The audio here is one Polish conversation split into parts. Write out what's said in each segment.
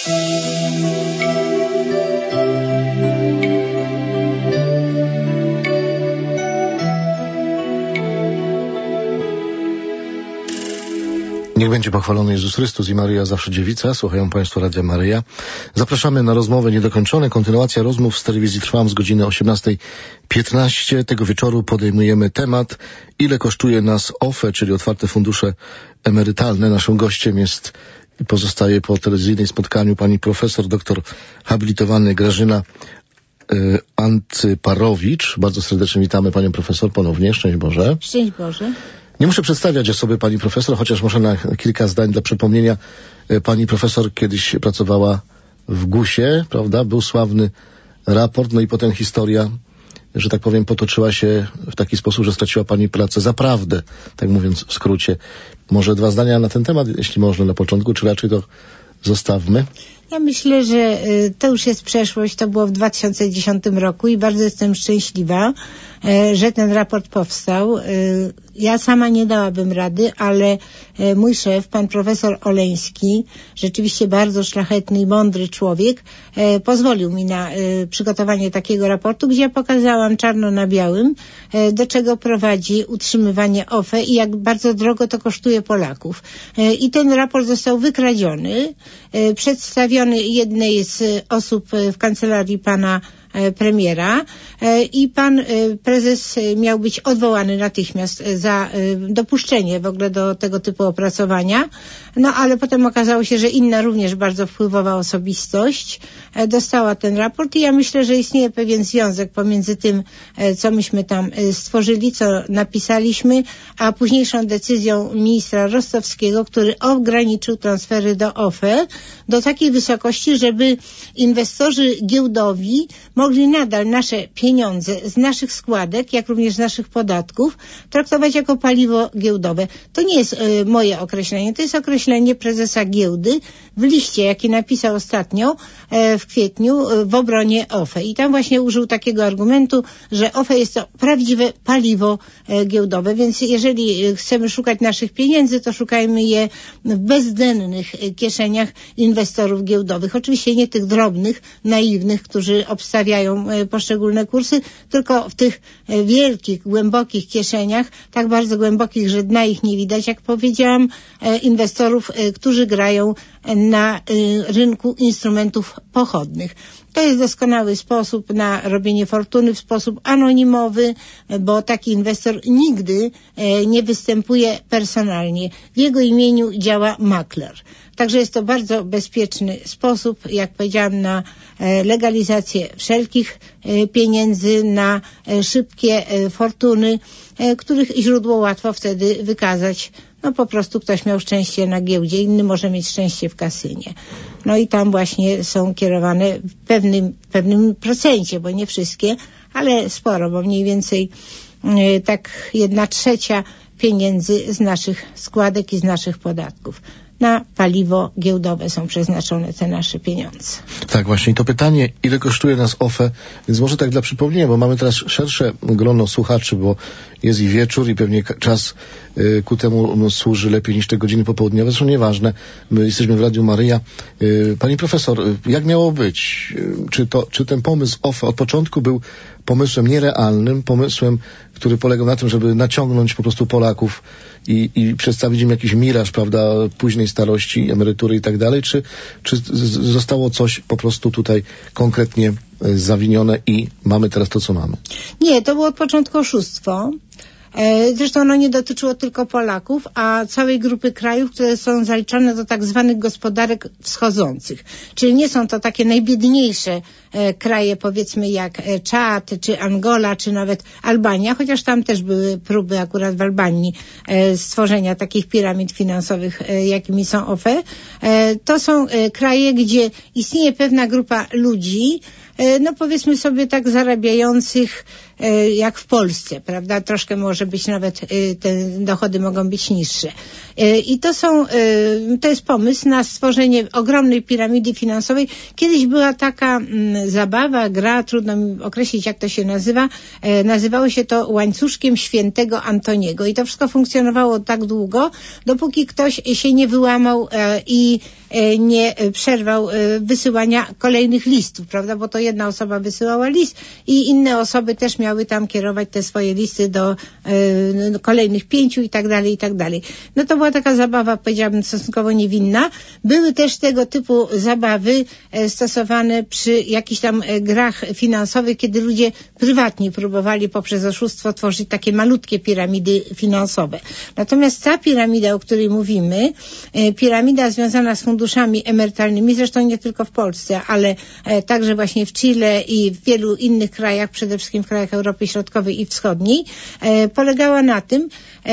Niech będzie pochwalony Jezus Chrystus i Maryja zawsze dziewica. Słuchają Państwo Radia Maryja. Zapraszamy na rozmowy niedokończone. Kontynuacja rozmów z telewizji Trwam z godziny 18:15. Tego wieczoru podejmujemy temat, ile kosztuje nas OFE, czyli otwarte fundusze emerytalne. Naszym gościem jest i pozostaje po telewizyjnym spotkaniu pani profesor, doktor habilitowany Grażyna Ancyparowicz. Bardzo serdecznie witamy panią profesor ponownie. Szczęść Boże. Szczęść Boże. Nie muszę przedstawiać osoby pani profesor, chociaż może na kilka zdań dla przypomnienia. Pani profesor kiedyś pracowała w GUS-ie, prawda? Był sławny raport, no i potem historia, że tak powiem, potoczyła się w taki sposób, że straciła pani pracę za prawdę, tak mówiąc w skrócie. Może 2 zdania na ten temat, jeśli można na początku, czy raczej to zostawmy? Ja myślę, że to już jest przeszłość, to było w 2010 roku i bardzo jestem szczęśliwa, że ten raport powstał. Ja sama nie dałabym rady, ale mój szef, pan profesor Oleński, rzeczywiście bardzo szlachetny i mądry człowiek, pozwolił mi na przygotowanie takiego raportu, gdzie ja pokazałam czarno na białym, do czego prowadzi utrzymywanie OFE i jak bardzo drogo to kosztuje Polaków. I ten raport został wykradziony, przedstawiony jednej z osób w kancelarii pana premiera i pan prezes miał być odwołany natychmiast za dopuszczenie w ogóle do tego typu opracowania. No ale potem okazało się, że inna również bardzo wpływowa osobistość dostała ten raport i ja myślę, że istnieje pewien związek pomiędzy tym, co myśmy tam stworzyli, co napisaliśmy, a późniejszą decyzją ministra Rostowskiego, który ograniczył transfery do OFE do takiej wysokości, żeby inwestorzy giełdowi mogli nadal nasze pieniądze z naszych składek, jak również z naszych podatków traktować jako paliwo giełdowe. To nie jest moje określenie, to jest określenie prezesa giełdy w liście, jaki napisał ostatnio w kwietniu w obronie OFE. I tam właśnie użył takiego argumentu, że OFE jest to prawdziwe paliwo giełdowe, więc jeżeli chcemy szukać naszych pieniędzy, to szukajmy je w bezdennych kieszeniach inwestorów giełdowych. Oczywiście nie tych drobnych, naiwnych, którzy obstawiają poszczególne kursy, tylko w tych wielkich, głębokich kieszeniach, tak bardzo głębokich, że dna ich nie widać, jak powiedziałam, inwestorów, którzy grają na rynku instrumentów pochodnych. To jest doskonały sposób na robienie fortuny w sposób anonimowy, bo taki inwestor nigdy nie występuje personalnie. W jego imieniu działa makler. Także jest to bardzo bezpieczny sposób, jak powiedziałam, na legalizację wszelkich pieniędzy, na szybkie fortuny, których źródło łatwo wtedy wykazać. No po prostu ktoś miał szczęście na giełdzie, inny może mieć szczęście w kasynie. No i tam właśnie są kierowane w pewnym procencie, bo nie wszystkie, ale sporo, bo mniej więcej tak 1/3 pieniędzy z naszych składek i z naszych podatków. Na paliwo giełdowe są przeznaczone te nasze pieniądze. Tak, właśnie. I to pytanie, ile kosztuje nas OFE, więc może tak dla przypomnienia, bo mamy teraz szersze grono słuchaczy, bo jest i wieczór i pewnie czas ku temu służy lepiej niż te godziny popołudniowe. Zresztą nieważne. My jesteśmy w Radiu Maryja. Pani profesor, jak miało być? Czy ten pomysł OFE od początku był pomysłem nierealnym, pomysłem, który polegał na tym, żeby naciągnąć po prostu Polaków i przedstawić im jakiś miraż, prawda, późnej starości, emerytury i tak dalej, czy zostało coś po prostu tutaj konkretnie zawinione i mamy teraz to, co mamy? Nie, to było od początku oszustwo. Zresztą ono nie dotyczyło tylko Polaków, a całej grupy krajów, które są zaliczone do tak zwanych gospodarek wschodzących. Czyli nie są to takie najbiedniejsze kraje, powiedzmy jak Czad, czy Angola, czy nawet Albania, chociaż tam też były próby akurat w Albanii stworzenia takich piramid finansowych, jakimi są OFE. To są kraje, gdzie istnieje pewna grupa ludzi, no powiedzmy sobie tak zarabiających jak w Polsce, prawda? Troszkę może być nawet, te dochody mogą być niższe. I to jest pomysł na stworzenie ogromnej piramidy finansowej. Kiedyś była taka zabawa, gra, trudno mi określić, jak to się nazywa. Nazywało się to łańcuszkiem świętego Antoniego. I to wszystko funkcjonowało tak długo, dopóki ktoś się nie wyłamał i nie przerwał wysyłania kolejnych listów, prawda? Bo to jedna osoba wysyłała list i inne osoby też miały tam kierować te swoje listy do kolejnych 5 i tak dalej, i tak dalej. No to była taka zabawa, powiedziałabym, stosunkowo niewinna. Były też tego typu zabawy stosowane przy jakichś tam grach finansowych, kiedy ludzie prywatnie próbowali poprzez oszustwo tworzyć takie malutkie piramidy finansowe. Natomiast ta piramida, o której mówimy, piramida związana z funduszami emerytalnymi, zresztą nie tylko w Polsce, ale także właśnie w Chile i w wielu innych krajach, przede wszystkim w krajach Europy Środkowej i Wschodniej, polegała na tym,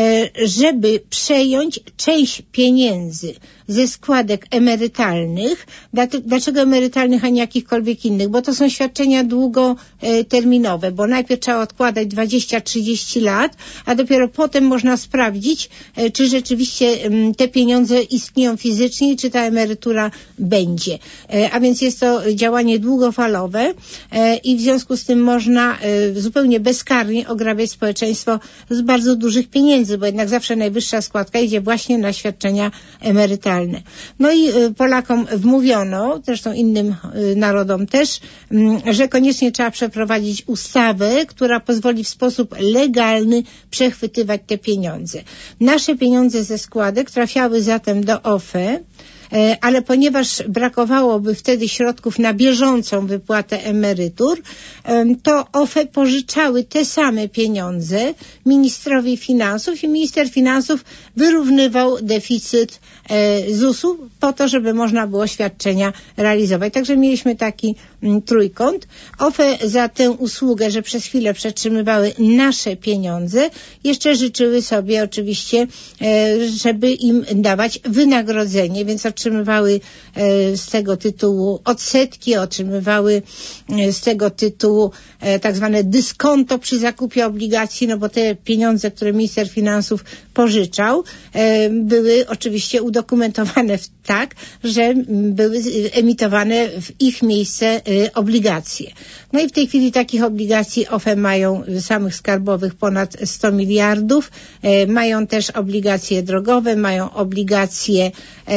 żeby przejąć część pieniędzy ze składek emerytalnych. Dlaczego emerytalnych, a nie jakichkolwiek innych? Bo to są świadczenia długoterminowe, bo najpierw trzeba odkładać 20-30 lat, a dopiero potem można sprawdzić, czy rzeczywiście te pieniądze istnieją fizycznie, czy ta emerytura będzie. A więc jest to działanie długofalowe i w związku z tym można zupełnie bezkarnie ograbiać społeczeństwo z bardzo dużych pieniędzy, bo jednak zawsze najwyższa składka idzie właśnie na świadczenia emerytalne. No i Polakom wmówiono, zresztą innym narodom też, że koniecznie trzeba przeprowadzić ustawę, która pozwoli w sposób legalny przechwytywać te pieniądze. Nasze pieniądze ze składek trafiały zatem do OFE, ale ponieważ brakowałoby wtedy środków na bieżącą wypłatę emerytur, to OFE pożyczały te same pieniądze ministrowi finansów i minister finansów wyrównywał deficyt ZUS-u po to, żeby można było świadczenia realizować. Także mieliśmy taki trójkąt. OFE za tę usługę, że przez chwilę przetrzymywały nasze pieniądze, jeszcze życzyły sobie oczywiście, żeby im dawać wynagrodzenie, więc otrzymywały z tego tytułu odsetki, otrzymywały z tego tytułu tak zwane dyskonto przy zakupie obligacji, no bo te pieniądze, które minister finansów pożyczał, były oczywiście udokumentowane tak, że były emitowane w ich miejsce obligacje. No i w tej chwili takich obligacji OFE mają samych skarbowych ponad 100 miliardów, mają też obligacje drogowe, mają obligacje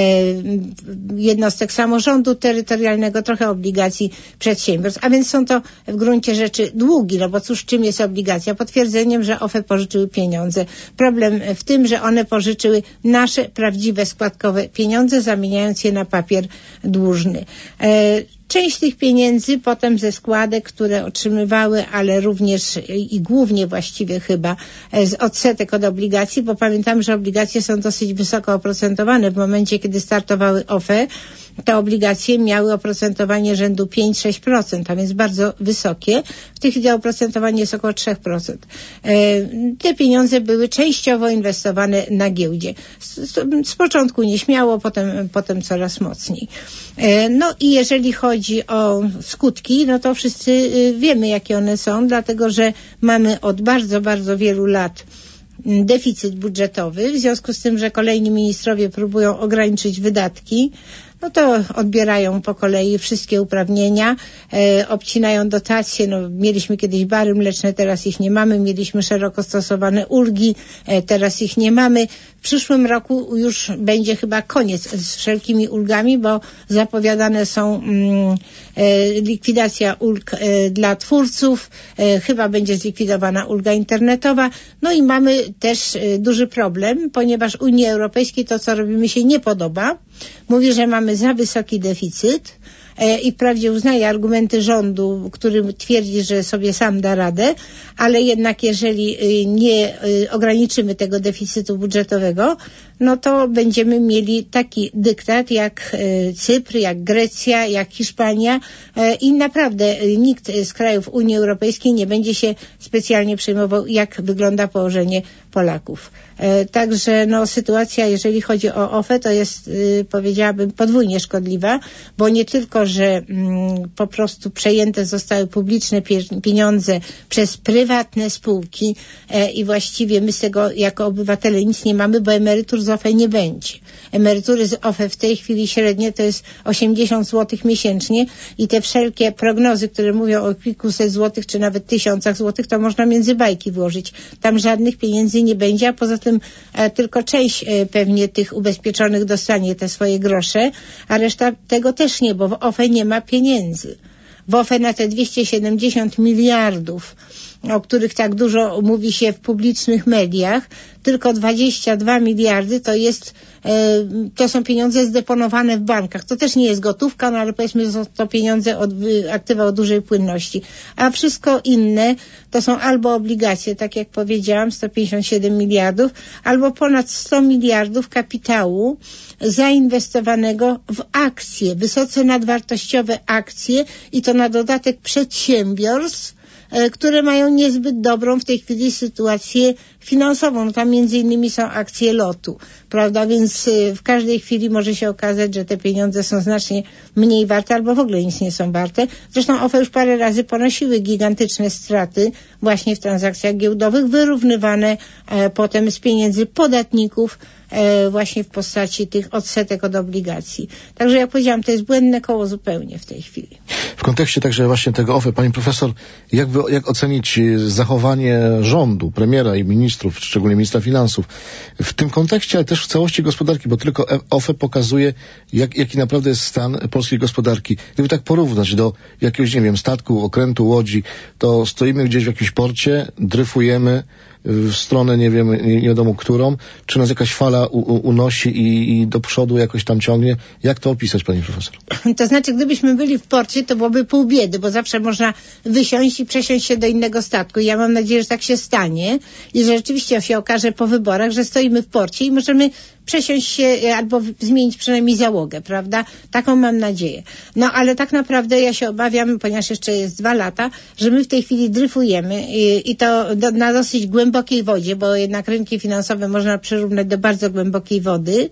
jednostek samorządu terytorialnego, trochę obligacji przedsiębiorstw, a więc są to w gruncie rzeczy długi, no bo cóż, czym jest obligacja? Potwierdzeniem, że OFE pożyczyły pieniądze. Problem w tym, że one pożyczyły nasze prawdziwe składkowe pieniądze, zamieniając je na papier dłużny. Część tych pieniędzy potem ze składek, które otrzymywały, ale również i głównie właściwie chyba z odsetek od obligacji, bo pamiętam, że obligacje są dosyć wysoko oprocentowane. W momencie, kiedy startowały OFE, te obligacje miały oprocentowanie rzędu 5-6%, a więc bardzo wysokie. W tej chwili oprocentowanie jest około 3%. Te pieniądze były częściowo inwestowane na giełdzie. Z początku nieśmiało, potem coraz mocniej. No i jeżeli chodzi o skutki, no to wszyscy wiemy, jakie one są, dlatego że mamy od bardzo, bardzo wielu lat deficyt budżetowy, w związku z tym, że kolejni ministrowie próbują ograniczyć wydatki, no to odbierają po kolei wszystkie uprawnienia, obcinają dotacje, no mieliśmy kiedyś bary mleczne, teraz ich nie mamy, mieliśmy szeroko stosowane ulgi, teraz ich nie mamy. W przyszłym roku już będzie chyba koniec z wszelkimi ulgami, bo zapowiadane są likwidacja ulg dla twórców, chyba będzie zlikwidowana ulga internetowa, no i mamy też duży problem, ponieważ Unii Europejskiej to, co robimy, się nie podoba. Mówi, że mamy za wysoki deficyt i wprawdzie uznaje argumenty rządu, który twierdzi, że sobie sam da radę, ale jednak jeżeli nie ograniczymy tego deficytu budżetowego, no to będziemy mieli taki dyktat jak Cypr, jak Grecja, jak Hiszpania i naprawdę nikt z krajów Unii Europejskiej nie będzie się specjalnie przejmował, jak wygląda położenie Polaków. Także no, sytuacja, jeżeli chodzi o OFE, to jest, powiedziałabym, podwójnie szkodliwa, bo nie tylko, to, że po prostu przejęte zostały publiczne pieniądze przez prywatne spółki i właściwie my z tego jako obywatele nic nie mamy, bo emerytur z OFE nie będzie. Emerytury z OFE w tej chwili średnie to jest 80 zł miesięcznie i te wszelkie prognozy, które mówią o kilkuset złotych, czy nawet tysiącach złotych, to można między bajki włożyć. Tam żadnych pieniędzy nie będzie, a poza tym tylko część pewnie tych ubezpieczonych dostanie te swoje grosze, a reszta tego też nie, bo w OFE nie ma pieniędzy. W OFE na te 270 miliardów, o których tak dużo mówi się w publicznych mediach, tylko 22 miliardy to są pieniądze zdeponowane w bankach. To też nie jest gotówka, no ale powiedzmy, że to pieniądze aktywa o dużej płynności. A wszystko inne to są albo obligacje, tak jak powiedziałam, 157 miliardów, albo ponad 100 miliardów kapitału zainwestowanego w akcje, wysoce nadwartościowe akcje i to na dodatek przedsiębiorstw, które mają niezbyt dobrą w tej chwili sytuację finansową. Tam między innymi są akcje lotu, prawda? Więc w każdej chwili może się okazać, że te pieniądze są znacznie mniej warte albo w ogóle nic nie są warte. Zresztą OFE już parę razy ponosiły gigantyczne straty właśnie w transakcjach giełdowych, wyrównywane potem z pieniędzy podatników właśnie w postaci tych odsetek od obligacji. Także jak powiedziałam, to jest błędne koło zupełnie w tej chwili. W kontekście także właśnie tego OFE, pani profesor, jak ocenić zachowanie rządu, premiera i ministrów, szczególnie ministra finansów, w tym kontekście, ale też w całości gospodarki, bo tylko OFE pokazuje, jaki naprawdę jest stan polskiej gospodarki. Gdyby tak porównać do jakiegoś, nie wiem, statku, okrętu, łodzi, to stoimy gdzieś w jakimś porcie, dryfujemy w stronę, nie wiem, nie wiadomo którą, czy nas jakaś fala unosi i do przodu jakoś tam ciągnie. Jak to opisać, pani profesor? To znaczy, gdybyśmy byli w porcie, to byłoby pół biedy, bo zawsze można wysiąść i przesiąść się do innego statku. I ja mam nadzieję, że tak się stanie i że rzeczywiście się okaże po wyborach, że stoimy w porcie i możemy przesiąść się albo zmienić przynajmniej załogę, prawda? Taką mam nadzieję. No ale tak naprawdę ja się obawiam, ponieważ jeszcze jest 2 lata, że my w tej chwili dryfujemy i to na dosyć głębokiej wodzie, bo jednak rynki finansowe można przyrównać do bardzo głębokiej wody.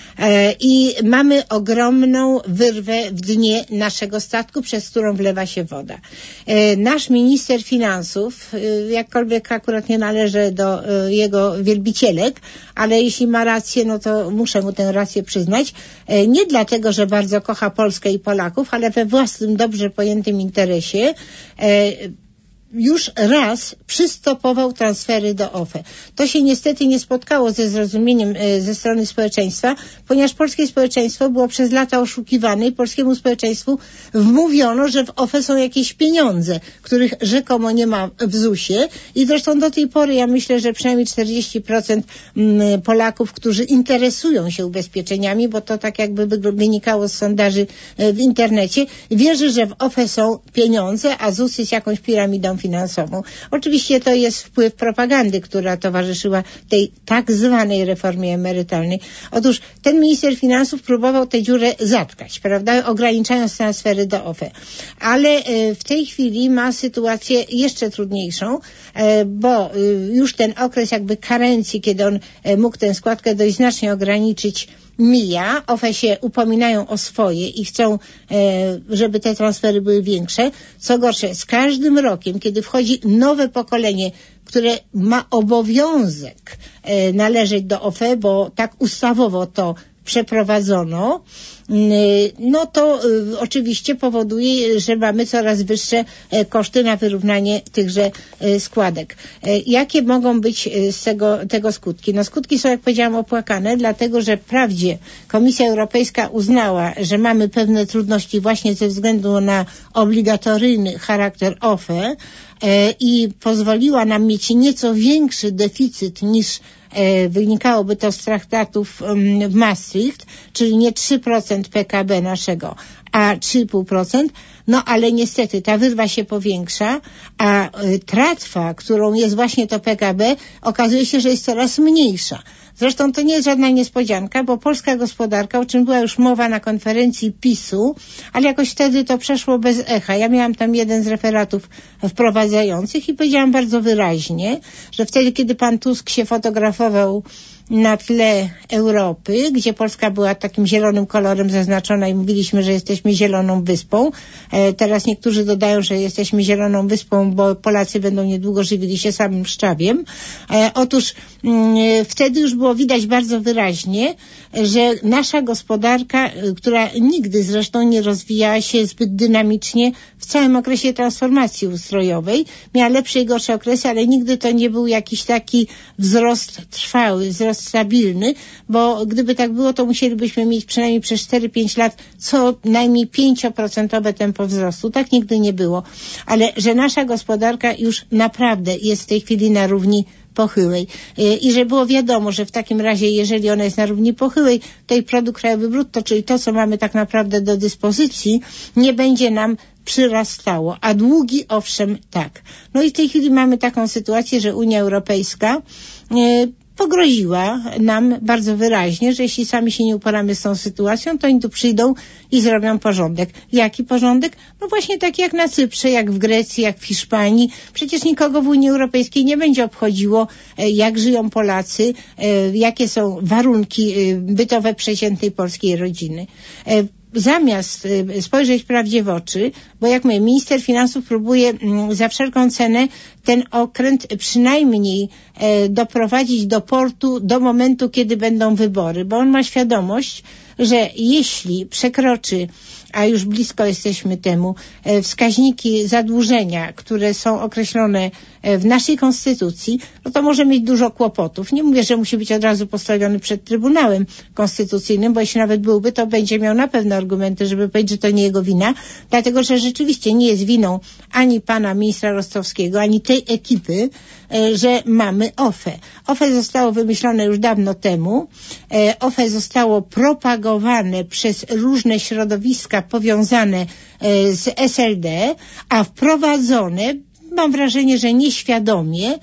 I mamy ogromną wyrwę w dnie naszego statku, przez którą wlewa się woda. Nasz minister finansów, jakkolwiek akurat nie należę do jego wielbicielek, ale jeśli ma rację, no to muszę mu tę rację przyznać. Nie dlatego, że bardzo kocha Polskę i Polaków, ale we własnym, dobrze pojętym interesie już raz przystopował transfery do OFE. To się niestety nie spotkało ze zrozumieniem ze strony społeczeństwa, ponieważ polskie społeczeństwo było przez lata oszukiwane i polskiemu społeczeństwu wmówiono, że w OFE są jakieś pieniądze, których rzekomo nie ma w ZUS-ie i zresztą do tej pory ja myślę, że przynajmniej 40% Polaków, którzy interesują się ubezpieczeniami, bo to tak jakby wynikało z sondaży w internecie, wierzy, że w OFE są pieniądze, a ZUS jest jakąś piramidą finansową. Oczywiście to jest wpływ propagandy, która towarzyszyła tej tak zwanej reformie emerytalnej. Otóż ten minister finansów próbował tę dziurę zatkać, prawda, ograniczając transfery do OFE. Ale w tej chwili ma sytuację jeszcze trudniejszą, bo już ten okres jakby karencji, kiedy on mógł tę składkę dość znacznie ograniczyć, mija. OFE się upominają o swoje i chcą, żeby te transfery były większe. Co gorsze, z każdym rokiem, kiedy wchodzi nowe pokolenie, które ma obowiązek należeć do OFE, bo tak ustawowo to przeprowadzono, no to oczywiście powoduje, że mamy coraz wyższe koszty na wyrównanie tychże składek. Jakie mogą być z tego skutki? No skutki są, jak powiedziałam, opłakane, dlatego że wprawdzie Komisja Europejska uznała, że mamy pewne trudności właśnie ze względu na obligatoryjny charakter OFE i pozwoliła nam mieć nieco większy deficyt niż wynikałoby to z traktatów w Maastricht, czyli nie 3% PKB naszego, a 3,5%, no ale niestety ta wyrwa się powiększa, a tratwa, którą jest właśnie to PKB, okazuje się, że jest coraz mniejsza. Zresztą to nie jest żadna niespodzianka, bo polska gospodarka, o czym była już mowa na konferencji PiS-u, ale jakoś wtedy to przeszło bez echa. Ja miałam tam jeden z referatów wprowadzających i powiedziałam bardzo wyraźnie, że wtedy, kiedy pan Tusk się fotografował na tle Europy, gdzie Polska była takim zielonym kolorem zaznaczona i mówiliśmy, że jesteśmy zieloną wyspą. Teraz niektórzy dodają, że jesteśmy zieloną wyspą, bo Polacy będą niedługo żywili się samym szczawiem. Otóż wtedy już było widać bardzo wyraźnie, że nasza gospodarka, która nigdy zresztą nie rozwijała się zbyt dynamicznie w całym okresie transformacji ustrojowej, miała lepsze i gorsze okresy, ale nigdy to nie był jakiś taki wzrost trwały, wzrost stabilny, bo gdyby tak było, to musielibyśmy mieć przynajmniej przez 4-5 lat co najmniej 5% tempo wzrostu. Tak nigdy nie było. Ale że nasza gospodarka już naprawdę jest w tej chwili na równi pochyłej. I że było wiadomo, że w takim razie, jeżeli ona jest na równi pochyłej, to i produkt krajowy brutto, czyli to, co mamy tak naprawdę do dyspozycji, nie będzie nam przyrastało, a długi owszem tak. No i w tej chwili mamy taką sytuację, że Unia Europejska pogroziła nam bardzo wyraźnie, że jeśli sami się nie uporamy z tą sytuacją, to oni tu przyjdą i zrobią porządek. Jaki porządek? No właśnie taki jak na Cyprze, jak w Grecji, jak w Hiszpanii. Przecież nikogo w Unii Europejskiej nie będzie obchodziło, jak żyją Polacy, jakie są warunki bytowe przeciętnej polskiej rodziny. Zamiast spojrzeć prawdzie w oczy, bo jak mówię, minister finansów próbuje za wszelką cenę ten okręt przynajmniej doprowadzić do portu do momentu, kiedy będą wybory, bo on ma świadomość, że jeśli przekroczy, a już blisko jesteśmy temu, wskaźniki zadłużenia, które są określone w naszej konstytucji, no to może mieć dużo kłopotów. Nie mówię, że musi być od razu postawiony przed Trybunałem Konstytucyjnym, bo jeśli nawet byłby, to będzie miał na pewno argumenty, żeby powiedzieć, że to nie jego wina, dlatego że rzeczywiście nie jest winą ani pana ministra Rostowskiego, ani tej ekipy, że mamy OFE. OFE zostało wymyślone już dawno temu. OFE zostało propagowane przez różne środowiska powiązane z SLD, a wprowadzone, mam wrażenie, że nieświadomie,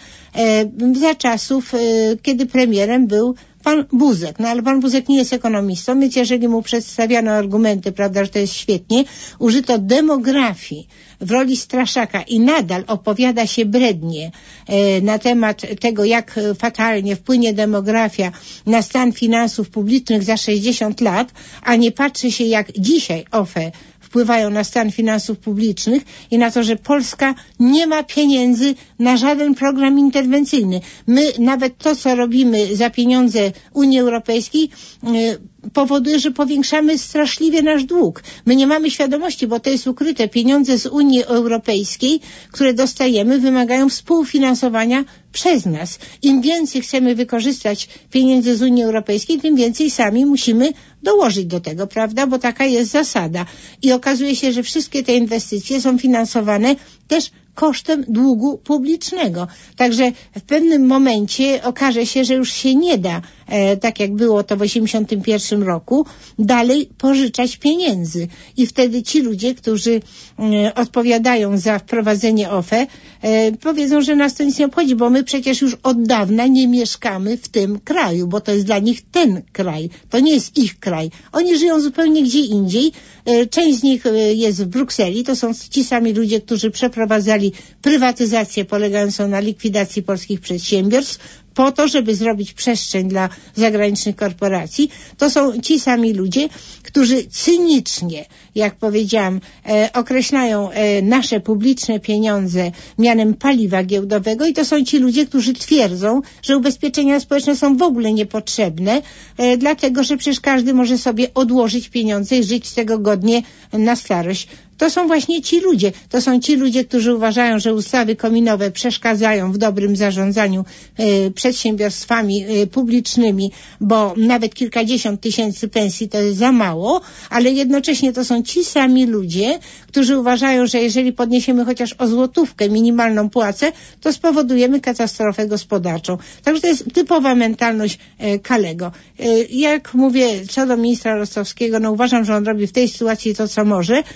za czasów, kiedy premierem był pan Buzek. No ale pan Buzek nie jest ekonomistą, więc jeżeli mu przedstawiano argumenty, prawda, że to jest świetnie, użyto demografii w roli straszaka i nadal opowiada się brednie na temat tego, jak fatalnie wpłynie demografia na stan finansów publicznych za 60 lat, a nie patrzy się, jak dzisiaj OFE wpływają na stan finansów publicznych i na to, że Polska nie ma pieniędzy na żaden program interwencyjny. My nawet to, co robimy za pieniądze Unii Europejskiej, powoduje, że powiększamy straszliwie nasz dług. My nie mamy świadomości, bo to jest ukryte. Pieniądze z Unii Europejskiej, które dostajemy, wymagają współfinansowania przez nas. Im więcej chcemy wykorzystać pieniędzy z Unii Europejskiej, tym więcej sami musimy dołożyć do tego, prawda? Bo taka jest zasada. I okazuje się, że wszystkie te inwestycje są finansowane też kosztem długu publicznego. Także w pewnym momencie okaże się, że już się nie da, tak jak było to w 1981 roku, dalej pożyczać pieniędzy. I wtedy ci ludzie, którzy odpowiadają za wprowadzenie OFE, powiedzą, że nas to nic nie obchodzi, bo my przecież już od dawna nie mieszkamy w tym kraju, bo to jest dla nich ten kraj. To nie jest ich kraj. Oni żyją zupełnie gdzie indziej. Część z nich jest w Brukseli. To są ci sami ludzie, którzy przeprowadzali prywatyzację polegającą na likwidacji polskich przedsiębiorstw po to, żeby zrobić przestrzeń dla zagranicznych korporacji. To są ci sami ludzie, którzy cynicznie, jak powiedziałam, określają nasze publiczne pieniądze mianem paliwa giełdowego i to są ci ludzie, którzy twierdzą, że ubezpieczenia społeczne są w ogóle niepotrzebne, dlatego, że przecież każdy może sobie odłożyć pieniądze i żyć z tego godnie na starość. To są właśnie ci ludzie. To są ci ludzie, którzy uważają, że ustawy kominowe przeszkadzają w dobrym zarządzaniu przedsiębiorstwami publicznymi, bo nawet kilkadziesiąt tysięcy pensji to jest za mało, ale jednocześnie to są ci sami ludzie, którzy uważają, że jeżeli podniesiemy chociaż o złotówkę minimalną płacę, to spowodujemy katastrofę gospodarczą. Także to jest typowa mentalność Kalego. Jak mówię, co do ministra Rostowskiego, no uważam, że on robi w tej sytuacji to, co może, ale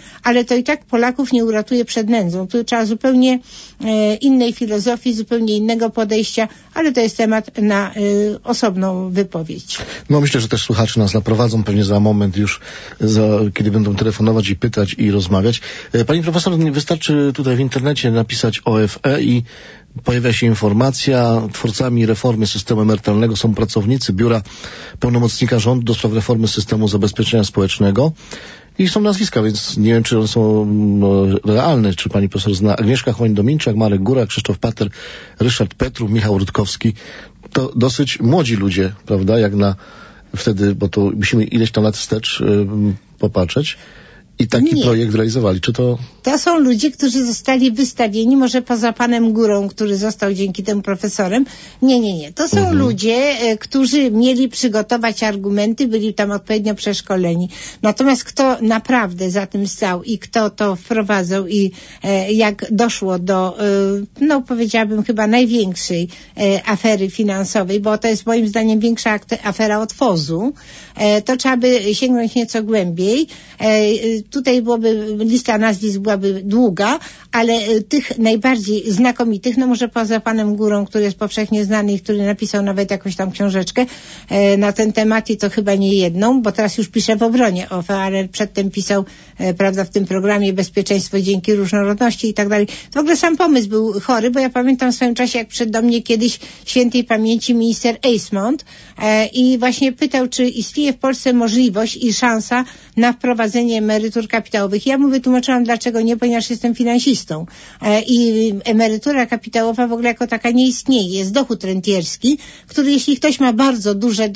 to i tak Polaków nie uratuje przed nędzą. Tu trzeba zupełnie innej filozofii, zupełnie innego podejścia, ale to jest temat na osobną wypowiedź. No myślę, że też słuchacze nas naprowadzą pewnie za moment już, kiedy będą telefonować i pytać i rozmawiać. Pani profesor, nie wystarczy tutaj w internecie napisać OFE i pojawia się informacja, twórcami reformy systemu emerytalnego są pracownicy Biura Pełnomocnika Rządu do spraw reformy systemu zabezpieczenia społecznego i są nazwiska, więc nie wiem, czy one są realne, czy pani profesor zna. Agnieszka Chłoń-Dominczak, Marek Góra, Krzysztof Pater, Ryszard Petru, Michał Rutkowski. To dosyć młodzi ludzie, prawda, jak na wtedy, bo to musimy ileś tam lat wstecz popatrzeć. I taki projekt realizowali. Czy to... To są ludzie, którzy zostali wystawieni, może poza panem Górą, który został dzięki temu profesorem. Nie. To są ludzie, którzy mieli przygotować argumenty, byli tam odpowiednio przeszkoleni. Natomiast kto naprawdę za tym stał i kto to wprowadzał i jak doszło do, powiedziałabym chyba największej afery finansowej, bo to jest moim zdaniem większa afera od FOZ-u, to trzeba by sięgnąć nieco głębiej. Tutaj lista nazwisk byłaby długa, ale tych najbardziej znakomitych, może poza panem Górą, który jest powszechnie znany i który napisał nawet jakąś tam książeczkę na ten temat i to chyba nie jedną, bo teraz już pisze w obronie OFE, ale przedtem pisał, prawda, w tym programie Bezpieczeństwo dzięki różnorodności i tak dalej. To w ogóle sam pomysł był chory, bo ja pamiętam w swoim czasie, jak przyszedł do mnie kiedyś świętej pamięci minister Eijsmont i właśnie pytał, czy istnieje w Polsce możliwość i szansa na wprowadzenie emerytur kapitałowych. Ja mu wytłumaczyłam, dlaczego nie, ponieważ jestem finansistą i emerytura kapitałowa w ogóle jako taka nie istnieje. Jest dochód rentierski, który jeśli ktoś ma bardzo duże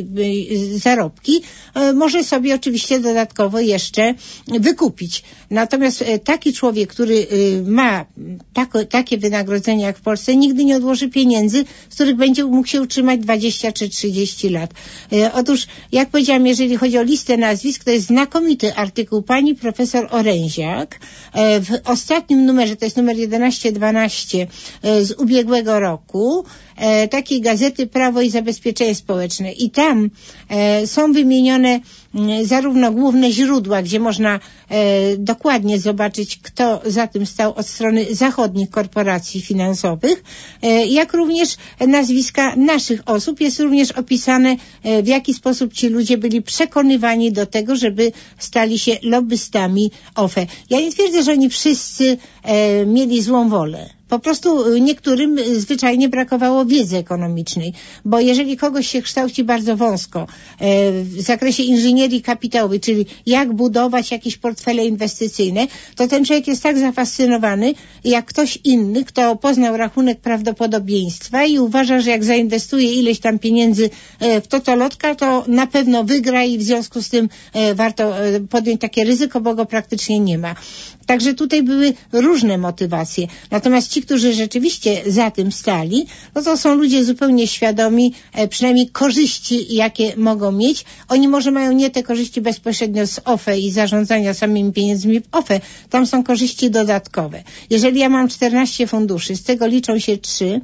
zarobki, może sobie oczywiście dodatkowo jeszcze wykupić. Natomiast taki człowiek, który ma takie wynagrodzenie jak w Polsce, nigdy nie odłoży pieniędzy, z których będzie mógł się utrzymać 20 czy 30 lat. Otóż, jak powiedziałam, jeżeli chodzi o listę nazwisk, to jest znakomity artykuł pani profesor Oręziak w ostatnim numerze, to jest numer 1112 z ubiegłego roku, takiej gazety Prawo i Zabezpieczenie Społeczne. I tam są wymienione zarówno główne źródła, gdzie można dokładnie zobaczyć, kto za tym stał od strony zachodnich korporacji finansowych, jak również nazwiska naszych osób. Jest również opisane, w jaki sposób ci ludzie byli przekonywani do tego, żeby stali się lobbystami OFE. Ja nie twierdzę, że oni wszyscy mieli złą wolę. Po prostu niektórym zwyczajnie brakowało wiedzy ekonomicznej, bo jeżeli kogoś się kształci bardzo wąsko w zakresie inżynierii kapitałowej, czyli jak budować jakieś portfele inwestycyjne, to ten człowiek jest tak zafascynowany jak ktoś inny, kto poznał rachunek prawdopodobieństwa i uważa, że jak zainwestuje ileś tam pieniędzy w totolotka, to na pewno wygra i w związku z tym warto podjąć takie ryzyko, bo go praktycznie nie ma. Także tutaj były różne motywacje. Natomiast ci, którzy rzeczywiście za tym stali, to są ludzie zupełnie świadomi, przynajmniej korzyści, jakie mogą mieć. Oni może mają nie te korzyści bezpośrednio z OFE i zarządzania samymi pieniędzmi w OFE. Tam są korzyści dodatkowe. Jeżeli ja mam 14 funduszy, z tego liczą się 3,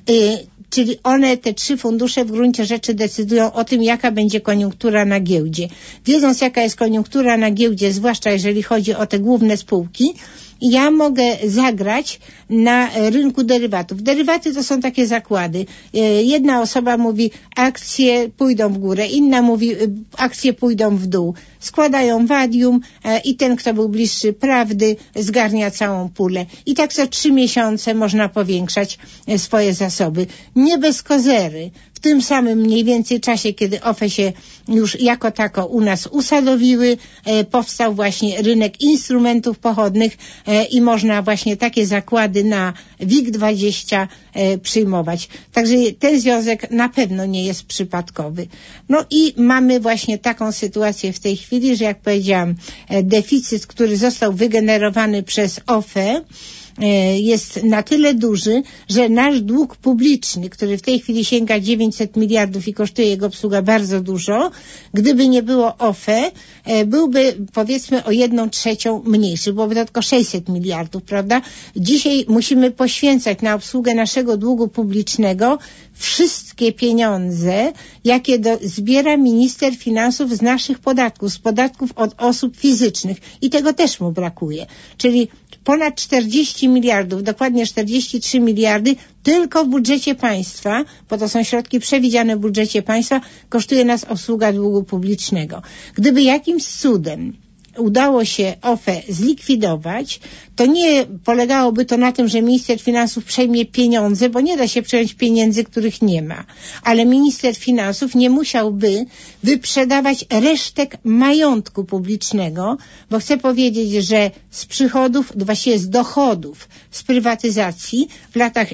czyli te 3 fundusze w gruncie rzeczy decydują o tym, jaka będzie koniunktura na giełdzie. Wiedząc, jaka jest koniunktura na giełdzie, zwłaszcza jeżeli chodzi o te główne spółki, ja mogę zagrać na rynku derywatów. Derywaty to są takie zakłady. Jedna osoba mówi, akcje pójdą w górę, inna mówi, akcje pójdą w dół. Składają wadium i ten, kto był bliższy prawdy, zgarnia całą pulę. I tak co 3 miesiące można powiększać swoje zasoby. Nie bez kozery. W tym samym mniej więcej czasie, kiedy OFE się już jako tako u nas usadowiły, powstał właśnie rynek instrumentów pochodnych i można właśnie takie zakłady na WIG20 przyjmować. Także ten związek na pewno nie jest przypadkowy. No i mamy właśnie taką sytuację w tej chwili, że jak powiedziałam, deficyt, który został wygenerowany przez OFE, jest na tyle duży, że nasz dług publiczny, który w tej chwili sięga 900 miliardów i kosztuje jego obsługa bardzo dużo, gdyby nie było OFE, byłby powiedzmy o 1/3 mniejszy, byłoby to tylko 600 miliardów, prawda? Dzisiaj musimy poświęcać na obsługę naszego długu publicznego wszystkie pieniądze, jakie zbiera minister finansów z naszych podatków, z podatków od osób fizycznych i tego też mu brakuje. Czyli ponad 40 miliardów, dokładnie 43 miliardy tylko w budżecie państwa, bo to są środki przewidziane w budżecie państwa, kosztuje nas obsługa długu publicznego. Gdyby jakimś cudem udało się OFE zlikwidować, to nie polegałoby to na tym, że minister finansów przejmie pieniądze, bo nie da się przejąć pieniędzy, których nie ma. Ale minister finansów nie musiałby wyprzedawać resztek majątku publicznego, bo chcę powiedzieć, że z przychodów, właściwie z dochodów z prywatyzacji w latach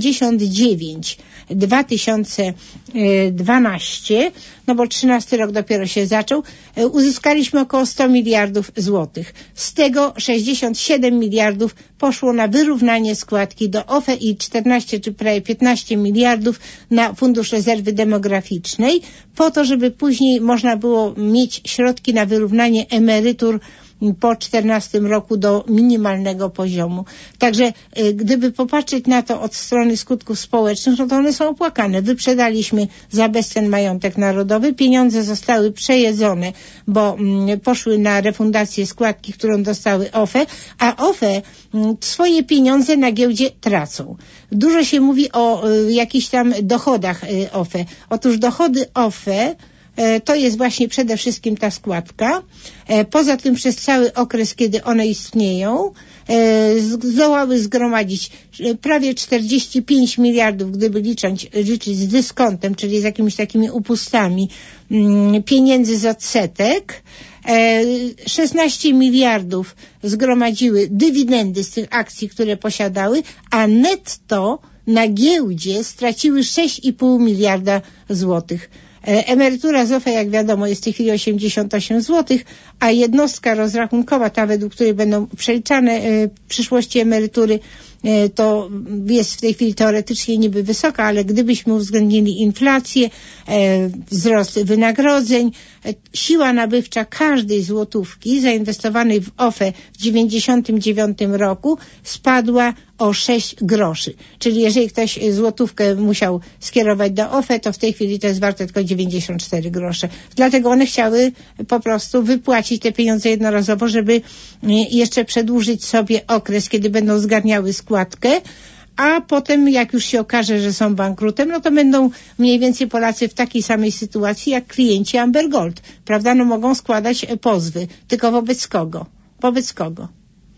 99-2012, no bo 13 rok dopiero się zaczął, uzyskaliśmy około 100 miliardów złotych. Z tego 67 miliardów poszło na wyrównanie składki do OFE i 14 czy prawie 15 miliardów na Fundusz Rezerwy Demograficznej, po to, żeby później można było mieć środki na wyrównanie emerytur po 14 roku do minimalnego poziomu. Także gdyby popatrzeć na to od strony skutków społecznych, no to one są opłakane. Wyprzedaliśmy za bezcen majątek narodowy, pieniądze zostały przejedzone, bo poszły na refundację składki, którą dostały OFE, a OFE swoje pieniądze na giełdzie tracą. Dużo się mówi o jakichś tam dochodach OFE. Otóż dochody OFE to jest właśnie przede wszystkim ta składka. Poza tym przez cały okres, kiedy one istnieją, zdołały zgromadzić prawie 45 miliardów, gdyby liczyć z dyskontem, czyli z jakimiś takimi upustami, pieniędzy z odsetek. 16 miliardów zgromadziły dywidendy z tych akcji, które posiadały, a netto na giełdzie straciły 6,5 miliarda złotych. Emerytura z OFE, jak wiadomo, jest w tej chwili 88 zł, a jednostka rozrachunkowa, ta według której będą przeliczane w przyszłości emerytury, to jest w tej chwili teoretycznie niby wysoka, ale gdybyśmy uwzględnili inflację, wzrost wynagrodzeń, siła nabywcza każdej złotówki zainwestowanej w OFE w 99 roku spadła o 6 groszy. Czyli jeżeli ktoś złotówkę musiał skierować do OFE, to w tej chwili to jest warte tylko 94 grosze. Dlatego one chciały po prostu wypłacić te pieniądze jednorazowo, żeby jeszcze przedłużyć sobie okres, kiedy będą zgarniały składkę, a potem jak już się okaże, że są bankrutem, no to będą mniej więcej Polacy w takiej samej sytuacji jak klienci Amber Gold. Prawda? No mogą składać pozwy. Tylko wobec kogo? Wobec kogo?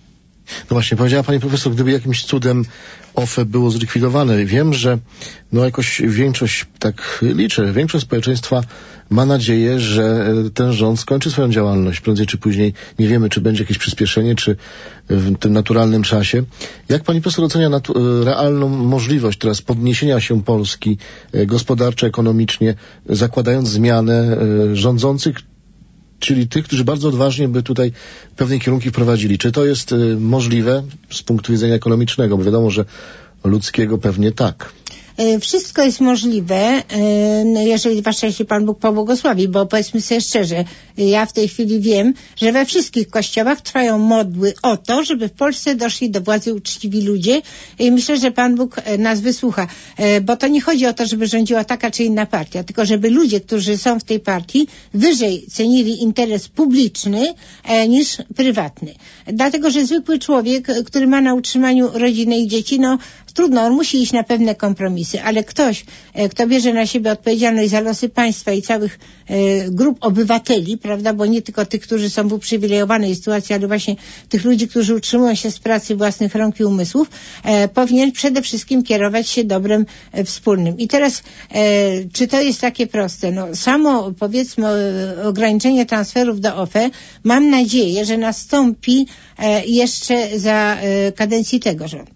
No właśnie, powiedziała pani profesor, gdyby jakimś cudem OFE było zlikwidowane. Wiem, że no jakoś większość, tak liczę, większość społeczeństwa ma nadzieję, że ten rząd skończy swoją działalność prędzej czy później. Nie wiemy, czy będzie jakieś przyspieszenie, czy w tym naturalnym czasie. Jak pani profesor ocenia realną możliwość teraz podniesienia się Polski gospodarczo, ekonomicznie, zakładając zmianę rządzących, czyli tych, którzy bardzo odważnie by tutaj pewne kierunki wprowadzili. Czy to jest możliwe z punktu widzenia ekonomicznego? Bo wiadomo, że ludzkiego pewnie tak. Wszystko jest możliwe, jeżeli jeśli Pan Bóg pobłogosławi, bo powiedzmy sobie szczerze, ja w tej chwili wiem, że we wszystkich kościołach trwają modły o to, żeby w Polsce doszli do władzy uczciwi ludzie i myślę, że Pan Bóg nas wysłucha, bo to nie chodzi o to, żeby rządziła taka czy inna partia, tylko żeby ludzie, którzy są w tej partii, wyżej cenili interes publiczny niż prywatny. Dlatego, że zwykły człowiek, który ma na utrzymaniu rodziny i dzieci, no trudno, on musi iść na pewne kompromisy, ale ktoś, kto bierze na siebie odpowiedzialność za losy państwa i całych grup obywateli, prawda, bo nie tylko tych, którzy są w uprzywilejowanej sytuacji, ale właśnie tych ludzi, którzy utrzymują się z pracy własnych rąk i umysłów, powinien przede wszystkim kierować się dobrem wspólnym. I teraz, czy to jest takie proste? No, samo, powiedzmy, ograniczenie transferów do OFE, mam nadzieję, że nastąpi jeszcze za kadencji tego rządu.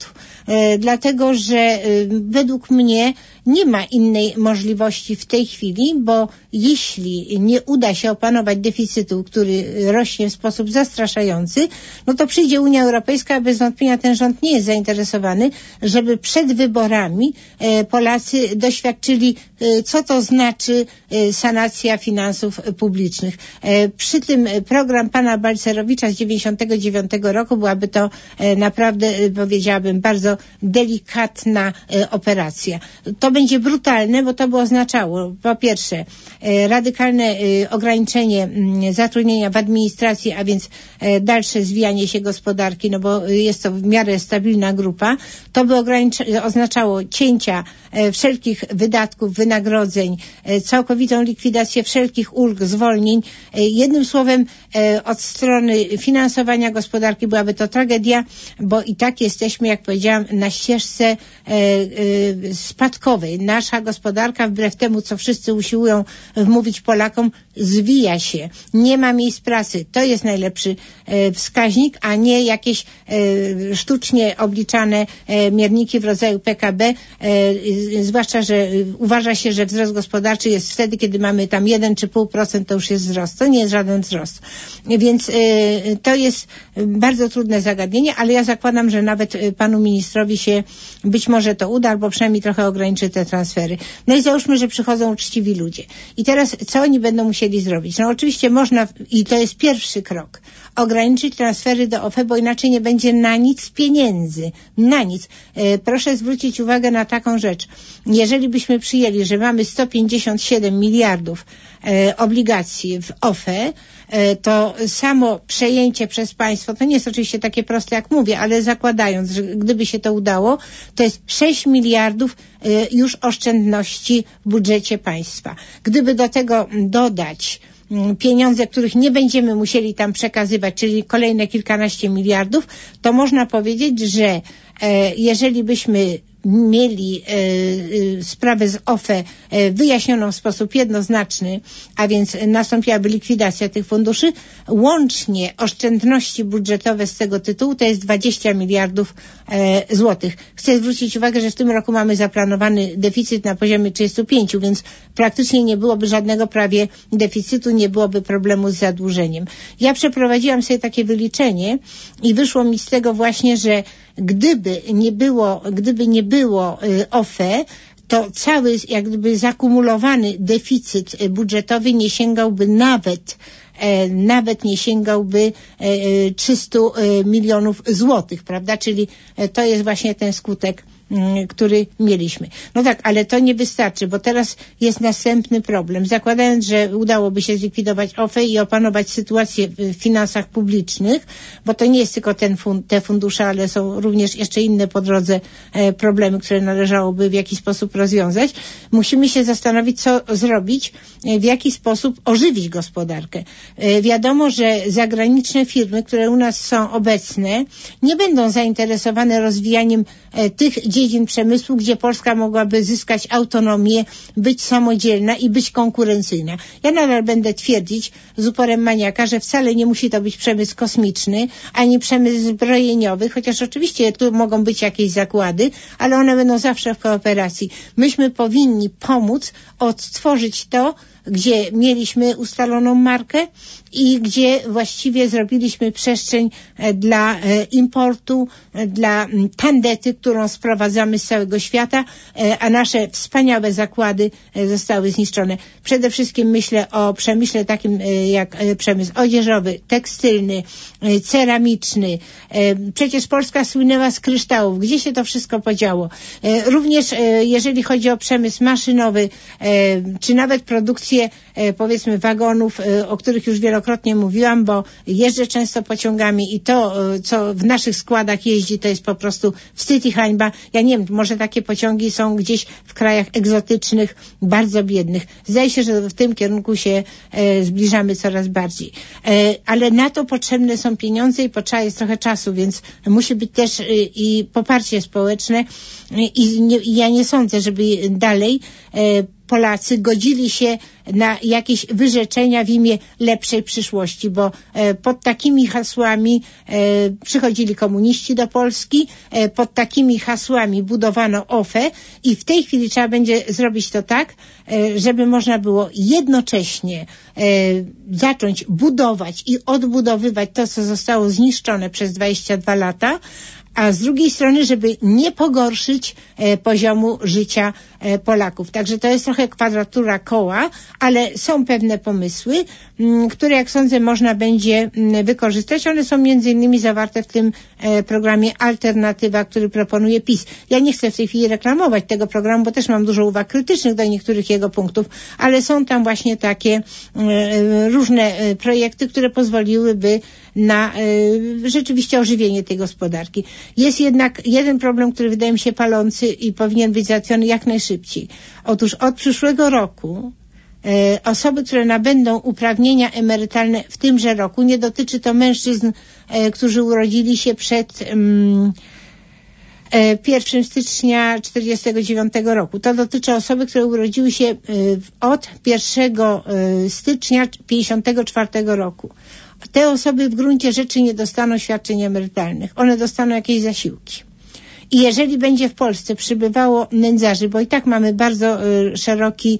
dlatego że według mnie nie ma innej możliwości w tej chwili, bo jeśli nie uda się opanować deficytu, który rośnie w sposób zastraszający, no to przyjdzie Unia Europejska, a bez wątpienia ten rząd nie jest zainteresowany, żeby przed wyborami Polacy doświadczyli, co to znaczy sanacja finansów publicznych. Przy tym program pana Balcerowicza z 99 roku byłaby to naprawdę, powiedziałabym, bardzo delikatna operacja. To będzie brutalne, bo to by oznaczało po pierwsze radykalne ograniczenie zatrudnienia w administracji, a więc dalsze zwijanie się gospodarki, no bo jest to w miarę stabilna grupa. To by oznaczało cięcia wszelkich wydatków, wynagrodzeń, całkowitą likwidację wszelkich ulg, zwolnień. Jednym słowem, od strony finansowania gospodarki byłaby to tragedia, bo i tak jesteśmy, jak powiedziałam, na ścieżce spadkowej. Nasza gospodarka, wbrew temu, co wszyscy usiłują wmówić Polakom, zwija się. Nie ma miejsc pracy. To jest najlepszy wskaźnik, a nie jakieś sztucznie obliczane mierniki w rodzaju PKB, zwłaszcza, że uważa się, że wzrost gospodarczy jest wtedy, kiedy mamy tam 1 czy 0,5%, to już jest wzrost. To nie jest żaden wzrost. Więc to jest bardzo trudne zagadnienie, ale ja zakładam, że nawet panu ministrowi się być może to uda, albo przynajmniej trochę ograniczy te transfery. No i załóżmy, że przychodzą uczciwi ludzie. I teraz co oni będą musieli zrobić? No oczywiście można, i to jest pierwszy krok, ograniczyć transfery do OFE, bo inaczej nie będzie na nic pieniędzy. Na nic. Proszę zwrócić uwagę na taką rzecz. Jeżeli byśmy przyjęli, że mamy 157 miliardów obligacji w OFE, to samo przejęcie przez państwo, to nie jest oczywiście takie proste jak mówię, ale zakładając, że gdyby się to udało, to jest 6 miliardów już oszczędności w budżecie państwa. Gdyby do tego dodać pieniądze, których nie będziemy musieli tam przekazywać, czyli kolejne kilkanaście miliardów, to można powiedzieć, że jeżeli byśmy mieli sprawę z OFE wyjaśnioną w sposób jednoznaczny, a więc nastąpiłaby likwidacja tych funduszy, łącznie oszczędności budżetowe z tego tytułu to jest 20 miliardów złotych. Chcę zwrócić uwagę, że w tym roku mamy zaplanowany deficyt na poziomie 35, więc praktycznie nie byłoby żadnego prawie deficytu, nie byłoby problemu z zadłużeniem. Ja przeprowadziłam sobie takie wyliczenie i wyszło mi z tego właśnie, że gdyby nie było OFE, to cały jak gdyby zakumulowany deficyt budżetowy nie sięgałby nawet nie sięgałby 300 milionów złotych, prawda? Czyli to jest właśnie ten skutek, który mieliśmy. No tak, ale to nie wystarczy, bo teraz jest następny problem. Zakładając, że udałoby się zlikwidować OFE i opanować sytuację w finansach publicznych, bo to nie jest tylko te fundusze, ale są również jeszcze inne po drodze problemy, które należałoby w jakiś sposób rozwiązać. Musimy się zastanowić, co zrobić, w jaki sposób ożywić gospodarkę. Wiadomo, że zagraniczne firmy, które u nas są obecne, nie będą zainteresowane rozwijaniem tych dziedzin przemysłu, gdzie Polska mogłaby zyskać autonomię, być samodzielna i być konkurencyjna. Ja nadal będę twierdzić z uporem maniaka, że wcale nie musi to być przemysł kosmiczny, ani przemysł zbrojeniowy, chociaż oczywiście tu mogą być jakieś zakłady, ale one będą zawsze w kooperacji. Myśmy powinni pomóc odtworzyć to, gdzie mieliśmy ustaloną markę i gdzie właściwie zrobiliśmy przestrzeń dla importu, dla tandety, którą sprowadzamy z całego świata, a nasze wspaniałe zakłady zostały zniszczone. Przede wszystkim myślę o przemyśle takim jak przemysł odzieżowy, tekstylny, ceramiczny. Przecież Polska słynęła z kryształów. Gdzie się to wszystko podziało? Również jeżeli chodzi o przemysł maszynowy, czy nawet produkcję powiedzmy wagonów, o których już wielokrotnie mówiłam, bo jeżdżę często pociągami i to, co w naszych składach jeździ, to jest po prostu wstyd i hańba. Ja nie wiem, może takie pociągi są gdzieś w krajach egzotycznych, bardzo biednych. Zdaje się, że w tym kierunku się zbliżamy coraz bardziej. Ale na to potrzebne są pieniądze i potrzeba jest trochę czasu, więc musi być też i poparcie społeczne i ja nie sądzę, żeby dalej Polacy godzili się na jakieś wyrzeczenia w imię lepszej przyszłości, bo pod takimi hasłami przychodzili komuniści do Polski, pod takimi hasłami budowano OFE i w tej chwili trzeba będzie zrobić to tak, żeby można było jednocześnie zacząć budować i odbudowywać to, co zostało zniszczone przez 22 lata, a z drugiej strony, żeby nie pogorszyć poziomu życia Polaków. Także to jest trochę kwadratura koła, ale są pewne pomysły, które, jak sądzę, można będzie wykorzystać. One są między innymi zawarte w tym programie Alternatywa, który proponuje PiS. Ja nie chcę w tej chwili reklamować tego programu, bo też mam dużo uwag krytycznych do niektórych jego punktów, ale są tam właśnie takie różne projekty, które pozwoliłyby na rzeczywiście ożywienie tej gospodarki. Jest jednak jeden problem, który wydaje mi się palący i powinien być załatwiony jak najszybciej. Otóż od przyszłego roku osoby, które nabędą uprawnienia emerytalne w tymże roku, nie dotyczy to mężczyzn, którzy urodzili się przed 1 stycznia 1949 roku. To dotyczy osoby, które urodziły się od 1 stycznia 1954 roku. Te osoby w gruncie rzeczy nie dostaną świadczeń emerytalnych. One dostaną jakieś zasiłki. I jeżeli będzie w Polsce przybywało nędzarzy, bo i tak mamy bardzo szeroki,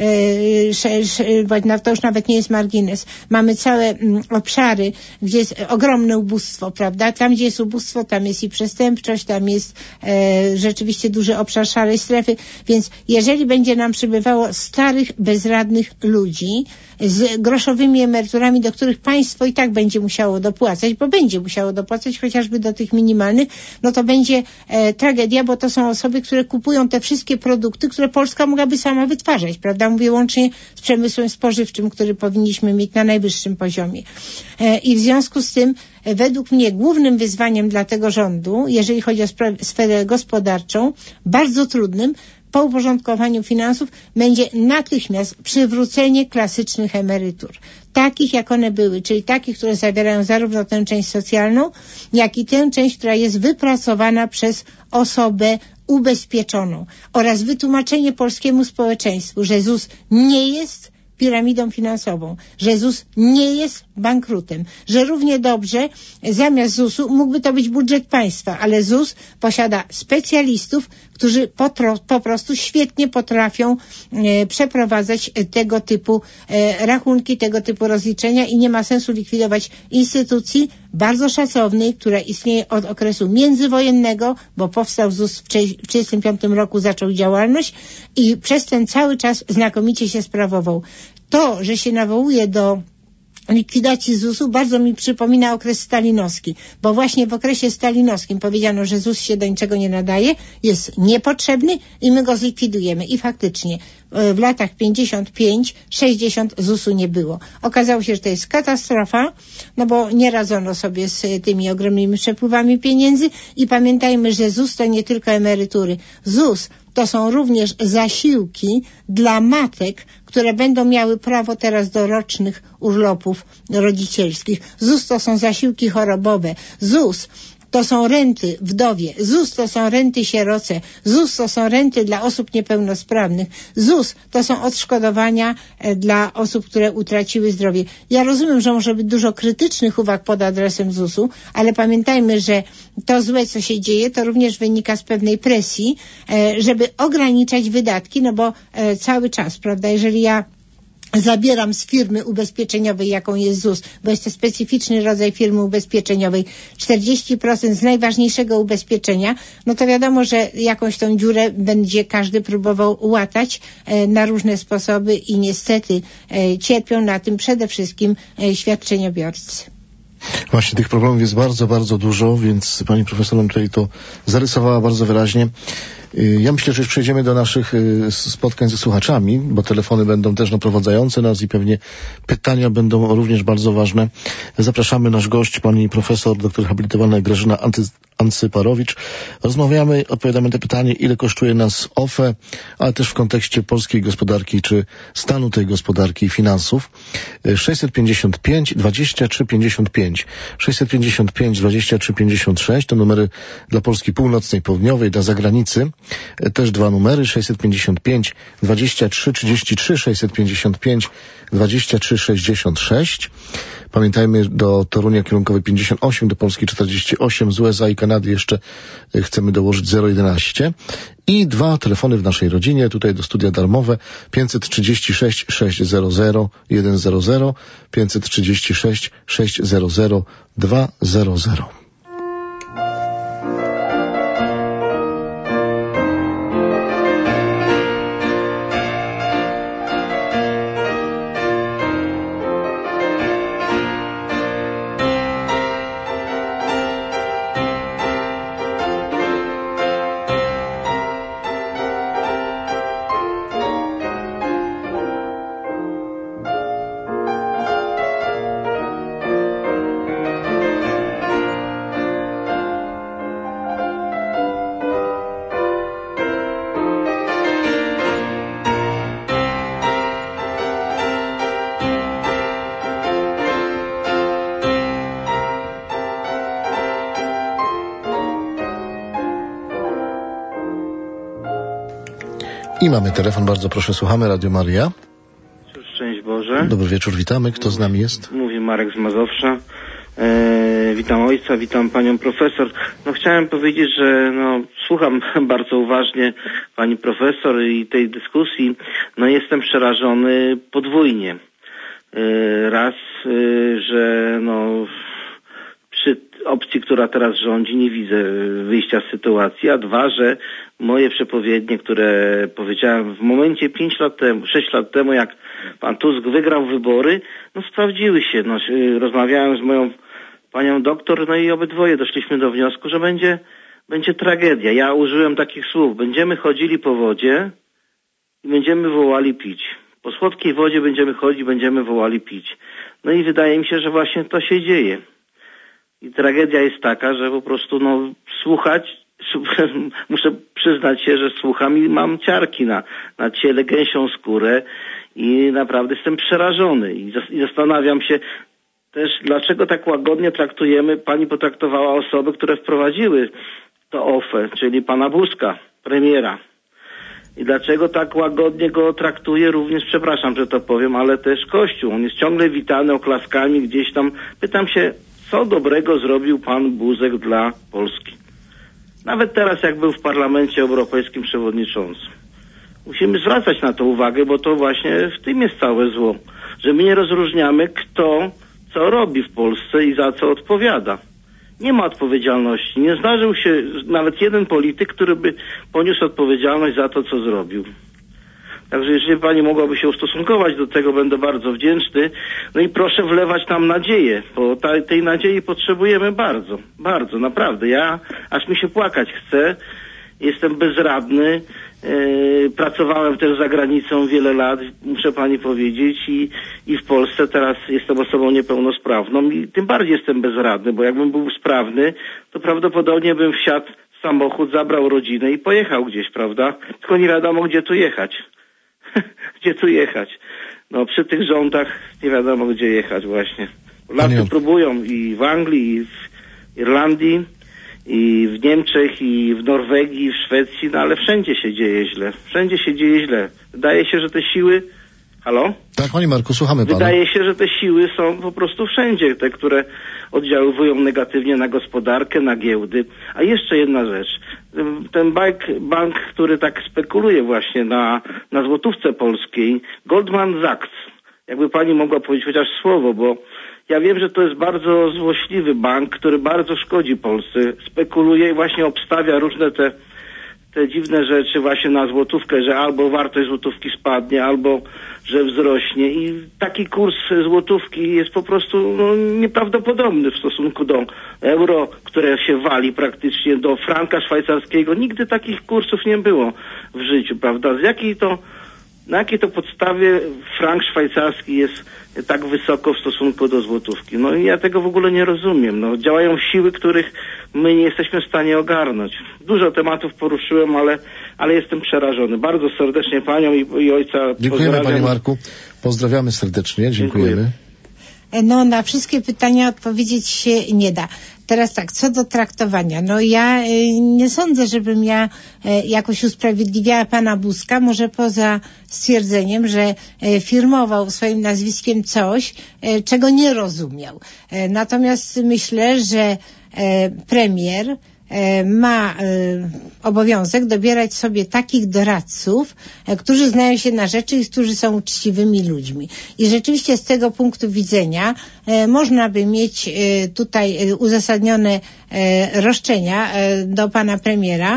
to już nawet nie jest margines, mamy całe obszary, gdzie jest ogromne ubóstwo, prawda? Tam, gdzie jest ubóstwo, tam jest i przestępczość, tam jest rzeczywiście duży obszar szarej strefy, więc jeżeli będzie nam przybywało starych, bezradnych ludzi z groszowymi emeryturami, do których państwo i tak będzie musiało dopłacać, bo będzie musiało dopłacać chociażby do tych minimalnych, no to będzie tragedia, bo to są osoby, które kupują te wszystkie produkty, które Polska mogłaby sama wytwarzać, prawda? Mówię łącznie z przemysłem spożywczym, który powinniśmy mieć na najwyższym poziomie. I w związku z tym, według mnie, głównym wyzwaniem dla tego rządu, jeżeli chodzi o sferę gospodarczą, bardzo trudnym, po uporządkowaniu finansów będzie natychmiast przywrócenie klasycznych emerytur. Takich, jak one były, czyli takich, które zawierają zarówno tę część socjalną, jak i tę część, która jest wypracowana przez osobę ubezpieczoną oraz wytłumaczenie polskiemu społeczeństwu, że ZUS nie jest piramidą finansową, że ZUS nie jest bankrutem, że równie dobrze zamiast ZUS-u mógłby to być budżet państwa, ale ZUS posiada specjalistów, którzy po prostu świetnie potrafią przeprowadzać tego typu rachunki, tego typu rozliczenia i nie ma sensu likwidować instytucji bardzo szacownej, która istnieje od okresu międzywojennego, bo powstał ZUS w 1935 roku, zaczął działalność i przez ten cały czas znakomicie się sprawował. To, że się nawołuje do likwidacji ZUS-u bardzo mi przypomina okres stalinowski, bo właśnie w okresie stalinowskim powiedziano, że ZUS się do niczego nie nadaje, jest niepotrzebny i my go zlikwidujemy. I faktycznie w latach 55-60 ZUS-u nie było. Okazało się, że to jest katastrofa, no bo nie radzono sobie z tymi ogromnymi przepływami pieniędzy i pamiętajmy, że ZUS to nie tylko emerytury. ZUS to są również zasiłki dla matek, które będą miały prawo teraz do rocznych urlopów rodzicielskich. ZUS to są zasiłki chorobowe. ZUS to są renty wdowie. ZUS to są renty sieroce. ZUS to są renty dla osób niepełnosprawnych. ZUS to są odszkodowania dla osób, które utraciły zdrowie. Ja rozumiem, że może być dużo krytycznych uwag pod adresem ZUS-u, ale pamiętajmy, że to złe, co się dzieje, to również wynika z pewnej presji, żeby ograniczać wydatki, no bo cały czas, prawda, jeżeli ja zabieram z firmy ubezpieczeniowej, jaką jest ZUS, bo jest to specyficzny rodzaj firmy ubezpieczeniowej, 40% z najważniejszego ubezpieczenia, no to wiadomo, że jakąś tą dziurę będzie każdy próbował łatać na różne sposoby i niestety cierpią na tym przede wszystkim świadczeniobiorcy. Właśnie tych problemów jest bardzo, bardzo dużo, więc pani profesor nam tutaj to zarysowała bardzo wyraźnie. Ja myślę, że już przejdziemy do naszych spotkań ze słuchaczami, bo telefony będą też naprowadzające nas i pewnie pytania będą również bardzo ważne. Zapraszamy, nasz gość, pani profesor, doktor habilitowana Grażyna Ancyparowicz. Rozmawiamy, odpowiadamy na te pytanie, ile kosztuje nas OFE, ale też w kontekście polskiej gospodarki, czy stanu tej gospodarki i finansów. 655 23 55, 655 23 56 to numery dla Polski Północnej, Południowej, dla zagranicy. Też dwa numery, 655 23 33, 655 23 66. Pamiętajmy, do Torunia kierunkowy 58, do Polski 48, z USA i Kanady jeszcze chcemy dołożyć 011. I dwa telefony w naszej rodzinie, tutaj do studia darmowe, 536 600 100, 536 600 200. I mamy telefon, bardzo proszę, słuchamy, Radio Maria. Szczęść Boże. Dobry wieczór, witamy. Kto z nami jest? Mówi Marek z Mazowsza. Witam ojca, witam panią profesor. Chciałem powiedzieć, że słucham bardzo uważnie pani profesor i tej dyskusji. Jestem przerażony podwójnie. Raz, że przy opcji, która teraz rządzi, nie widzę wyjścia z sytuacji, a dwa, że moje przepowiednie, które powiedziałem w momencie 6 lat temu, jak pan Tusk wygrał wybory, sprawdziły się. Rozmawiałem z moją panią doktor, i obydwoje doszliśmy do wniosku, że będzie tragedia. Ja użyłem takich słów: będziemy chodzili po wodzie i będziemy wołali pić. Po słodkiej wodzie będziemy chodzić, będziemy wołali pić. I wydaje mi się, że właśnie to się dzieje. I tragedia jest taka, że po prostu słuchać, muszę przyznać się, że słucham i mam ciarki na ciele, gęsią skórę i naprawdę jestem przerażony. I zastanawiam się też, dlaczego tak łagodnie traktujemy, pani potraktowała osoby, które wprowadziły to OFE, czyli pana Buzka, premiera. I dlaczego tak łagodnie go traktuje również, przepraszam, że to powiem, ale też Kościół. On jest ciągle witany oklaskami gdzieś tam. Pytam się, co dobrego zrobił pan Buzek dla Polski? Nawet teraz, jak był w Parlamencie Europejskim przewodniczącym. Musimy zwracać na to uwagę, bo to właśnie w tym jest całe zło. Że my nie rozróżniamy, kto co robi w Polsce i za co odpowiada. Nie ma odpowiedzialności. Nie zdarzył się nawet jeden polityk, który by poniósł odpowiedzialność za to, co zrobił. Także jeżeli pani mogłaby się ustosunkować do tego, będę bardzo wdzięczny. I proszę wlewać nam nadzieję, bo tej nadziei potrzebujemy bardzo, bardzo, naprawdę. Aż mi się płakać chce. Jestem bezradny. Pracowałem też za granicą wiele lat, muszę pani powiedzieć, i w Polsce teraz jestem osobą niepełnosprawną i tym bardziej jestem bezradny, bo jakbym był sprawny, to prawdopodobnie bym wsiadł w samochód, zabrał rodzinę i pojechał gdzieś, prawda? Tylko nie wiadomo, gdzie tu jechać. Gdzie tu jechać? Przy tych rządach nie wiadomo, gdzie jechać właśnie. Polacy próbują i w Anglii, i w Irlandii, i w Niemczech, i w Norwegii, i w Szwecji, ale wszędzie się dzieje źle. Wszędzie się dzieje źle. Wydaje się, że te siły... Halo? Tak, panie Marku, słuchamy pana. Wydaje się, że te siły są po prostu wszędzie, te, które oddziaływują negatywnie na gospodarkę, na giełdy. A jeszcze jedna rzecz. Ten bank, który tak spekuluje właśnie na złotówce polskiej, Goldman Sachs, jakby pani mogła powiedzieć chociaż słowo, bo ja wiem, że to jest bardzo złośliwy bank, który bardzo szkodzi Polsce. Spekuluje i właśnie obstawia różne te dziwne rzeczy właśnie na złotówkę, że albo wartość złotówki spadnie, albo że wzrośnie. I taki kurs złotówki jest po prostu nieprawdopodobny w stosunku do euro, które się wali praktycznie, do franka szwajcarskiego. Nigdy takich kursów nie było w życiu, prawda? Na jakiej to podstawie frank szwajcarski jest tak wysoko w stosunku do złotówki? I ja tego w ogóle nie rozumiem. Działają siły, których my nie jesteśmy w stanie ogarnąć. Dużo tematów poruszyłem, ale jestem przerażony. Bardzo serdecznie panią i ojca Dziękujemy, panie Marku. Pozdrawiamy serdecznie. Dziękujemy. No, na wszystkie pytania odpowiedzieć się nie da. Teraz tak, co do traktowania. No ja nie sądzę, żebym ja jakoś usprawiedliwiała pana Buzka, może poza stwierdzeniem, że firmował swoim nazwiskiem coś, czego nie rozumiał. Natomiast myślę, że premier ma obowiązek dobierać sobie takich doradców, którzy znają się na rzeczy i którzy są uczciwymi ludźmi. I rzeczywiście z tego punktu widzenia można by mieć tutaj uzasadnione roszczenia do pana premiera,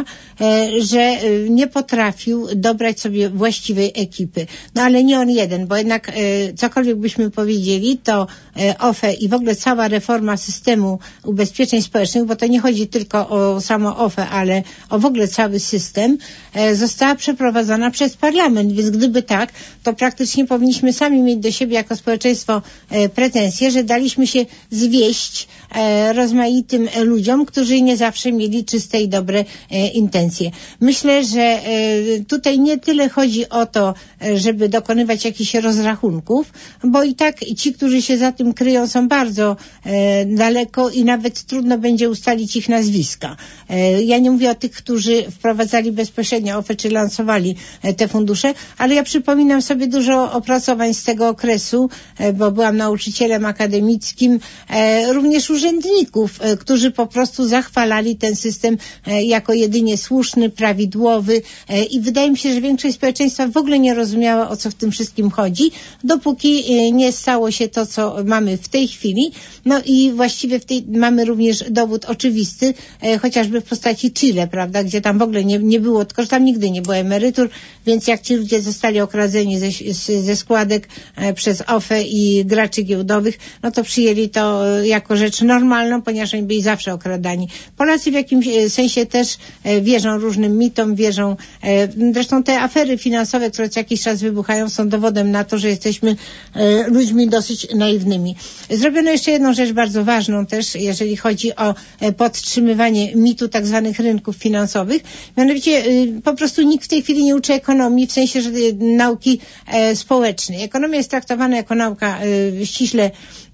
że nie potrafił dobrać sobie właściwej ekipy. No ale nie on jeden, bo jednak cokolwiek byśmy powiedzieli, to OFE i w ogóle cała reforma systemu ubezpieczeń społecznych, bo to nie chodzi tylko o samo OFE, ale o w ogóle cały system, została przeprowadzona przez parlament, więc gdyby tak, to praktycznie powinniśmy sami mieć do siebie jako społeczeństwo pretensje, że daliśmy się zwieść rozmaitym ludziom, którzy nie zawsze mieli czyste i dobre intencje. Myślę, że tutaj nie tyle chodzi o to, żeby dokonywać jakichś rozrachunków, bo i tak ci, którzy się za tym kryją, są bardzo daleko i nawet trudno będzie ustalić ich nazwiska. Ja nie mówię o tych, którzy wprowadzali bezpośrednio OFE czy lansowali te fundusze, ale ja przypominam sobie dużo opracowań z tego okresu, bo byłam nauczycielem akademickim, również urzędników, którzy po prostu zachwalali ten system jako jedynie słuszny, prawidłowy i wydaje mi się, że większość społeczeństwa w ogóle nie rozumiała, o co w tym wszystkim chodzi, dopóki nie stało się to, co mamy w tej chwili. No i właściwie mamy również dowód oczywisty, chociażby w postaci Chile, prawda, gdzie tam w ogóle nie było, tylko że tam nigdy nie było emerytur, więc jak ci ludzie zostali okradzeni ze składek przez OFE i graczy giełdowych, no to przyjęli to jako rzecz normalną, ponieważ oni byli zawsze okradani. Polacy w jakimś sensie też wierzą różnym mitom, wierzą, zresztą te afery finansowe, które co jakiś czas wybuchają, są dowodem na to, że jesteśmy ludźmi dosyć naiwnymi. Zrobiono jeszcze jedną rzecz bardzo ważną też, jeżeli chodzi o podtrzymywanie mitu tak zwanych rynków finansowych. Mianowicie po prostu nikt w tej chwili nie uczy ekonomii, w sensie, że nauki społecznej. Ekonomia jest traktowana jako nauka ściśle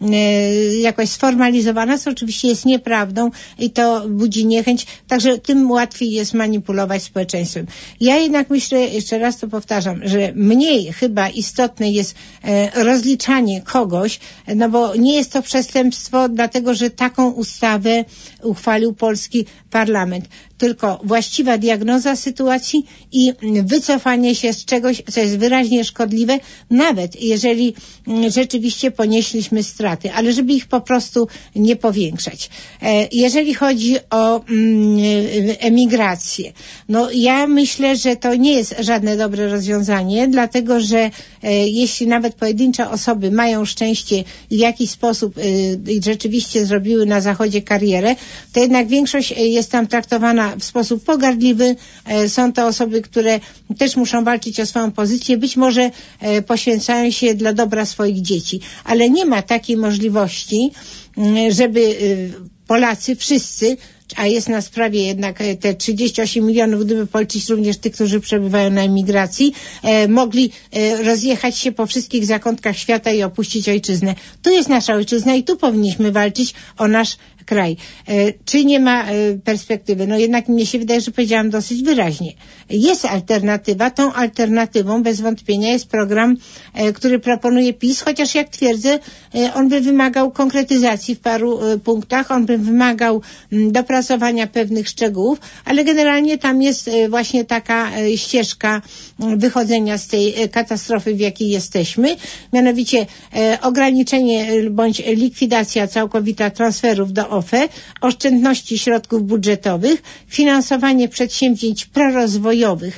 jakoś sformalizowana, co oczywiście jest nieprawdą i to budzi niechęć, także tym łatwiej jest manipulować społeczeństwem. Ja jednak myślę, jeszcze raz to powtarzam, że mniej chyba istotne jest rozliczanie kogoś, no bo nie jest to przestępstwo, dlatego że taką ustawę uchwalił polski parlament, tylko właściwa diagnoza sytuacji i wycofanie się z czegoś, co jest wyraźnie szkodliwe, nawet jeżeli rzeczywiście ponieśliśmy straty, ale żeby ich po prostu nie powiększać. Jeżeli chodzi o emigrację, no ja myślę, że to nie jest żadne dobre rozwiązanie, dlatego że jeśli nawet pojedyncze osoby mają szczęście i w jakiś sposób rzeczywiście zrobiły na Zachodzie karierę, to jednak większość jest tam traktowana w sposób pogardliwy. Są to osoby, które też muszą walczyć o swoją pozycję, być może poświęcają się dla dobra swoich dzieci, ale nie ma takiej możliwości, żeby Polacy wszyscy, a jest na sprawie jednak te 38 milionów, gdyby policzyć również tych, którzy przebywają na emigracji, mogli rozjechać się po wszystkich zakątkach świata i opuścić ojczyznę. Tu jest nasza ojczyzna i tu powinniśmy walczyć o nasz kraj. Czy nie ma perspektywy? No jednak mnie się wydaje, że powiedziałam dosyć wyraźnie. Jest alternatywa. Tą alternatywą bez wątpienia jest program, który proponuje PiS, chociaż jak twierdzę, on by wymagał konkretyzacji w paru punktach, on by wymagał dopracowania pewnych szczegółów, ale generalnie tam jest właśnie taka ścieżka wychodzenia z tej katastrofy, w jakiej jesteśmy, mianowicie ograniczenie bądź likwidacja całkowita transferów do OFE, oszczędności środków budżetowych, finansowanie przedsięwzięć prorozwojowych,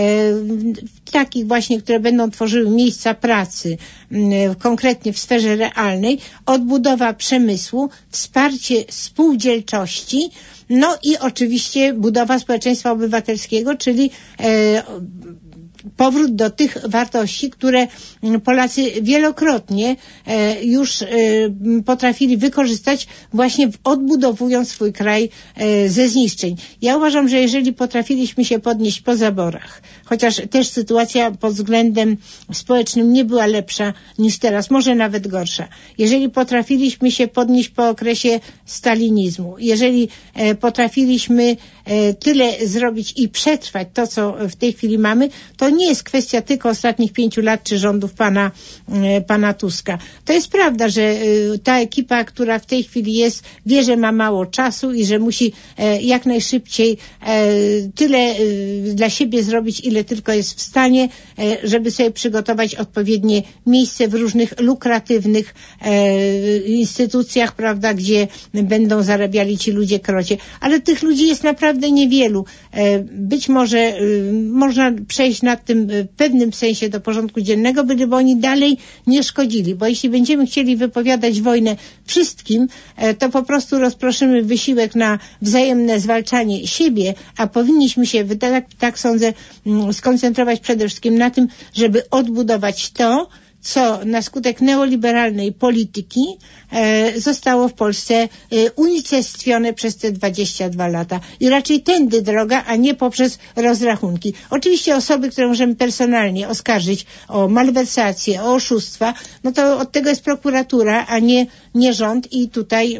takich właśnie, które będą tworzyły miejsca pracy, konkretnie w sferze realnej, odbudowa przemysłu, wsparcie spółdzielczości, no i oczywiście budowa społeczeństwa obywatelskiego, czyli powrót do tych wartości, które Polacy wielokrotnie już potrafili wykorzystać, właśnie odbudowując swój kraj ze zniszczeń. Ja uważam, że jeżeli potrafiliśmy się podnieść po zaborach, chociaż też sytuacja pod względem społecznym nie była lepsza niż teraz, może nawet gorsza. Jeżeli potrafiliśmy się podnieść po okresie stalinizmu, jeżeli potrafiliśmy tyle zrobić i przetrwać to, co w tej chwili mamy, to nie jest kwestia tylko ostatnich 5 lat czy rządów pana Tuska. To jest prawda, że ta ekipa, która w tej chwili jest, wie, że ma mało czasu i że musi jak najszybciej tyle dla siebie zrobić, ile tylko jest w stanie, żeby sobie przygotować odpowiednie miejsce w różnych lukratywnych instytucjach, prawda, gdzie będą zarabiali ci ludzie krocie. Ale tych ludzi jest naprawdę niewielu. Być może można przejść nad tym w pewnym sensie do porządku dziennego, byleby oni dalej nie szkodzili, bo jeśli będziemy chcieli wypowiadać wojnę wszystkim, to po prostu rozproszymy wysiłek na wzajemne zwalczanie siebie, a powinniśmy się, tak sądzę, skoncentrować przede wszystkim na tym, żeby odbudować to, co na skutek neoliberalnej polityki zostało w Polsce unicestwione przez te 22 lata. I raczej tędy droga, a nie poprzez rozrachunki. Oczywiście osoby, które możemy personalnie oskarżyć o malwersacje, o oszustwa, no to od tego jest prokuratura, a nie rząd i tutaj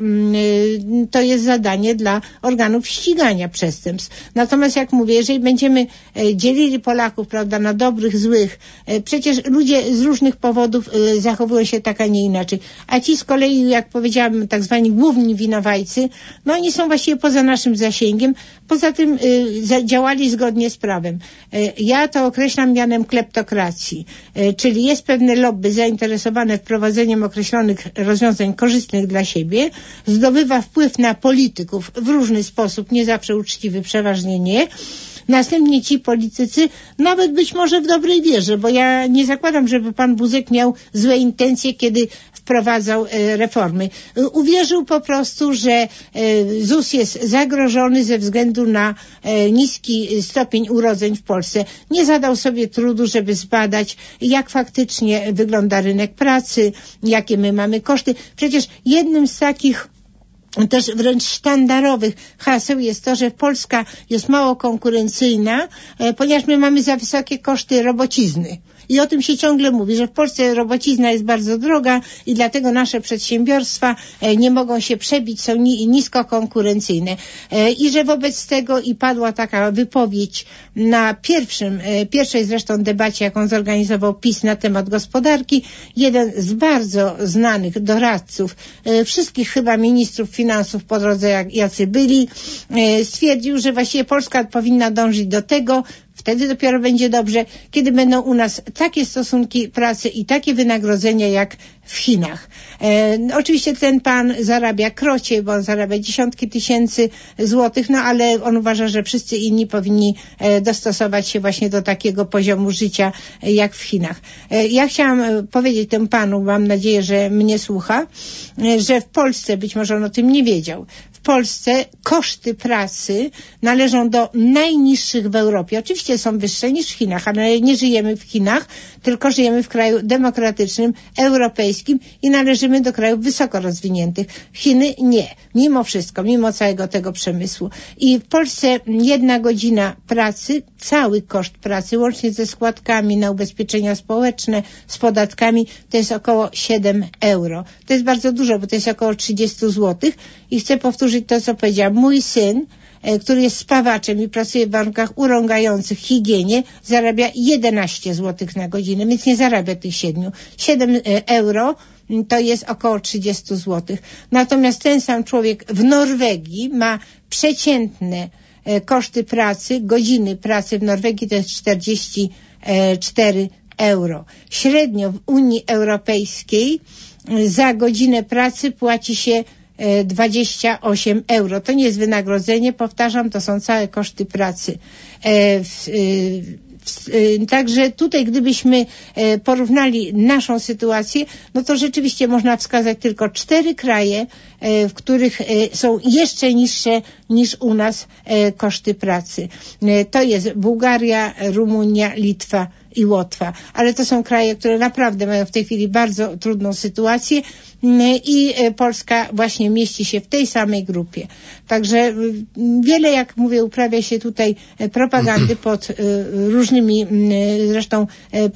to jest zadanie dla organów ścigania przestępstw. Natomiast jak mówię, jeżeli będziemy dzielili Polaków, prawda, na dobrych, złych, przecież ludzie z różnych powodów zachowują się tak, a nie inaczej. A ci z kolei, jak powiedziałam, tak zwani główni winowajcy, no oni są właściwie poza naszym zasięgiem. Poza tym działali zgodnie z prawem. Ja to określam mianem kleptokracji, czyli jest pewne lobby zainteresowane wprowadzeniem określonych rozwiązań korzystnych dla siebie, zdobywa wpływ na polityków w różny sposób, nie zawsze uczciwy, przeważnie nie. Następnie ci politycy, nawet być może w dobrej wierze, bo ja nie zakładam, żeby pan Buzek miał złe intencje, kiedy wprowadzał reformy. Uwierzył po prostu, że ZUS jest zagrożony ze względu na niski stopień urodzeń w Polsce. Nie zadał sobie trudu, żeby zbadać, jak faktycznie wygląda rynek pracy, jakie my mamy koszty. Przecież jednym z takich też wręcz sztandarowych haseł jest to, że Polska jest mało konkurencyjna, ponieważ my mamy za wysokie koszty robocizny. I o tym się ciągle mówi, że w Polsce robocizna jest bardzo droga i dlatego nasze przedsiębiorstwa nie mogą się przebić, są nisko konkurencyjne. I że wobec tego i padła taka wypowiedź na pierwszej zresztą debacie, jaką zorganizował PiS na temat gospodarki. Jeden z bardzo znanych doradców, wszystkich chyba ministrów finansów po drodze, jacy byli, stwierdził, że właściwie Polska powinna dążyć do tego, wtedy dopiero będzie dobrze, kiedy będą u nas takie stosunki pracy i takie wynagrodzenia jak w Chinach. Oczywiście ten pan zarabia krocie, bo on zarabia dziesiątki tysięcy złotych, no ale on uważa, że wszyscy inni powinni dostosować się właśnie do takiego poziomu życia jak w Chinach. Ja chciałam powiedzieć temu panu, mam nadzieję, że mnie słucha, że w Polsce, być może on o tym nie wiedział, w Polsce koszty pracy należą do najniższych w Europie. Oczywiście są wyższe niż w Chinach, ale nie żyjemy w Chinach, tylko żyjemy w kraju demokratycznym, europejskim i należymy do krajów wysoko rozwiniętych. Chiny nie. Mimo wszystko, mimo całego tego przemysłu. I w Polsce 1 godzina pracy, cały koszt pracy, łącznie ze składkami na ubezpieczenia społeczne, z podatkami, to jest około 7 euro. To jest bardzo dużo, bo to jest około 30 zł. I chcę powtórzyć to, co powiedziałam. Mój syn, który jest spawaczem i pracuje w warunkach urągających higienie, zarabia 11 zł na godzinę, więc nie zarabia tych 7. 7 euro to jest około 30 zł. Natomiast ten sam człowiek w Norwegii ma przeciętne koszty pracy, godziny pracy w Norwegii to jest 44 euro. Średnio w Unii Europejskiej za godzinę pracy płaci się 28 euro. To nie jest wynagrodzenie, powtarzam, to są całe koszty pracy. Także tutaj, gdybyśmy porównali naszą sytuację, no to rzeczywiście można wskazać tylko 4 kraje, w których są jeszcze niższe niż u nas koszty pracy. To jest Bułgaria, Rumunia, Litwa i Łotwa. Ale to są kraje, które naprawdę mają w tej chwili bardzo trudną sytuację i Polska właśnie mieści się w tej samej grupie. Także wiele, jak mówię, uprawia się tutaj propagandy pod różnymi, zresztą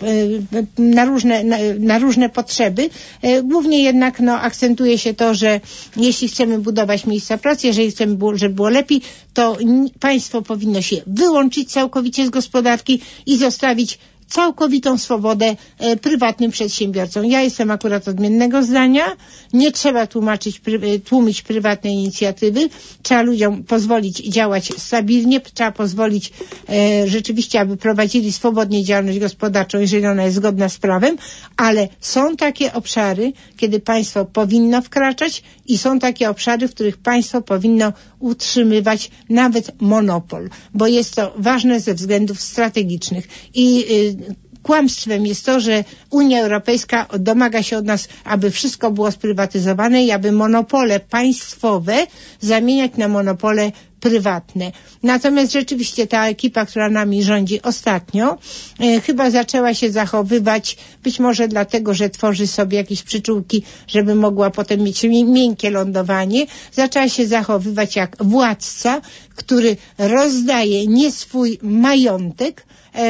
na różne potrzeby. Głównie jednak akcentuje się to, że jeśli chcemy budować miejsca pracy, jeżeli chcemy, żeby było lepiej, to państwo powinno się wyłączyć całkowicie z gospodarki i zostawić całkowitą swobodę prywatnym przedsiębiorcom. Ja jestem akurat odmiennego zdania. Nie trzeba tłumić prywatnej inicjatywy. Trzeba ludziom pozwolić działać stabilnie. Trzeba pozwolić rzeczywiście, aby prowadzili swobodnie działalność gospodarczą, jeżeli ona jest zgodna z prawem, ale są takie obszary, kiedy państwo powinno wkraczać i są takie obszary, w których państwo powinno utrzymywać nawet monopol, bo jest to ważne ze względów strategicznych. I kłamstwem jest to, że Unia Europejska domaga się od nas, aby wszystko było sprywatyzowane i aby monopole państwowe zamieniać na monopole prywatne. Natomiast rzeczywiście ta ekipa, która nami rządzi ostatnio, chyba zaczęła się zachowywać, być może dlatego, że tworzy sobie jakieś przyczółki, żeby mogła potem mieć miękkie lądowanie, zaczęła się zachowywać jak władca, który rozdaje nie swój majątek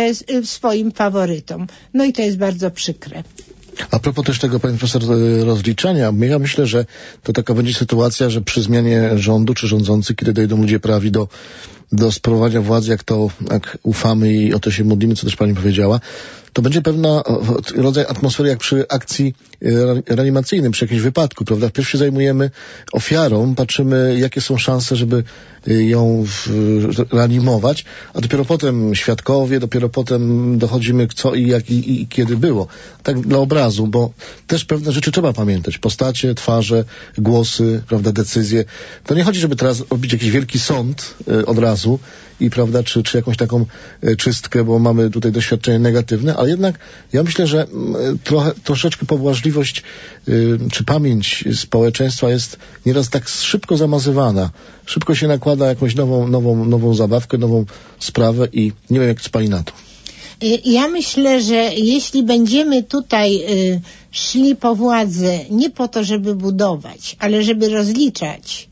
swoim faworytom. No i to jest bardzo przykre. A propos też tego, pani profesor, rozliczania, ja myślę, że to taka będzie sytuacja, że przy zmianie rządu czy rządzących, kiedy dojdą ludzie prawi do sprawowania władzy, jak ufamy i o to się modlimy, co też pani powiedziała, to będzie pewna rodzaj atmosfery jak przy akcji reanimacyjnej, przy jakimś wypadku, prawda? Wpierw się zajmujemy ofiarą, patrzymy, jakie są szanse, żeby ją reanimować, a dopiero potem świadkowie, dopiero potem dochodzimy co i jak i kiedy było. Tak dla obrazu, bo też pewne rzeczy trzeba pamiętać. Postacie, twarze, głosy, prawda, decyzje. To nie chodzi, żeby teraz robić jakiś wielki sąd od razu i prawda, czy jakąś taką czystkę, bo mamy tutaj doświadczenie negatywne, ale jednak ja myślę, że troszeczkę pobłażliwość czy pamięć społeczeństwa jest nieraz tak szybko zamazywana. Szybko się nakłada jakąś nową zabawkę, nową sprawę i nie wiem, jak jest pani na to. Ja myślę, że jeśli będziemy tutaj szli po władzę nie po to, żeby budować, ale żeby rozliczać,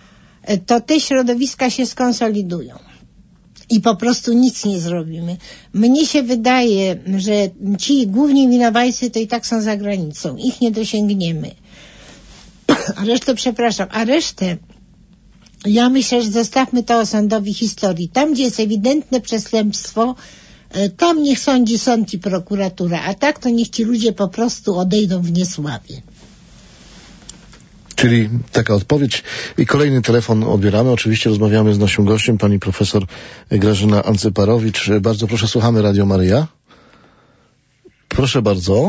to te środowiska się skonsolidują. I po prostu nic nie zrobimy. Mnie się wydaje, że ci główni winowajcy to i tak są za granicą. Ich nie dosięgniemy. A resztę ja myślę, że zostawmy to osądowi historii. Tam, gdzie jest ewidentne przestępstwo, tam niech sądzi sąd i prokuratura. A tak to niech ci ludzie po prostu odejdą w niesławie. Czyli taka odpowiedź. I kolejny telefon odbieramy. Oczywiście rozmawiamy z naszym gościem, pani profesor Grażyna Ancyparowicz. Bardzo proszę, słuchamy Radio Maryja. Proszę bardzo.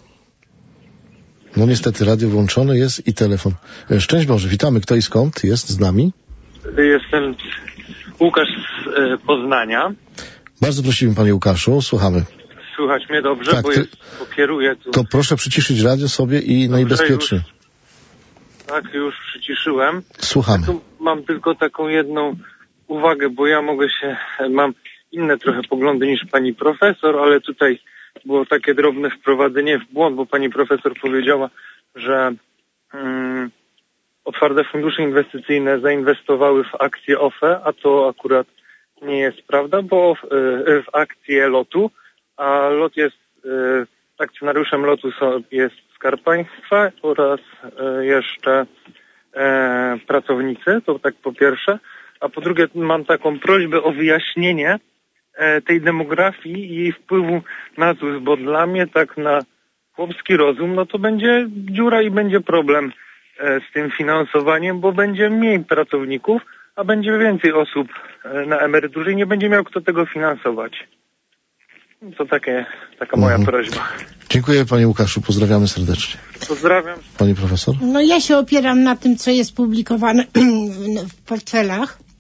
No niestety radio włączone jest i telefon. Szczęść Boże, witamy. Kto i skąd jest z nami? Jestem Łukasz z Poznania. Bardzo prosimy, panie Łukaszu, słuchamy. Słychać mnie dobrze, tak, bo kieruję tu. To proszę przyciszyć radio sobie i najbezpieczniej. Tak, już przyciszyłem. Słuchamy. Ja tu mam tylko taką jedną uwagę, bo ja mam inne trochę poglądy niż pani profesor, ale tutaj było takie drobne wprowadzenie w błąd, bo pani profesor powiedziała, że otwarte fundusze inwestycyjne zainwestowały w akcje OFE, a to akurat nie jest prawda, bo w akcje LOT-u, a LOT jest, akcjonariuszem LOT-u jest Skarb Państwa oraz jeszcze pracownicy, to tak po pierwsze, a po drugie mam taką prośbę o wyjaśnienie tej demografii i jej wpływu na ZUS, bo dla mnie tak na chłopski rozum, no to będzie dziura i będzie problem z tym finansowaniem, bo będzie mniej pracowników, a będzie więcej osób na emeryturze i nie będzie miał kto tego finansować. To taka moja prośba. Dziękuję panie Łukaszu, pozdrawiamy serdecznie. Pozdrawiam. Pani profesor? No ja się opieram na tym, co jest publikowane w portfelach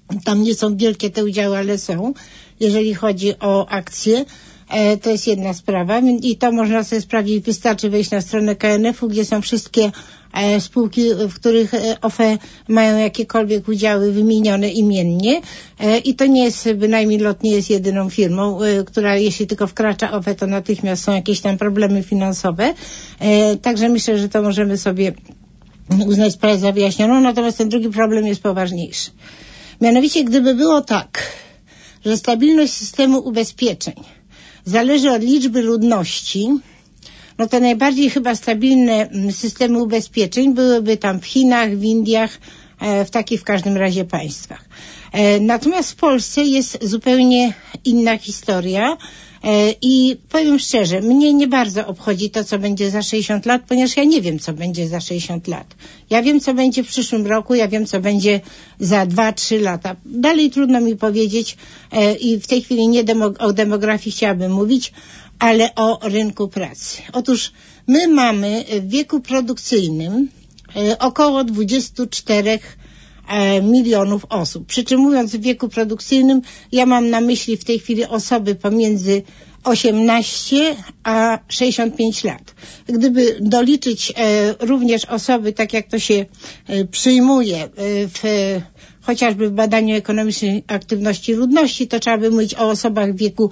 Tam nie są wielkie te udziały, ale są. Jeżeli chodzi o akcje, to jest jedna sprawa i to można sobie sprawdzić. Wystarczy wejść na stronę KNF-u, gdzie są wszystkie spółki, w których OFE mają jakiekolwiek udziały wymienione imiennie i to nie jest, bynajmniej LOT nie jest jedyną firmą, która jeśli tylko wkracza OFE, to natychmiast są jakieś tam problemy finansowe. Także myślę, że to możemy sobie uznać sprawę za wyjaśnioną, natomiast ten drugi problem jest poważniejszy. Mianowicie, gdyby było tak, że stabilność systemu ubezpieczeń zależy od liczby ludności, no to najbardziej chyba stabilne systemy ubezpieczeń byłyby tam w Chinach, w Indiach, w każdym razie państwach. Natomiast w Polsce jest zupełnie inna historia i powiem szczerze, mnie nie bardzo obchodzi to, co będzie za 60 lat, ponieważ ja nie wiem, co będzie za 60 lat. Ja wiem, co będzie w przyszłym roku, ja wiem, co będzie za 2-3 lata. Dalej trudno mi powiedzieć i w tej chwili nie o demografii chciałabym mówić, ale o rynku pracy. Otóż my mamy w wieku produkcyjnym około 24 milionów osób. Przy czym mówiąc w wieku produkcyjnym, ja mam na myśli w tej chwili osoby pomiędzy 18 a 65 lat. Gdyby doliczyć również osoby, tak jak to się przyjmuje chociażby w badaniu ekonomicznej aktywności ludności, to trzeba by mówić o osobach w wieku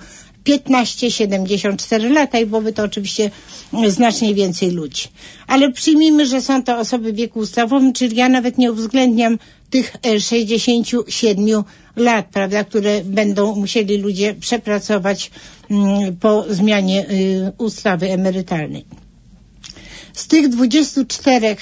15-74 lata i byłoby to oczywiście znacznie więcej ludzi. Ale przyjmijmy, że są to osoby w wieku ustawowym, czyli ja nawet nie uwzględniam tych 67 lat, prawda, które będą musieli ludzie przepracować po zmianie ustawy emerytalnej. Z tych 24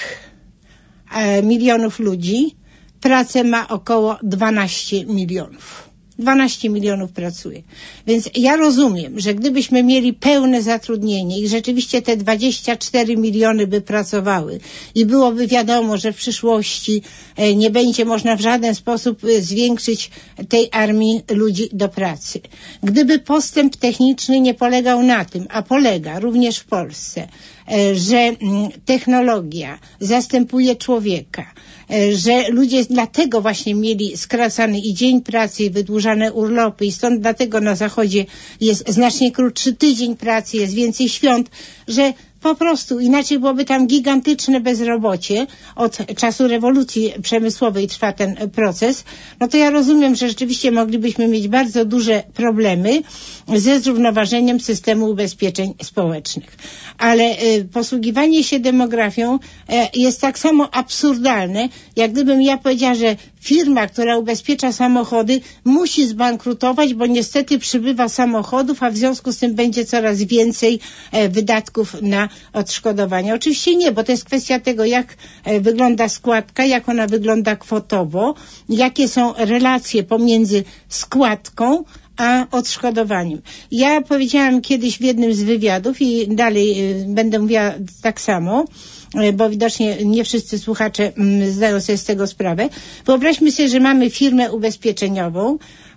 milionów ludzi pracę ma około 12 milionów. 12 milionów pracuje. Więc ja rozumiem, że gdybyśmy mieli pełne zatrudnienie i rzeczywiście te 24 miliony by pracowały i byłoby wiadomo, że w przyszłości nie będzie można w żaden sposób zwiększyć tej armii ludzi do pracy. Gdyby postęp techniczny nie polegał na tym, a polega również w Polsce, że technologia zastępuje człowieka, że ludzie dlatego właśnie mieli skracany i dzień pracy i wydłużane urlopy i stąd dlatego na Zachodzie jest znacznie krótszy tydzień pracy, jest więcej świąt, że po prostu inaczej byłoby tam gigantyczne bezrobocie. Od czasu rewolucji przemysłowej trwa ten proces. No to ja rozumiem, że rzeczywiście moglibyśmy mieć bardzo duże problemy ze zrównoważeniem systemu ubezpieczeń społecznych. Ale posługiwanie się demografią jest tak samo absurdalne, jak gdybym ja powiedziała, że firma, która ubezpiecza samochody, musi zbankrutować, bo niestety przybywa samochodów, a w związku z tym będzie coraz więcej wydatków na odszkodowania. Oczywiście nie, bo to jest kwestia tego, jak wygląda składka, jak ona wygląda kwotowo, jakie są relacje pomiędzy składką a odszkodowaniem. Ja powiedziałam kiedyś w jednym z wywiadów i dalej będę mówiła tak samo, bo widocznie nie wszyscy słuchacze zdają sobie z tego sprawę. Wyobraźmy sobie, że mamy firmę ubezpieczeniową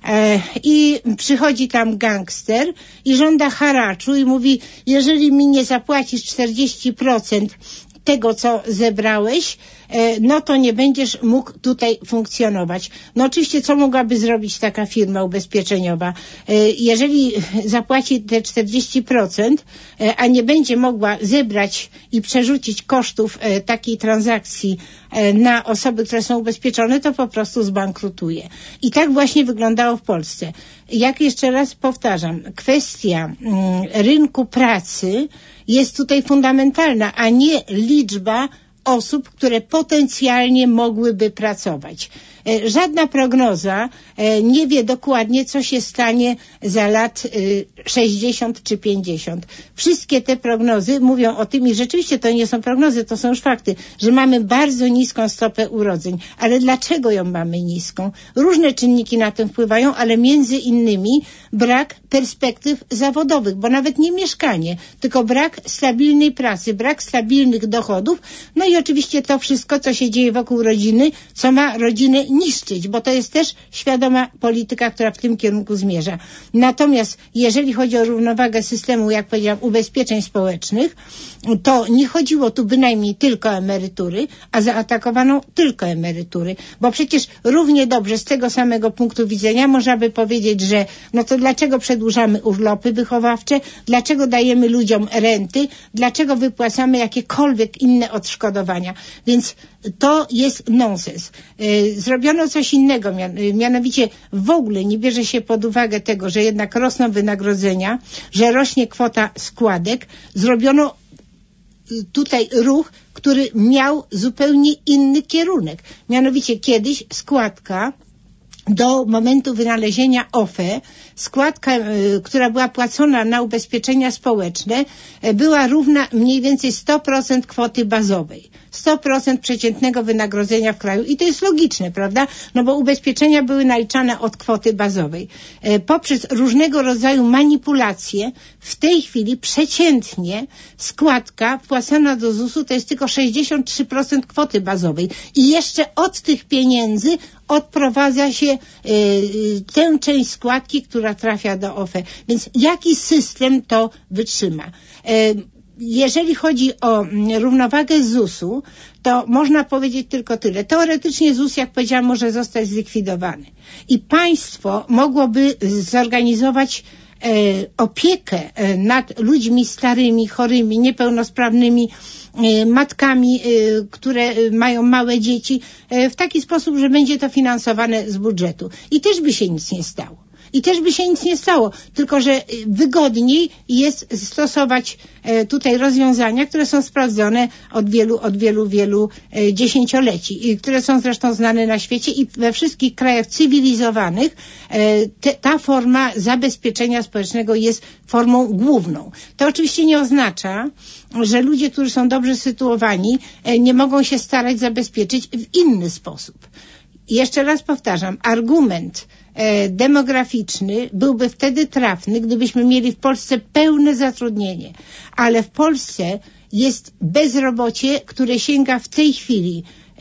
i przychodzi tam gangster i żąda haraczu i mówi, jeżeli mi nie zapłacisz 40% tego, co zebrałeś, no to nie będziesz mógł tutaj funkcjonować. No oczywiście, co mogłaby zrobić taka firma ubezpieczeniowa? Jeżeli zapłaci te 40%, a nie będzie mogła zebrać i przerzucić kosztów takiej transakcji na osoby, które są ubezpieczone, to po prostu zbankrutuje. I tak właśnie wyglądało w Polsce. Jak jeszcze raz powtarzam, kwestia rynku pracy jest tutaj fundamentalna, a nie liczba osób, które potencjalnie mogłyby pracować. Żadna prognoza nie wie dokładnie, co się stanie za lat 60 czy 50. Wszystkie te prognozy mówią o tym i rzeczywiście to nie są prognozy, to są już fakty, że mamy bardzo niską stopę urodzeń. Ale dlaczego ją mamy niską? Różne czynniki na tym wpływają, ale między innymi brak perspektyw zawodowych, bo nawet nie mieszkanie, tylko brak stabilnej pracy, brak stabilnych dochodów, no i oczywiście to wszystko, co się dzieje wokół rodziny, co ma rodzinę niszczyć, bo to jest też świadoma polityka, która w tym kierunku zmierza. Natomiast jeżeli chodzi o równowagę systemu, jak powiedziałam, ubezpieczeń społecznych, to nie chodziło tu bynajmniej tylko o emerytury, a zaatakowano tylko emerytury, bo przecież równie dobrze z tego samego punktu widzenia można by powiedzieć, że no to dlaczego przedłużamy urlopy wychowawcze, dlaczego dajemy ludziom renty, dlaczego wypłacamy jakiekolwiek inne odszkodowania. Więc to jest nonsens. Zrobiono coś innego, mianowicie w ogóle nie bierze się pod uwagę tego, że jednak rosną wynagrodzenia, że rośnie kwota składek. Zrobiono tutaj ruch, który miał zupełnie inny kierunek. Mianowicie kiedyś składka do momentu wynalezienia OFE, składka, która była płacona na ubezpieczenia społeczne, była równa mniej więcej 100% kwoty bazowej. 100% przeciętnego wynagrodzenia w kraju. I to jest logiczne, prawda? No bo ubezpieczenia były naliczane od kwoty bazowej. Poprzez różnego rodzaju manipulacje w tej chwili przeciętnie składka wpłacana do ZUS-u to jest tylko 63% kwoty bazowej. I jeszcze od tych pieniędzy odprowadza się tę część składki, która trafia do OFE. Więc jaki system to wytrzyma? Jeżeli chodzi o równowagę ZUS-u, to można powiedzieć tylko tyle. Teoretycznie ZUS, jak powiedziałam, może zostać zlikwidowany. I państwo mogłoby zorganizować opiekę nad ludźmi starymi, chorymi, niepełnosprawnymi, matkami, które mają małe dzieci w taki sposób, że będzie to finansowane z budżetu. I też by się nic nie stało. Tylko że wygodniej jest stosować tutaj rozwiązania, które są sprawdzone od wielu dziesięcioleci i które są zresztą znane na świecie i we wszystkich krajach cywilizowanych ta forma zabezpieczenia społecznego jest formą główną. To oczywiście nie oznacza, że ludzie, którzy są dobrze sytuowani, nie mogą się starać zabezpieczyć w inny sposób. I jeszcze raz powtarzam, argument demograficzny byłby wtedy trafny, gdybyśmy mieli w Polsce pełne zatrudnienie. Ale w Polsce jest bezrobocie, które sięga w tej chwili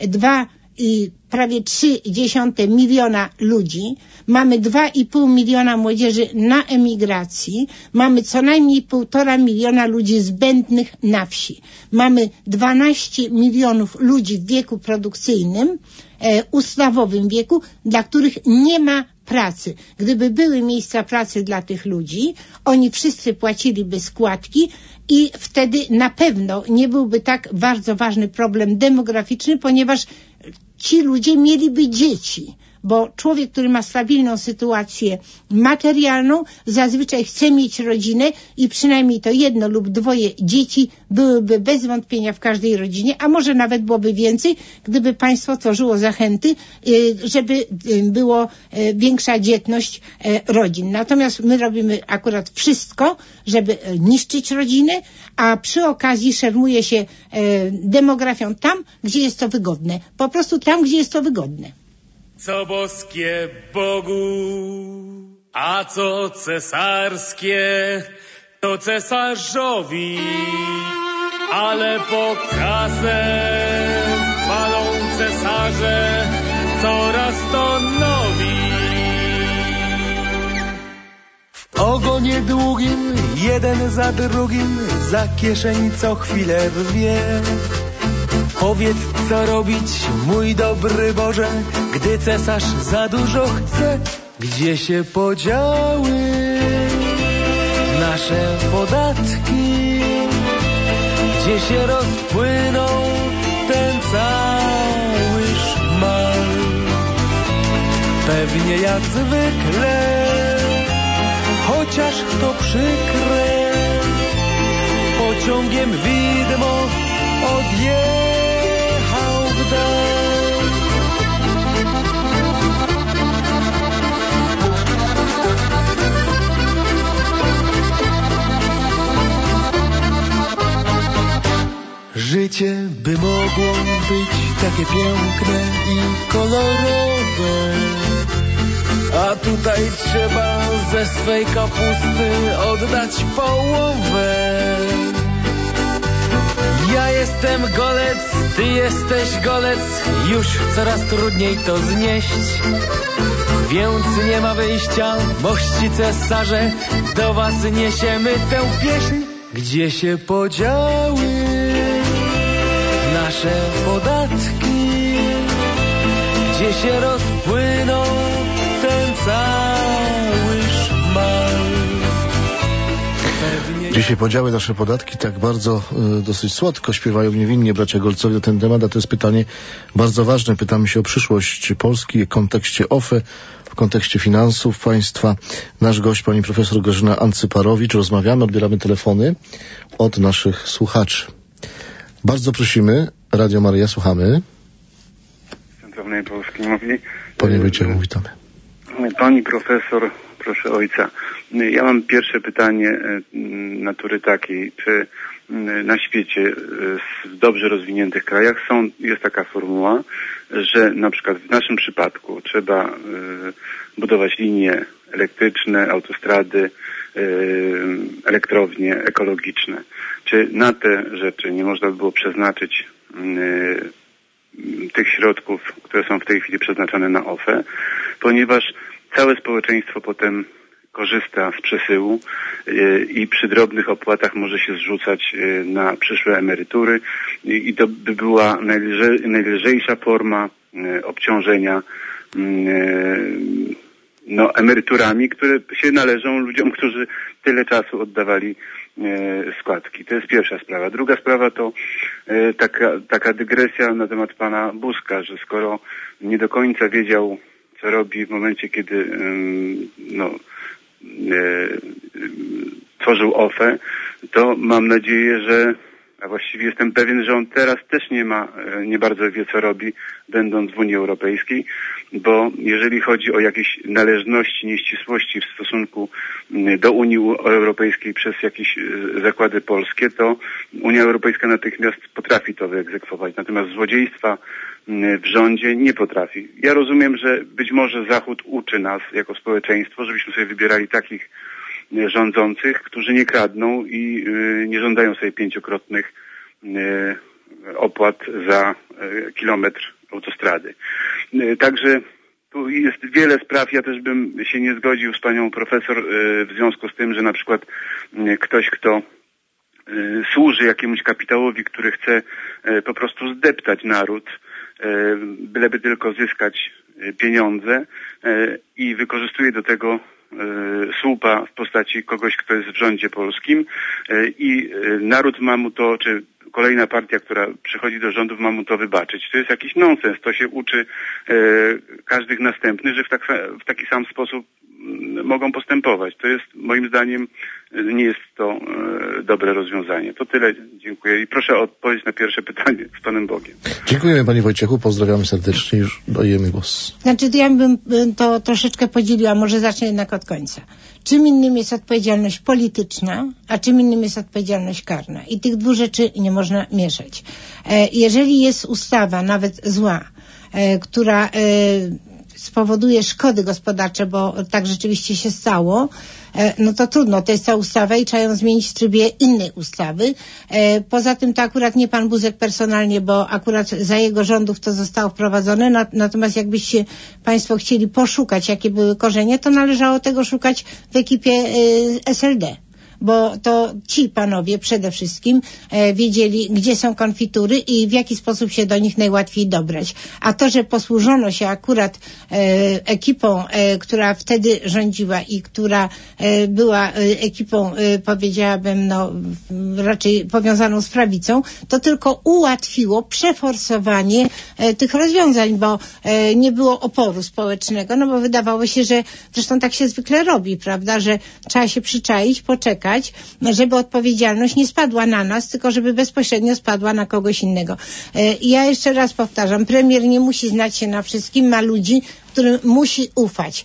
prawie 0,3 miliona ludzi. Mamy 2,5 miliona młodzieży na emigracji. Mamy co najmniej 1,5 miliona ludzi zbędnych na wsi. Mamy 12 milionów ludzi w wieku produkcyjnym, ustawowym wieku, dla których nie ma pracy. Gdyby były miejsca pracy dla tych ludzi, oni wszyscy płaciliby składki i wtedy na pewno nie byłby tak bardzo ważny problem demograficzny, ponieważ ci ludzie mieliby dzieci. Bo człowiek, który ma stabilną sytuację materialną, zazwyczaj chce mieć rodzinę i przynajmniej to 1 lub 2 dzieci byłyby bez wątpienia w każdej rodzinie, a może nawet byłoby więcej, gdyby państwo tworzyło zachęty, żeby było większa dzietność rodzin. Natomiast my robimy akurat wszystko, żeby niszczyć rodzinę, a przy okazji szermuje się demografią tam, gdzie jest to wygodne. Po prostu tam, gdzie jest to wygodne. Co boskie Bogu, a co cesarskie, to cesarzowi, ale po kasę walą cesarze coraz to nowi. W ogonie długim, jeden za drugim, za kieszeń co chwilę rwie. Powiedz, co robić, mój dobry Boże, gdy cesarz za dużo chce. Gdzie się podziały nasze podatki? Gdzie się rozpłynął ten cały szmal? Pewnie jak zwykle, chociaż to przykre, pociągiem widmo odjechał w dal. Życie by mogło być takie piękne i kolorowe, a tutaj trzeba ze swej kapusty oddać połowę. Ja jestem golec, ty jesteś golec, już coraz trudniej to znieść. Więc nie ma wyjścia, mości cesarze, do was niesiemy tę pieśń. Gdzie się podziały nasze podatki? Gdzie się rozpłynął ten cały szmal? Gdzie się podziały nasze podatki? Tak bardzo, dosyć słodko śpiewają niewinnie bracia Golcowi na ten temat, a to jest pytanie bardzo ważne. Pytamy się o przyszłość Polski w kontekście OFE, w kontekście finansów państwa. Nasz gość, pani profesor Grażyna Ancyparowicz. Rozmawiamy, odbieramy telefony od naszych słuchaczy. Bardzo prosimy, Radio Maryja, słuchamy. Centralnej Polski mówi. Panie Wojciechu, witamy. Pani profesor, proszę ojca. Ja mam pierwsze pytanie natury takiej. Czy na świecie, w dobrze rozwiniętych krajach jest taka formuła, że na przykład w naszym przypadku trzeba budować linie elektryczne, autostrady, elektrownie ekologiczne. Czy na te rzeczy nie można by było przeznaczyć tych środków, które są w tej chwili przeznaczone na OFE, ponieważ całe społeczeństwo potem korzysta z przesyłu i przy drobnych opłatach może się zrzucać na przyszłe emerytury i to by była najlżejsza forma obciążenia emeryturami, które się należą ludziom, którzy tyle czasu oddawali składki. To jest pierwsza sprawa. Druga sprawa to taka dygresja na temat pana Buzka, że skoro nie do końca wiedział, co robi w momencie, kiedy tworzył OFE, to mam nadzieję, a właściwie jestem pewien, że on teraz też nie bardzo wie, co robi, będąc w Unii Europejskiej, bo jeżeli chodzi o jakieś należności, nieścisłości w stosunku do Unii Europejskiej przez jakieś zakłady polskie, to Unia Europejska natychmiast potrafi to wyegzekwować, natomiast złodziejstwa w rządzie nie potrafi. Ja rozumiem, że być może Zachód uczy nas jako społeczeństwo, żebyśmy sobie wybierali takich rządzących, którzy nie kradną i nie żądają sobie 5-krotnych opłat za kilometr autostrady. Także tu jest wiele spraw. Ja też bym się nie zgodził z panią profesor w związku z tym, że na przykład ktoś, kto służy jakiemuś kapitałowi, który chce po prostu zdeptać naród, byleby tylko zyskać pieniądze i wykorzystuje do tego słupa w postaci kogoś, kto jest w rządzie polskim i naród ma mu to, czy kolejna partia, która przychodzi do rządów, ma mu to wybaczyć. To jest jakiś nonsens. To się uczy każdych następnych, że w taki sam sposób mogą postępować. To jest, moim zdaniem, nie jest to dobre rozwiązanie. To tyle. Dziękuję. I proszę o odpowiedź na pierwsze pytanie. Z Panem Bogiem. Dziękujemy panie Wojciechu. Pozdrawiamy serdecznie. Już dajemy głos. Znaczy, ja bym to troszeczkę podzieliła. Może zacznę jednak od końca. Czym innym jest odpowiedzialność polityczna, a czym innym jest odpowiedzialność karna. I tych dwóch rzeczy nie można mieszać. Jeżeli jest ustawa, nawet zła, która spowoduje szkody gospodarcze, bo tak rzeczywiście się stało, no to trudno, to jest ta ustawa i trzeba ją zmienić w trybie innej ustawy. Poza tym to akurat nie pan Buzek personalnie, bo akurat za jego rządów to zostało wprowadzone, natomiast jakbyście państwo chcieli poszukać, jakie były korzenie, to należało tego szukać w ekipie SLD. Bo to ci panowie przede wszystkim wiedzieli, gdzie są konfitury i w jaki sposób się do nich najłatwiej dobrać. A to, że posłużono się akurat ekipą, która wtedy rządziła i która była ekipą, powiedziałabym, raczej powiązaną z prawicą, to tylko ułatwiło przeforsowanie tych rozwiązań, bo nie było oporu społecznego, bo wydawało się, że zresztą tak się zwykle robi, prawda, że trzeba się przyczaić, poczekać, żeby odpowiedzialność nie spadła na nas, tylko żeby bezpośrednio spadła na kogoś innego. I ja jeszcze raz powtarzam, premier nie musi znać się na wszystkim, ma ludzi, którym musi ufać.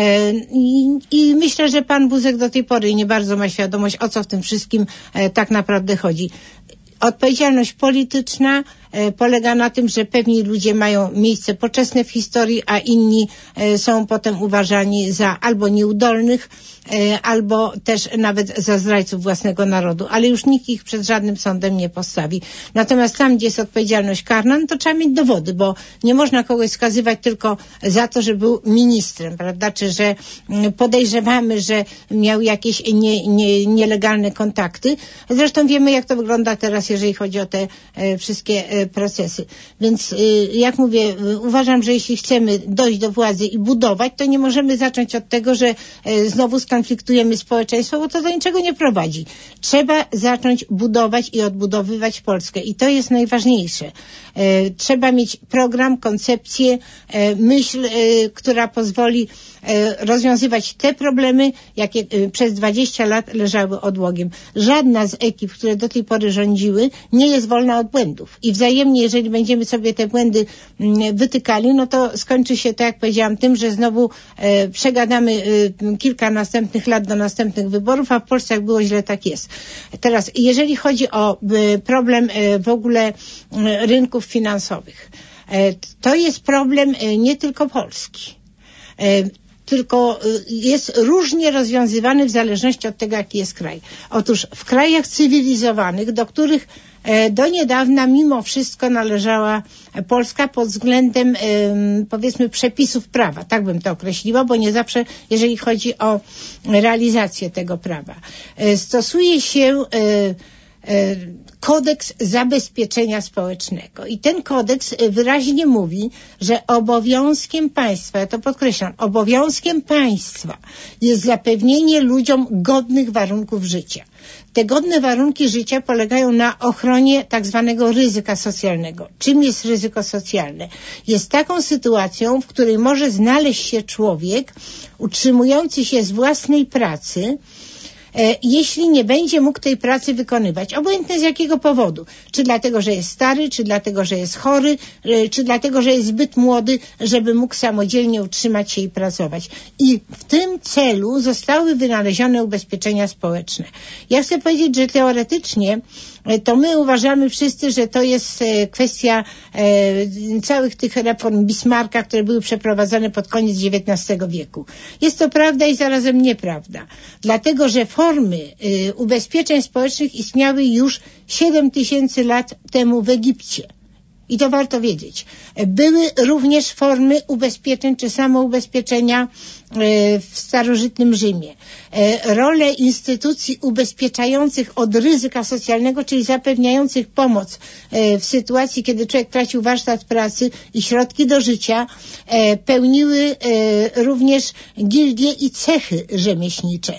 I myślę, że pan Buzek do tej pory nie bardzo ma świadomość, o co w tym wszystkim tak naprawdę chodzi. Odpowiedzialność polityczna, polega na tym, że pewni ludzie mają miejsce poczesne w historii, a inni są potem uważani za albo nieudolnych, albo też nawet za zdrajców własnego narodu, ale już nikt ich przed żadnym sądem nie postawi. Natomiast tam, gdzie jest odpowiedzialność karna, no to trzeba mieć dowody, bo nie można kogoś skazywać tylko za to, że był ministrem, prawda, czy że podejrzewamy, że miał jakieś nielegalne kontakty. Zresztą wiemy, jak to wygląda teraz, jeżeli chodzi o te wszystkie procesy. Więc jak mówię, uważam, że jeśli chcemy dojść do władzy i budować, to nie możemy zacząć od tego, że znowu skonfliktujemy społeczeństwo, bo to do niczego nie prowadzi. Trzeba zacząć budować i odbudowywać Polskę i to jest najważniejsze. Trzeba mieć program, koncepcję, myśl, która pozwoli rozwiązywać te problemy, jakie przez 20 lat leżały odłogiem. Żadna z ekip, które do tej pory rządziły, nie jest wolna od błędów. I wzajemnie, jeżeli będziemy sobie te błędy wytykali, no to skończy się, tak jak powiedziałam, tym, że znowu przegadamy kilka następnych lat do następnych wyborów, a w Polsce jak było źle, tak jest. Teraz, jeżeli chodzi o problem w ogóle rynków finansowych, to jest problem nie tylko Polski. Tylko jest różnie rozwiązywany w zależności od tego, jaki jest kraj. Otóż w krajach cywilizowanych, do których do niedawna mimo wszystko należała Polska pod względem, powiedzmy, przepisów prawa, tak bym to określiła, bo nie zawsze, jeżeli chodzi o realizację tego prawa, stosuje się kodeks zabezpieczenia społecznego. I ten kodeks wyraźnie mówi, że obowiązkiem państwa, ja to podkreślam, obowiązkiem państwa jest zapewnienie ludziom godnych warunków życia. Te godne warunki życia polegają na ochronie tak zwanego ryzyka socjalnego. Czym jest ryzyko socjalne? Jest taką sytuacją, w której może znaleźć się człowiek utrzymujący się z własnej pracy, jeśli nie będzie mógł tej pracy wykonywać, obojętnie z jakiego powodu. Czy dlatego, że jest stary, czy dlatego, że jest chory, czy dlatego, że jest zbyt młody, żeby mógł samodzielnie utrzymać się i pracować. I w tym celu zostały wynalezione ubezpieczenia społeczne. Ja chcę powiedzieć, że teoretycznie to my uważamy wszyscy, że to jest kwestia całych tych reform Bismarcka, które były przeprowadzone pod koniec XIX wieku. Jest to prawda i zarazem nieprawda. Dlatego, że formy ubezpieczeń społecznych istniały już 7000 lat temu w Egipcie. I to warto wiedzieć. Były również formy ubezpieczeń czy samoubezpieczenia w starożytnym Rzymie. Rolę instytucji ubezpieczających od ryzyka socjalnego, czyli zapewniających pomoc w sytuacji, kiedy człowiek tracił warsztat pracy i środki do życia, pełniły również gildie i cechy rzemieślnicze.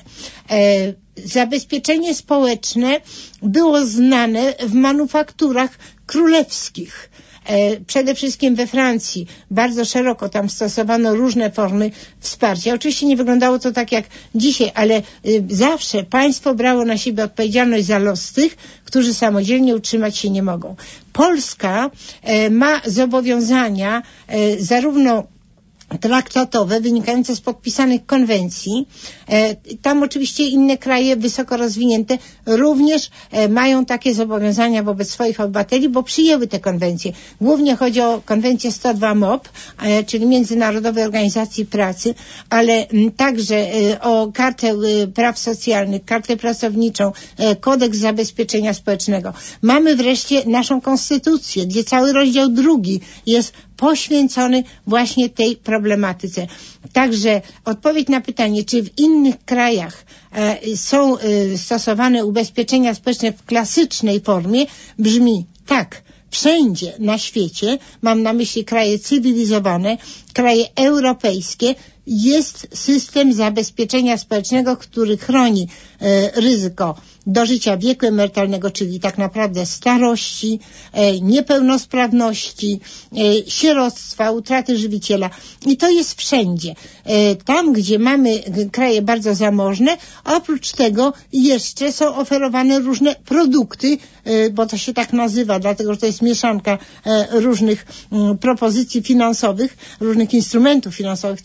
Zabezpieczenie społeczne było znane w manufakturach królewskich. Przede wszystkim we Francji bardzo szeroko tam stosowano różne formy wsparcia. Oczywiście nie wyglądało to tak jak dzisiaj, ale zawsze państwo brało na siebie odpowiedzialność za los tych, którzy samodzielnie utrzymać się nie mogą. Polska ma zobowiązania zarówno traktatowe wynikające z podpisanych konwencji. Tam oczywiście inne kraje wysoko rozwinięte również mają takie zobowiązania wobec swoich obywateli, bo przyjęły te konwencje. Głównie chodzi o konwencję 102 MOP, czyli Międzynarodowej Organizacji Pracy, ale także o Kartę Praw Socjalnych, Kartę Pracowniczą, Kodeks Zabezpieczenia Społecznego. Mamy wreszcie naszą konstytucję, gdzie cały rozdział 2 jest poświęcony właśnie tej problematyce. Także odpowiedź na pytanie, czy w innych krajach są stosowane ubezpieczenia społeczne w klasycznej formie, brzmi tak. Wszędzie na świecie, mam na myśli kraje cywilizowane, kraje europejskie, jest system zabezpieczenia społecznego, który chroni ryzyko dożycia wieku emerytalnego, czyli tak naprawdę starości, niepełnosprawności, sieroctwa, utraty żywiciela. I to jest wszędzie. Tam, gdzie mamy kraje bardzo zamożne, oprócz tego jeszcze są oferowane różne produkty, bo to się tak nazywa, dlatego że to jest mieszanka różnych propozycji finansowych, różnych instrumentów finansowych, tak to mówimy,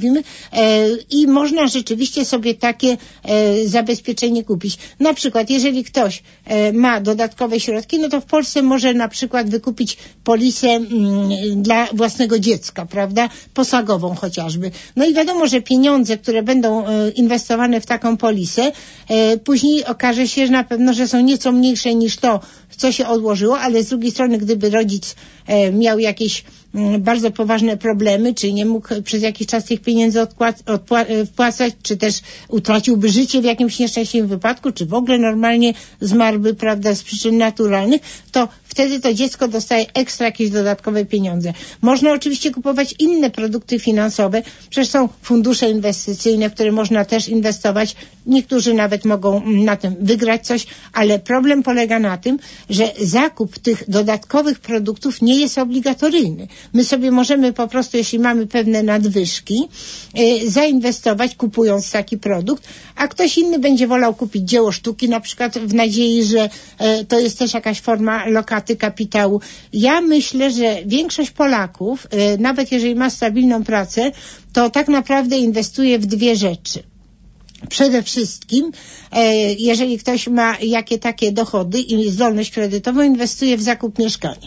mówimy, i można rzeczywiście sobie takie zabezpieczenie kupić. Na przykład, jeżeli ktoś ma dodatkowe środki, no to w Polsce może na przykład wykupić polisę dla własnego dziecka, prawda? Posagową chociażby. No i wiadomo, że pieniądze, które będą inwestowane w taką polisę, później okaże się, że na pewno, że są nieco mniejsze niż to, co się odłożyło, ale z drugiej strony, gdyby rodzic miał jakieś bardzo poważne problemy, czy nie mógł przez jakiś czas tych pieniędzy wpłacać, czy też utraciłby życie w jakimś nieszczęśliwym wypadku, czy w ogóle normalnie zmarłby, prawda, z przyczyn naturalnych, to wtedy to dziecko dostaje ekstra jakieś dodatkowe pieniądze. Można oczywiście kupować inne produkty finansowe, przecież są fundusze inwestycyjne, w które można też inwestować. Niektórzy nawet mogą na tym wygrać coś, ale problem polega na tym, że zakup tych dodatkowych produktów nie jest obligatoryjny. My sobie możemy po prostu, jeśli mamy pewne nadwyżki, zainwestować kupując taki produkt, a ktoś inny będzie wolał kupić dzieło sztuki, na przykład w nadziei, że to jest też jakaś forma lokaty kapitału. Ja myślę, że większość Polaków, nawet jeżeli ma stabilną pracę, to tak naprawdę inwestuje w dwie rzeczy. Przede wszystkim, jeżeli ktoś ma jakie takie dochody i zdolność kredytową, inwestuje w zakup mieszkania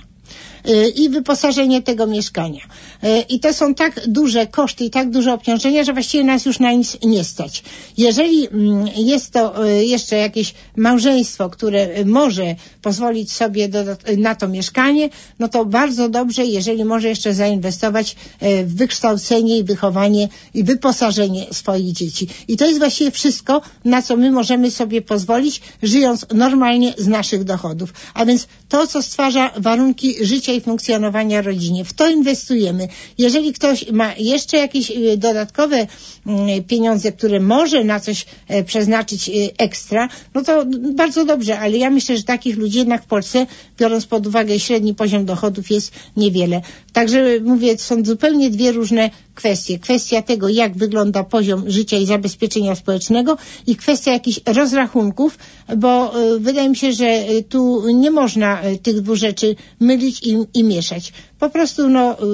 i wyposażenie tego mieszkania. I to są tak duże koszty i tak duże obciążenia, że właściwie nas już na nic nie stać. Jeżeli jest to jeszcze jakieś małżeństwo, które może pozwolić sobie na to mieszkanie, no to bardzo dobrze, jeżeli może jeszcze zainwestować w wykształcenie i wychowanie i wyposażenie swoich dzieci. I to jest właściwie wszystko, na co my możemy sobie pozwolić, żyjąc normalnie z naszych dochodów. A więc to, co stwarza warunki życia i funkcjonowania rodzinie. W to inwestujemy. Jeżeli ktoś ma jeszcze jakieś dodatkowe pieniądze, które może na coś przeznaczyć ekstra, no to bardzo dobrze, ale ja myślę, że takich ludzi jednak w Polsce, biorąc pod uwagę średni poziom dochodów, jest niewiele. Także mówię, są zupełnie dwie różne kwestie. Kwestia tego, jak wygląda poziom życia i zabezpieczenia społecznego i kwestia jakichś rozrachunków, bo wydaje mi się, że tu nie można tych dwóch rzeczy mylić i mieszać. Po prostu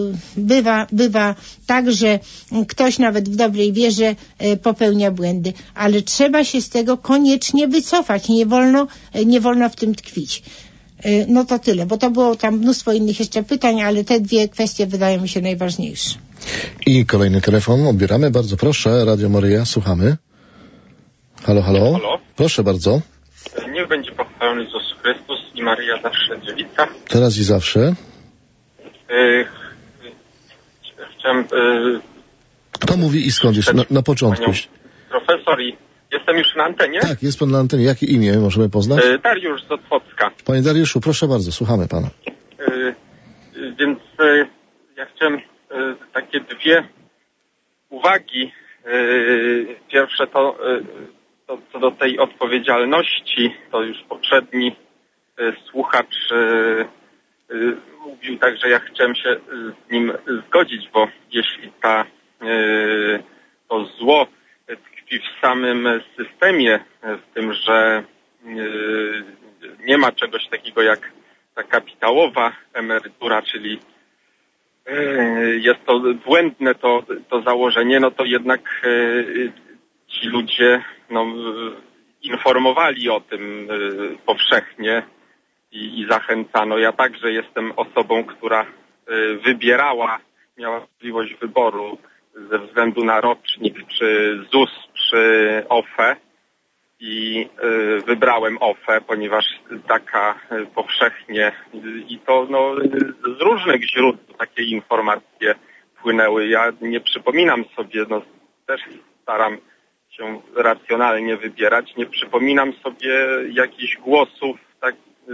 bywa tak, że ktoś nawet w dobrej wierze popełnia błędy, ale trzeba się z tego koniecznie wycofać. Nie wolno w tym tkwić. No to tyle, bo to było tam mnóstwo innych jeszcze pytań, ale te dwie kwestie wydają mi się najważniejsze. I kolejny telefon odbieramy. Bardzo proszę, Radio Maryja, słuchamy. Halo, halo. Halo. Proszę bardzo. Niech będzie pochwalony Jezus Chrystus i Maryja zawsze dziewica. Teraz i zawsze. Chciałem... Kto mówi i skąd jest? Na początku. Profesor i jestem już na antenie? Tak, jest pan na antenie. Jakie imię możemy poznać? Dariusz z Otwocka. Panie Dariuszu, proszę bardzo, słuchamy pana. Więc ja chciałem takie dwie uwagi. Pierwsze to co do tej odpowiedzialności, to już poprzedni słuchacz mówił tak, że ja chciałem się z nim zgodzić, bo jeśli to zło tkwi w samym systemie, w tym, że nie ma czegoś takiego jak ta kapitałowa emerytura, czyli jest to błędne to założenie, no to jednak ci ludzie informowali o tym powszechnie i zachęcano. Ja także jestem osobą, która miała możliwość wyboru ze względu na rocznik, czy ZUS, czy OFE i wybrałem OFE, ponieważ taka powszechnie i to z różnych źródeł takie informacje płynęły. Ja nie przypominam sobie, też staram się racjonalnie wybierać, nie przypominam sobie jakichś głosów tak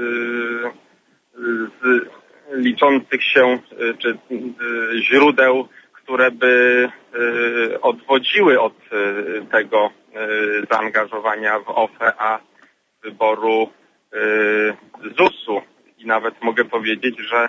liczących się, czy źródeł, które by odwodziły od tego zaangażowania w OFE, a wyboru ZUS-u. I nawet mogę powiedzieć, że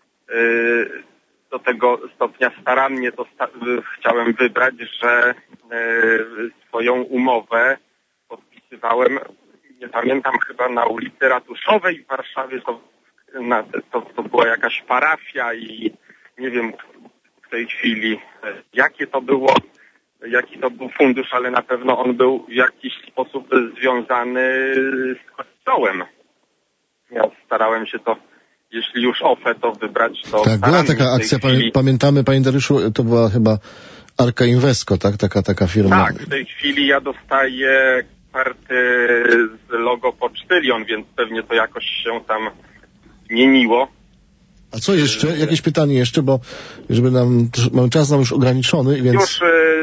do tego stopnia starannie to chciałem wybrać, że swoją umowę podpisywałem, nie pamiętam, chyba na ulicy Ratuszowej w Warszawie, to była jakaś parafia i nie wiem w tej chwili jakie to było jaki to był fundusz, ale na pewno on był w jakiś sposób związany z Kościołem. Ja starałem się to, jeśli już OFE, to wybrać to. Tak, była taka akcja, pamiętamy, panie Dariuszu, to była chyba Arka Invesco, tak? Taka firma. Tak, w tej chwili ja dostaję karty z logo Pocztylion, więc pewnie to jakoś się tam zmieniło. A co jeszcze? Jakieś pytanie jeszcze, bo żeby mamy czas już ograniczony, więc... Już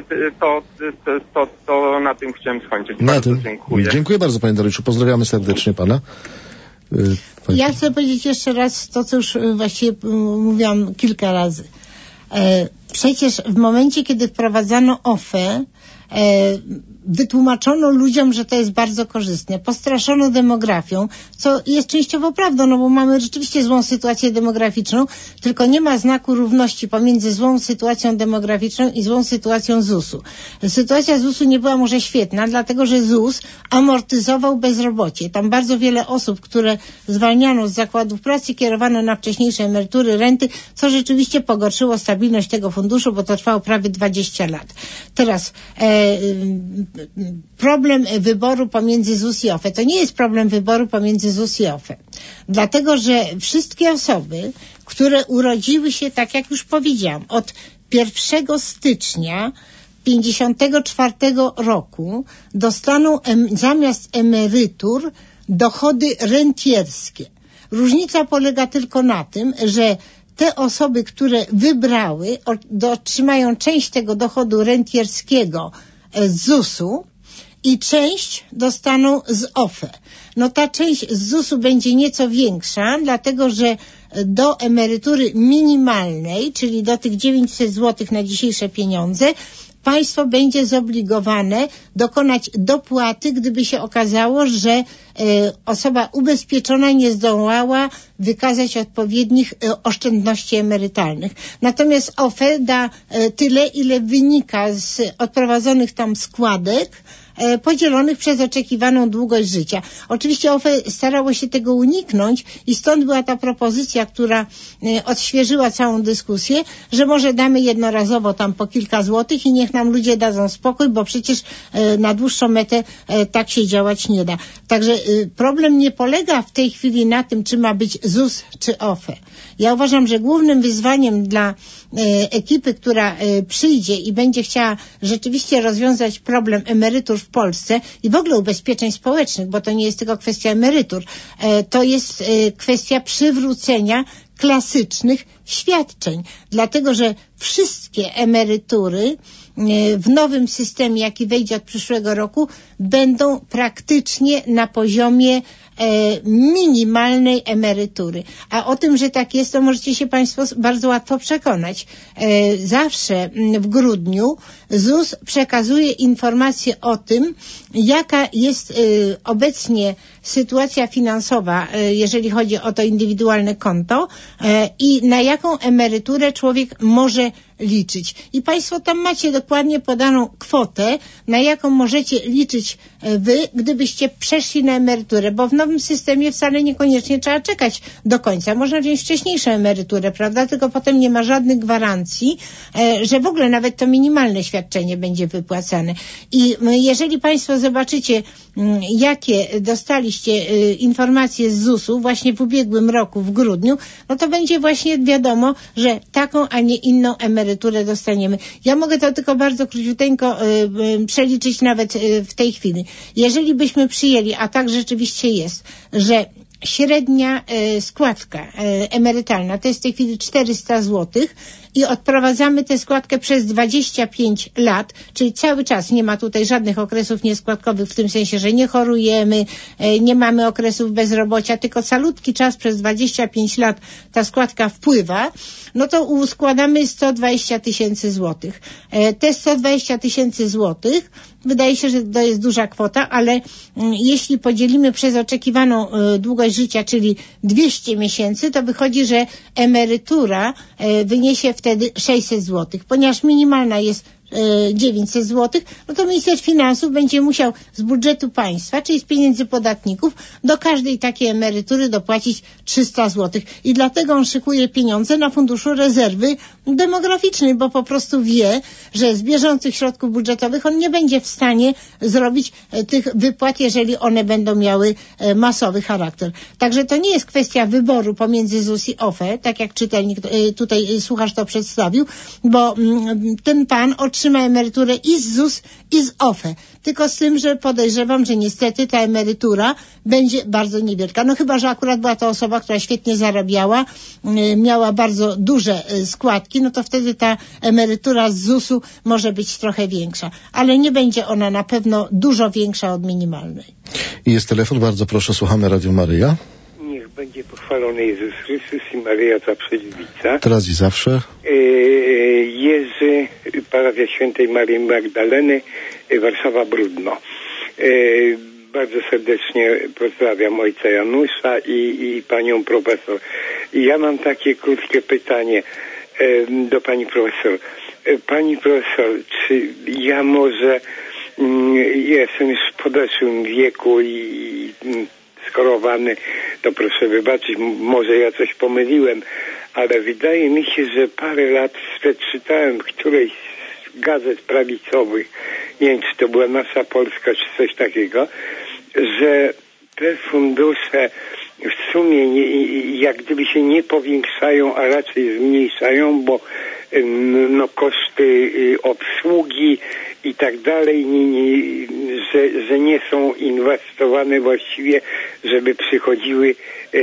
to na tym chciałem skończyć. Bardzo dziękuję. Dziękuję bardzo, panie Dariuszu. Pozdrawiamy serdecznie pana. Ja chcę powiedzieć jeszcze raz to, co już właściwie mówiłam kilka razy. Przecież w momencie, kiedy wprowadzano OFE, wytłumaczono ludziom, że to jest bardzo korzystne. Postraszono demografią, co jest częściowo prawdą, no bo mamy rzeczywiście złą sytuację demograficzną, tylko nie ma znaku równości pomiędzy złą sytuacją demograficzną i złą sytuacją ZUS-u. Sytuacja ZUS-u nie była może świetna, dlatego że ZUS amortyzował bezrobocie. Tam bardzo wiele osób, które zwalniano z zakładów pracy, kierowano na wcześniejsze emerytury, renty, co rzeczywiście pogorszyło stabilność tego funduszu, bo to trwało prawie 20 lat. Teraz problem wyboru pomiędzy ZUS i OFE. To nie jest problem wyboru pomiędzy ZUS i OFE. Dlatego, że wszystkie osoby, które urodziły się, tak jak już powiedziałam, od 1 stycznia 1954 roku dostaną zamiast emerytur dochody rentierskie. Różnica polega tylko na tym, że te osoby, które wybrały, otrzymają część tego dochodu rentierskiego z ZUS-u i część dostaną z OFE. No ta część z ZUS-u będzie nieco większa, dlatego że do emerytury minimalnej, czyli do tych 900 zł na dzisiejsze pieniądze, państwo będzie zobligowane dokonać dopłaty, gdyby się okazało, że osoba ubezpieczona nie zdołała wykazać odpowiednich oszczędności emerytalnych. Natomiast OFE da tyle, ile wynika z odprowadzonych tam składek, podzielonych przez oczekiwaną długość życia. Oczywiście OFE starało się tego uniknąć i stąd była ta propozycja, która odświeżyła całą dyskusję, że może damy jednorazowo tam po kilka złotych i niech nam ludzie dadzą spokój, bo przecież na dłuższą metę tak się działać nie da. Także problem nie polega w tej chwili na tym, czy ma być ZUS czy OFE. Ja uważam, że głównym wyzwaniem dla ekipy, która przyjdzie i będzie chciała rzeczywiście rozwiązać problem emerytur w Polsce i w ogóle ubezpieczeń społecznych, bo to nie jest tylko kwestia emerytur, to jest kwestia przywrócenia klasycznych świadczeń, dlatego że wszystkie emerytury w nowym systemie, jaki wejdzie od przyszłego roku, będą praktycznie na poziomie minimalnej emerytury. A o tym, że tak jest, to możecie się państwo bardzo łatwo przekonać. Zawsze w grudniu ZUS przekazuje informacje o tym, jaka jest obecnie sytuacja finansowa, jeżeli chodzi o to indywidualne konto i na jaką emeryturę człowiek może liczyć. I państwo tam macie dokładnie podaną kwotę, na jaką możecie liczyć wy, gdybyście przeszli na emeryturę, bo w nowym systemie wcale niekoniecznie trzeba czekać do końca. Można wziąć wcześniejszą emeryturę, prawda? Tylko potem nie ma żadnych gwarancji, że w ogóle nawet to minimalne świadczenie będzie wypłacane. I jeżeli państwo zobaczycie, jakie dostaliście informacje z ZUS-u właśnie w ubiegłym roku, w grudniu, no to będzie właśnie wiadomo, że taką, a nie inną emeryturę dostaniemy. Ja mogę to tylko bardzo króciuteńko przeliczyć nawet w tej chwili. Jeżeli byśmy przyjęli, a tak rzeczywiście jest, że średnia składka emerytalna to jest w tej chwili 400 zł i odprowadzamy tę składkę przez 25 lat, czyli cały czas nie ma tutaj żadnych okresów nieskładkowych, w tym sensie, że nie chorujemy, nie mamy okresów bezrobocia, tylko calutki czas przez 25 lat ta składka wpływa, no to składamy 120 000 złotych. Te 120 000 złotych wydaje się, że to jest duża kwota, ale jeśli podzielimy przez oczekiwaną długość życia, czyli 200 miesięcy, to wychodzi, że emerytura wyniesie wtedy 600 zł, ponieważ minimalna jest 900 zł, no to minister finansów będzie musiał z budżetu państwa, czyli z pieniędzy podatników, do każdej takiej emerytury dopłacić 300 zł. I dlatego on szykuje pieniądze na Funduszu Rezerwy Demograficznej, bo po prostu wie, że z bieżących środków budżetowych on nie będzie w stanie zrobić tych wypłat, jeżeli one będą miały masowy charakter. Także to nie jest kwestia wyboru pomiędzy ZUS i OFE, tak jak czytelnik tutaj słuchacz to przedstawił, bo ten pan otrzyma emeryturę i z ZUS, i z OFE. Tylko z tym, że podejrzewam, że niestety ta emerytura będzie bardzo niewielka. No chyba, że akurat była to osoba, która świetnie zarabiała, miała bardzo duże składki, no to wtedy ta emerytura z ZUS-u może być trochę większa. Ale nie będzie ona na pewno dużo większa od minimalnej. I jest telefon, bardzo proszę, słuchamy Radio Maryja. Niech będzie pochwalony Jezus Chrystus i Maryja ta Przedźwica. Teraz i zawsze. Jerzy, parafia Świętej Maryi Magdaleny, Warszawa Brudno. Bardzo serdecznie pozdrawiam ojca Janusza i panią profesor. I ja mam takie krótkie pytanie do pani profesor. Pani profesor, czy ja może jestem już w podeszłym wieku i schorowany, to proszę wybaczyć, może ja coś pomyliłem, ale wydaje mi się, że parę lat wstecz czytałem w którejś z gazet prawicowych, nie wiem, czy to była Nasza Polska, czy coś takiego, że te fundusze w sumie jak gdyby się nie powiększają, a raczej zmniejszają, bo no, koszty obsługi i tak dalej, że nie są inwestowane właściwie, żeby przychodziły,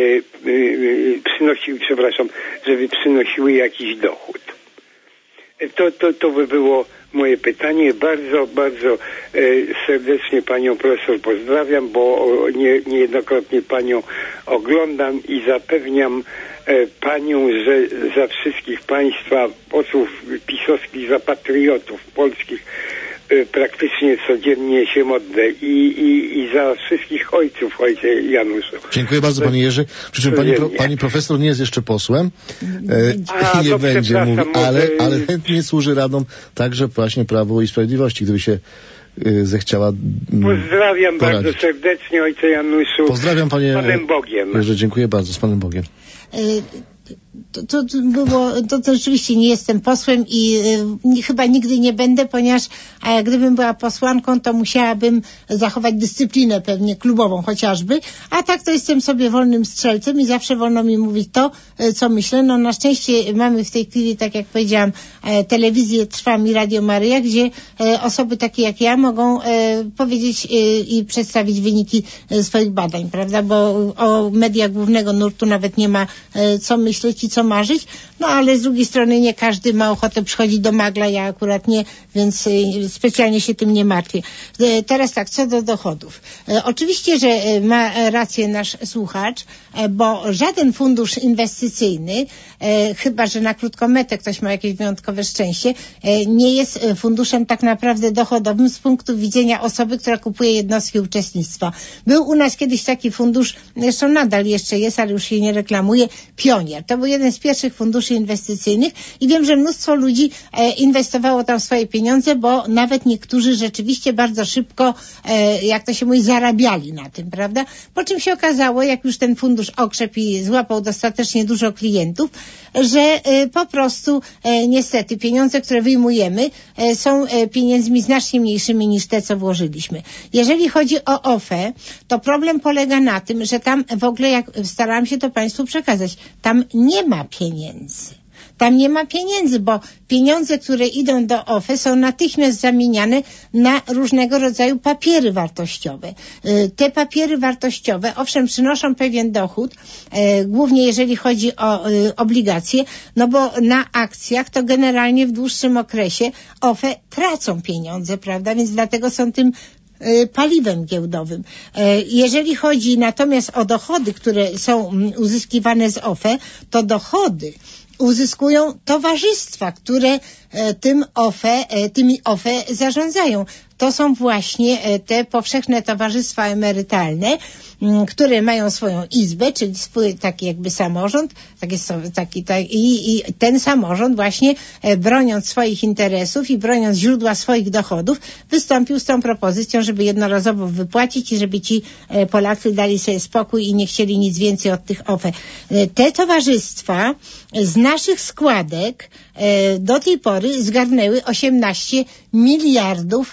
żeby przynosiły jakiś dochód. To by było moje pytanie. Bardzo, bardzo serdecznie panią profesor pozdrawiam, bo niejednokrotnie panią oglądam i zapewniam panią, że za wszystkich państwa posłów pisowskich, za patriotów polskich praktycznie codziennie się modlę i za wszystkich ojców, ojcze Januszu. Dziękuję bardzo, panie Jerzy. Przy czym pani profesor nie jest jeszcze posłem. Nie będzie mówił, ale chętnie służy radom także właśnie Prawo i Sprawiedliwości, gdyby się zechciała Pozdrawiam poradzić. Bardzo serdecznie, ojcze Januszu. Pozdrawiam, panie Panem Bogiem. Jerzy, dziękuję bardzo, z Panem Bogiem. To rzeczywiście nie jestem posłem i chyba nigdy nie będę, ponieważ gdybym była posłanką, to musiałabym zachować dyscyplinę pewnie klubową chociażby, a tak to jestem sobie wolnym strzelcem i zawsze wolno mi mówić to, co myślę. No na szczęście mamy w tej chwili, tak jak powiedziałam, telewizję Trwam i Radio Maryja, gdzie osoby takie jak ja mogą powiedzieć i przedstawić wyniki swoich badań, prawda, bo o mediach głównego nurtu nawet nie ma co myśleć i co marzyć, no ale z drugiej strony nie każdy ma ochotę przychodzić do magla, ja akurat nie, więc specjalnie się tym nie martwię. Teraz tak, co do dochodów. Oczywiście, że ma rację nasz słuchacz, bo żaden fundusz inwestycyjny, chyba że na krótką metę ktoś ma jakieś wyjątkowe szczęście, nie jest funduszem tak naprawdę dochodowym z punktu widzenia osoby, która kupuje jednostki uczestnictwa. Był u nas kiedyś taki fundusz, zresztą nadal jeszcze jest, ale już się nie reklamuje, Pionier. To był jeden z pierwszych funduszy inwestycyjnych i wiem, że mnóstwo ludzi inwestowało tam swoje pieniądze, bo nawet niektórzy rzeczywiście bardzo szybko, jak to się mówi, zarabiali na tym, prawda? Po czym się okazało, jak już ten fundusz okrzepł i złapał dostatecznie dużo klientów, że po prostu niestety pieniądze, które wyjmujemy, są pieniędzmi znacznie mniejszymi niż te, co włożyliśmy. Jeżeli chodzi o OFE, to problem polega na tym, że tam w ogóle, jak starałam się to Państwu przekazać, tam nie ma pieniędzy. Tam nie ma pieniędzy, bo pieniądze, które idą do OFE, są natychmiast zamieniane na różnego rodzaju papiery wartościowe. Te papiery wartościowe, owszem, przynoszą pewien dochód, głównie jeżeli chodzi o obligacje, no bo na akcjach to generalnie w dłuższym okresie OFE tracą pieniądze, prawda, więc dlatego są tym paliwem giełdowym. Jeżeli chodzi natomiast o dochody, które są uzyskiwane z OFE, to dochody uzyskują towarzystwa, które tymi OFE zarządzają. To są właśnie te powszechne towarzystwa emerytalne, które mają swoją izbę, czyli swój taki jakby samorząd, i ten samorząd właśnie broniąc swoich interesów i broniąc źródła swoich dochodów, wystąpił z tą propozycją, żeby jednorazowo wypłacić i żeby ci Polacy dali sobie spokój i nie chcieli nic więcej od tych OFE. Te towarzystwa z naszych składek do tej pory zgarnęły 18 miliardów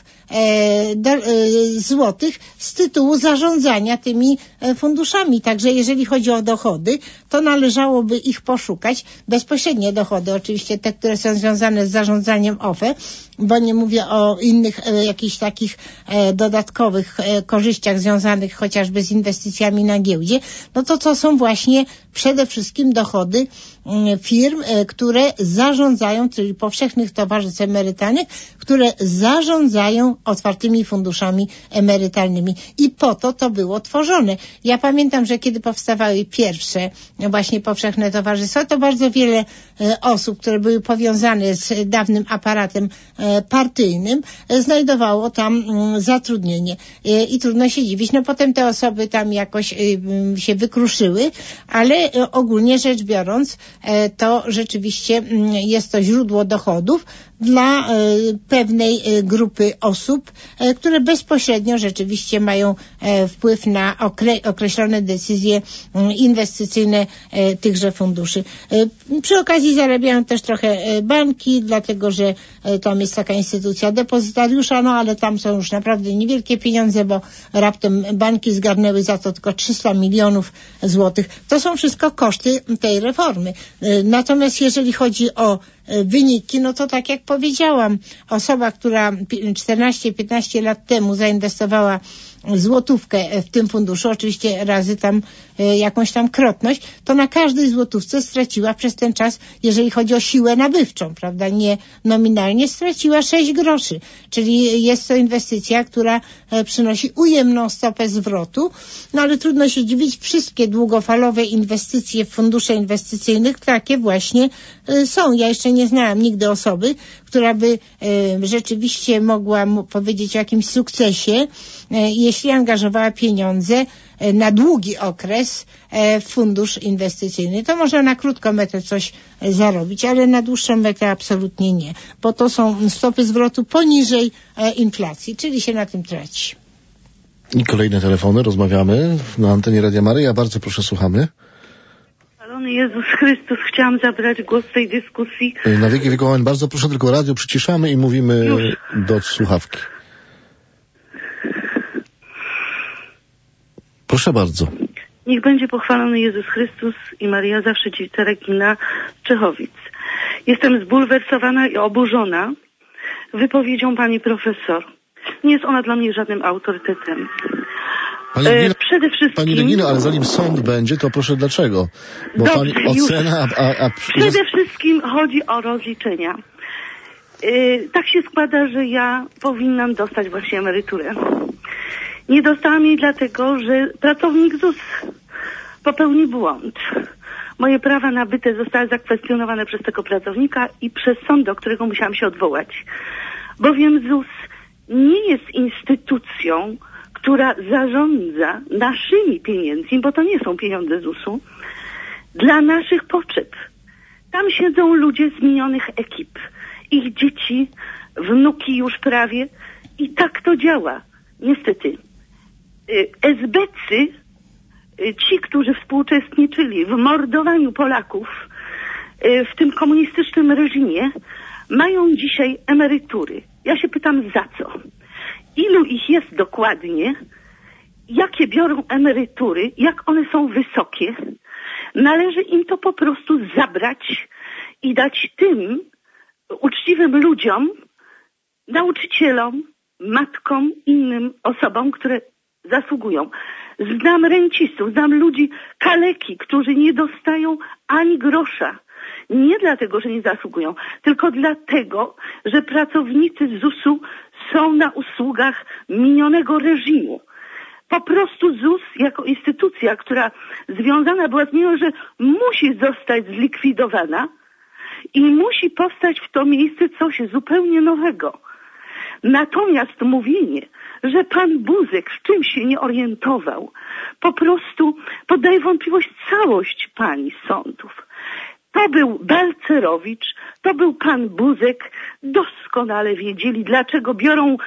złotych z tytułu zarządzania tymi funduszami. Także jeżeli chodzi o dochody, to należałoby ich poszukać. Bezpośrednie dochody, oczywiście te, które są związane z zarządzaniem OFE, bo nie mówię o innych jakichś takich dodatkowych korzyściach związanych chociażby z inwestycjami na giełdzie, no to są właśnie przede wszystkim dochody firm, które zarządzają, czyli powszechnych towarzystw emerytalnych, które zarządzają otwartymi funduszami emerytalnymi. I po to było tworzone. Ja pamiętam, że kiedy powstawały pierwsze właśnie powszechne towarzystwa, to bardzo wiele osób, które były powiązane z dawnym aparatem partyjnym, znajdowało tam zatrudnienie. I trudno się dziwić. No potem te osoby tam jakoś się wykruszyły, ale ogólnie rzecz biorąc, to rzeczywiście jest to źródło dochodów dla pewnej grupy osób, które bezpośrednio rzeczywiście mają wpływ na określone decyzje inwestycyjne tychże funduszy. Przy okazji zarabiają też trochę banki, dlatego że tam jest taka instytucja depozytariusza, no ale tam są już naprawdę niewielkie pieniądze, bo raptem banki zgarnęły za to tylko 300 milionów złotych. To są wszystko koszty tej reformy. Natomiast jeżeli chodzi o wyniki, no to tak jak powiedziałam, osoba, która 14-15 lat temu zainwestowała złotówkę w tym funduszu, oczywiście razy tam jakąś tam krotność, to na każdej złotówce straciła przez ten czas, jeżeli chodzi o siłę nabywczą, prawda, nie nominalnie, straciła 6 groszy, czyli jest to inwestycja, która przynosi ujemną stopę zwrotu, no ale trudno się dziwić, wszystkie długofalowe inwestycje w fundusze inwestycyjnych takie właśnie są. Ja jeszcze nie znałam nigdy osoby, która by rzeczywiście mogła powiedzieć o jakimś sukcesie, jeśli angażowała pieniądze na długi okres w fundusz inwestycyjny. To można na krótką metę coś zarobić, ale na dłuższą metę absolutnie nie, bo to są stopy zwrotu poniżej inflacji, czyli się na tym traci. I kolejne telefony, rozmawiamy na antenie Radia Maryja. Bardzo proszę, słuchamy. Chwalony Jezus Chrystus, chciałam zabrać głos w tej dyskusji. Na wieki wieków, bardzo proszę, tylko radio przyciszamy i mówimy do słuchawki. Proszę bardzo. Niech będzie pochwalony Jezus Chrystus i Maria zawsze Dziewica Regina z Czechowic. Jestem zbulwersowana i oburzona wypowiedzią pani profesor. Nie jest ona dla mnie żadnym autorytetem. Przede wszystkim... Pani Regino, ale zanim sąd będzie, to proszę dlaczego? Bo dobrze, pani ocena... Przede wszystkim chodzi o rozliczenia. Tak się składa, że ja powinnam dostać właśnie emeryturę. Nie dostałam jej dlatego, że pracownik ZUS popełnił błąd. Moje prawa nabyte zostały zakwestionowane przez tego pracownika i przez sąd, do którego musiałam się odwołać. Bowiem ZUS nie jest instytucją, która zarządza naszymi pieniędzmi, bo to nie są pieniądze ZUS-u, dla naszych potrzeb. Tam siedzą ludzie z minionych ekip, ich dzieci, wnuki już prawie i tak to działa. Niestety. SB-cy, ci, którzy współuczestniczyli w mordowaniu Polaków w tym komunistycznym reżimie, mają dzisiaj emerytury. Ja się pytam, za co? Ilu ich jest dokładnie? Jakie biorą emerytury? Jak one są wysokie? Należy im to po prostu zabrać i dać tym uczciwym ludziom, nauczycielom, matkom, innym osobom, które zasługują. Znam rencistów, znam ludzi kaleki, którzy nie dostają ani grosza. Nie dlatego, że nie zasługują, tylko dlatego, że pracownicy ZUS-u są na usługach minionego reżimu. Po prostu ZUS jako instytucja, która związana była z nią, że musi zostać zlikwidowana, i musi powstać w to miejsce coś zupełnie nowego. Natomiast mówienie, że pan Buzek w czymś się nie orientował, po prostu podaje wątpliwość całość pani sądów. To był Balcerowicz, to był pan Buzek, doskonale wiedzieli, dlaczego biorą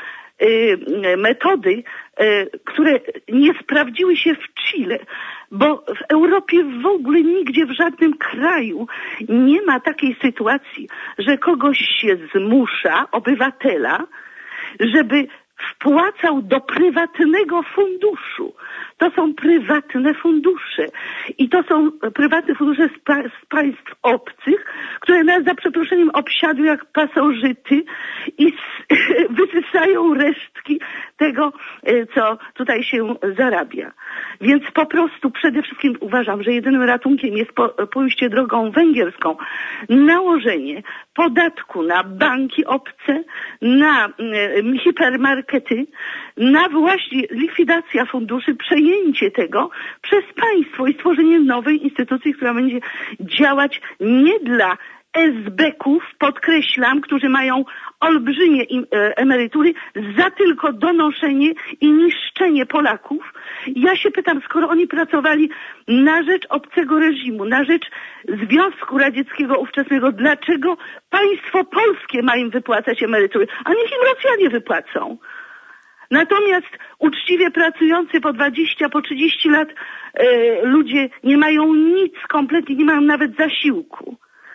metody, które nie sprawdziły się w Chile, bo w Europie w ogóle nigdzie, w żadnym kraju nie ma takiej sytuacji, że kogoś się zmusza, obywatela, żeby wpłacał do prywatnego funduszu. To są prywatne fundusze i to są prywatne fundusze z państw obcych, które nas za przeproszeniem obsiadły jak pasożyty i wysysają resztki tego, co tutaj się zarabia. Więc po prostu przede wszystkim uważam, że jedynym ratunkiem jest pójście drogą węgierską. Nałożenie podatku na banki obce, na hipermarkety, na właśnie likwidacja funduszy, przejęcie tego przez państwo i stworzenie nowej instytucji, która będzie działać nie dla esbeków, podkreślam, którzy mają olbrzymie emerytury, za tylko donoszenie i niszczenie Polaków. Ja się pytam, skoro oni pracowali na rzecz obcego reżimu, na rzecz Związku Radzieckiego ówczesnego, dlaczego państwo polskie ma im wypłacać emerytury, a niech im Rosjanie wypłacą? Natomiast uczciwie pracujący po 20, po 30 lat ludzie nie mają nic, kompletnie nie mają nawet zasiłku.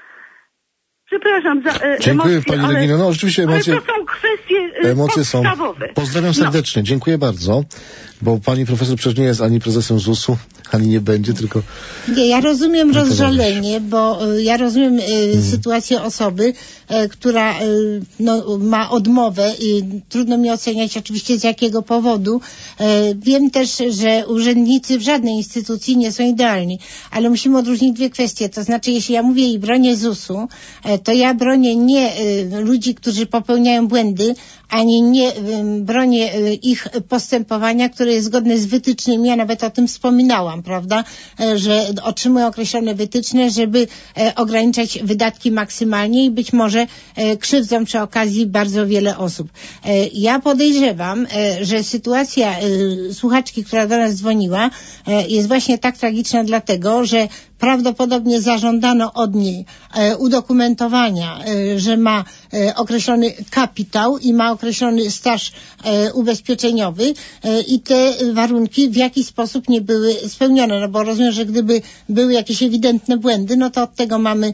Przepraszam za dziękuję, emocje, pani Regino. No, oczywiście emocje, ale to są kwestie podstawowe. Pozdrawiam serdecznie. Dziękuję bardzo, bo pani profesor przecież nie jest ani prezesem ZUS-u, ani nie będzie, tylko... Nie, ja rozumiem rozżalenie, bo ja rozumiem sytuację osoby, która ma odmowę i trudno mi oceniać oczywiście z jakiego powodu. Wiem też, że urzędnicy w żadnej instytucji nie są idealni, ale musimy odróżnić dwie kwestie. To znaczy, jeśli ja mówię i bronię ZUS-u, to ja bronię nie ludzi, którzy popełniają błędy, ani nie bronię ich postępowania, które jest zgodne z wytycznymi. Ja nawet o tym wspominałam, prawda, że otrzymują określone wytyczne, żeby ograniczać wydatki maksymalnie i być może krzywdzą przy okazji bardzo wiele osób. Ja podejrzewam, że sytuacja słuchaczki, która do nas dzwoniła, jest właśnie tak tragiczna dlatego, że prawdopodobnie zażądano od niej udokumentowania, że ma określony kapitał i ma określony staż ubezpieczeniowy i te warunki w jakiś sposób nie były spełnione. No bo rozumiem, że gdyby były jakieś ewidentne błędy, no to od tego mamy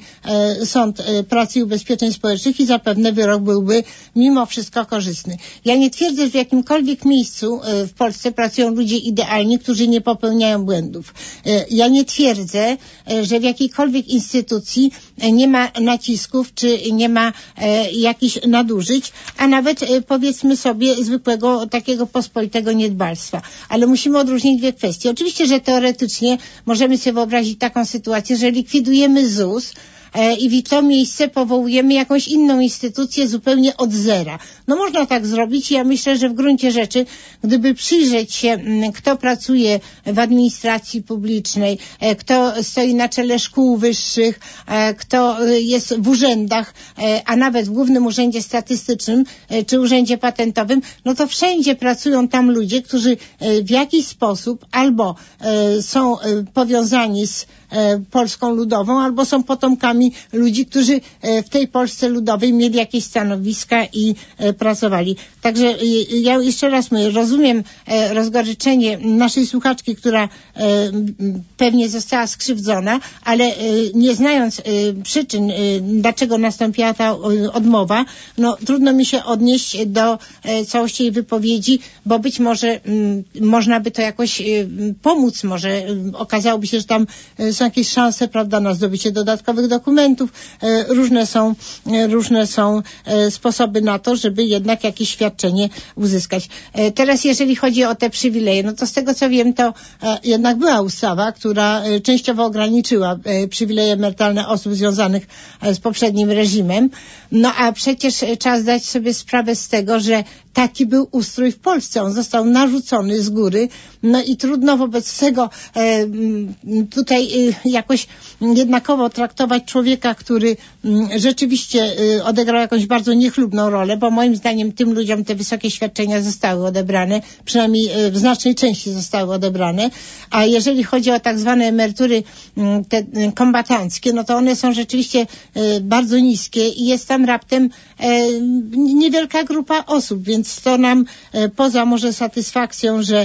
Sąd Pracy i Ubezpieczeń Społecznych i zapewne wyrok byłby mimo wszystko korzystny. Ja nie twierdzę, że w jakimkolwiek miejscu w Polsce pracują ludzie idealni, którzy nie popełniają błędów. Ja nie twierdzę, że w jakiejkolwiek instytucji nie ma nacisków, czy nie ma jakichś nadużyć, a nawet powiedzmy sobie zwykłego takiego pospolitego niedbalstwa. Ale musimy odróżnić dwie kwestie. Oczywiście, że teoretycznie możemy sobie wyobrazić taką sytuację, że likwidujemy ZUS i w to miejsce powołujemy jakąś inną instytucję zupełnie od zera. No można tak zrobić i ja myślę, że w gruncie rzeczy, gdyby przyjrzeć się, kto pracuje w administracji publicznej, kto stoi na czele szkół wyższych, kto jest w urzędach, a nawet w Głównym Urzędzie Statystycznym czy Urzędzie Patentowym, no to wszędzie pracują tam ludzie, którzy w jakiś sposób albo są powiązani z Polską Ludową, albo są potomkami ludzi, którzy w tej Polsce Ludowej mieli jakieś stanowiska i pracowali. Także ja jeszcze raz mówię, rozumiem rozgoryczenie naszej słuchaczki, która pewnie została skrzywdzona, ale nie znając przyczyn, dlaczego nastąpiła ta odmowa, no trudno mi się odnieść do całości jej wypowiedzi, bo być może można by to jakoś pomóc, może okazałoby się, że tam są jakieś szanse, prawda, na zdobycie dodatkowych dokumentów. Różne są sposoby na to, żeby jednak jakieś świadczenie uzyskać. Teraz jeżeli chodzi o te przywileje, no to z tego co wiem, to jednak była ustawa, która częściowo ograniczyła przywileje emerytalne osób związanych z poprzednim reżimem. No a przecież trzeba zdać sobie sprawę z tego, że taki był ustrój w Polsce. On został narzucony z góry, no i trudno wobec tego tutaj jakoś jednakowo traktować człowieka, który rzeczywiście odegrał jakąś bardzo niechlubną rolę, bo moim zdaniem tym ludziom te wysokie świadczenia zostały odebrane, przynajmniej w znacznej części zostały odebrane, a jeżeli chodzi o tak zwane emerytury te kombatanckie, no to one są rzeczywiście bardzo niskie i jest tam raptem niewielka grupa osób, więc to nam poza może satysfakcją, że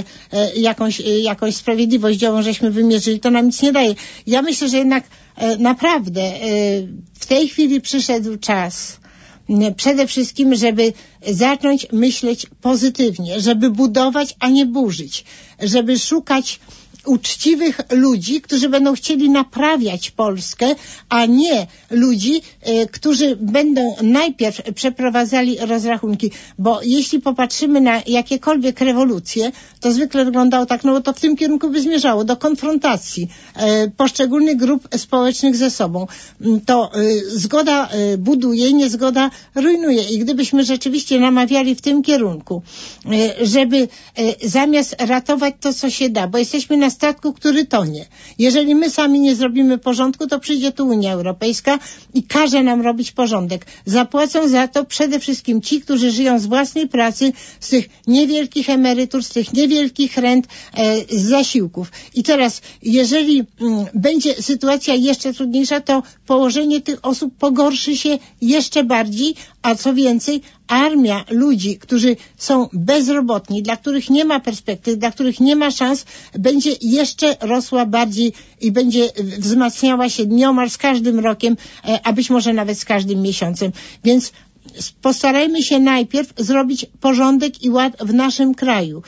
jakąś sprawiedliwość dziełą żeśmy wymierzyli, to nam nic nie daje. Ja myślę, że jednak naprawdę w tej chwili przyszedł czas przede wszystkim, żeby zacząć myśleć pozytywnie, żeby budować, a nie burzyć, żeby szukać uczciwych ludzi, którzy będą chcieli naprawiać Polskę, a nie ludzi, którzy będą najpierw przeprowadzali rozrachunki. Bo jeśli popatrzymy na jakiekolwiek rewolucje, to zwykle wyglądało tak, no bo to w tym kierunku by zmierzało, do konfrontacji poszczególnych grup społecznych ze sobą. To zgoda buduje, niezgoda rujnuje. I gdybyśmy rzeczywiście namawiali w tym kierunku, żeby zamiast ratować to, co się da, bo jesteśmy na statku, który tonie. Jeżeli my sami nie zrobimy porządku, to przyjdzie tu Unia Europejska i każe nam robić porządek. Zapłacą za to przede wszystkim ci, którzy żyją z własnej pracy, z tych niewielkich emerytur, z tych niewielkich rent, z zasiłków. I teraz, jeżeli będzie sytuacja jeszcze trudniejsza, to położenie tych osób pogorszy się jeszcze bardziej, a co więcej, armia ludzi, którzy są bezrobotni, dla których nie ma perspektyw, dla których nie ma szans, będzie jeszcze rosła bardziej i będzie wzmacniała się nieomal z każdym rokiem, a być może nawet z każdym miesiącem. Więc postarajmy się najpierw zrobić porządek i ład w naszym kraju.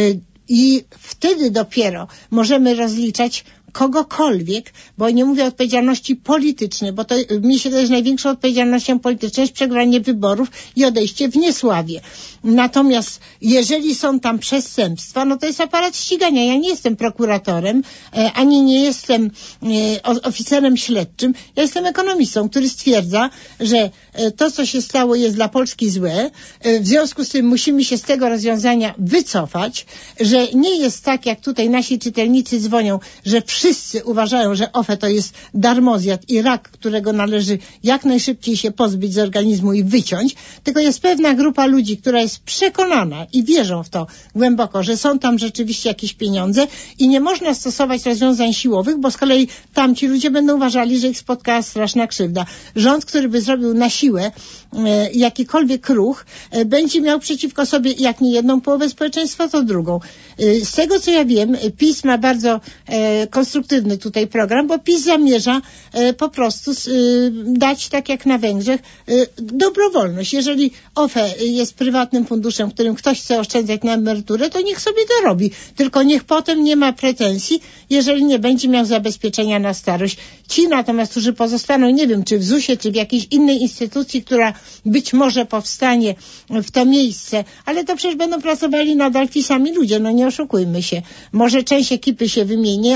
I wtedy dopiero możemy rozliczać kogokolwiek, bo nie mówię o odpowiedzialności politycznej, bo to mi się też największą odpowiedzialnością polityczną jest przegranie wyborów i odejście w niesławie. Natomiast jeżeli są tam przestępstwa, no to jest aparat ścigania. Ja nie jestem prokuratorem, ani nie jestem oficerem śledczym. Ja jestem ekonomistą, który stwierdza, że to, co się stało, jest dla Polski złe. W związku z tym musimy się z tego rozwiązania wycofać, że nie jest tak, jak tutaj nasi czytelnicy dzwonią, że wszyscy uważają, że OFE to jest darmozjad i rak, którego należy jak najszybciej się pozbyć z organizmu i wyciąć, tylko jest pewna grupa ludzi, która jest przekonana i wierzą w to głęboko, że są tam rzeczywiście jakieś pieniądze i nie można stosować rozwiązań siłowych, bo z kolei tamci ludzie będą uważali, że ich spotkała straszna krzywda. Rząd, który by zrobił na siłę jakikolwiek ruch, będzie miał przeciwko sobie jak nie jedną połowę społeczeństwa, to drugą. Z tego, co ja wiem, PiS ma bardzo konstruktywny tutaj program, bo PiS zamierza po prostu dać, tak jak na Węgrzech, dobrowolność. Jeżeli OFE jest prywatnym funduszem, w którym ktoś chce oszczędzać na emeryturę, to niech sobie to robi. Tylko niech potem nie ma pretensji, jeżeli nie będzie miał zabezpieczenia na starość. Ci natomiast, którzy pozostaną, nie wiem, czy w ZUS-ie, czy w jakiejś innej instytucji, która być może powstanie w to miejsce, ale to przecież będą pracowali nadal ci sami ludzie, no nie oszukujmy się. Może część ekipy się wymieni,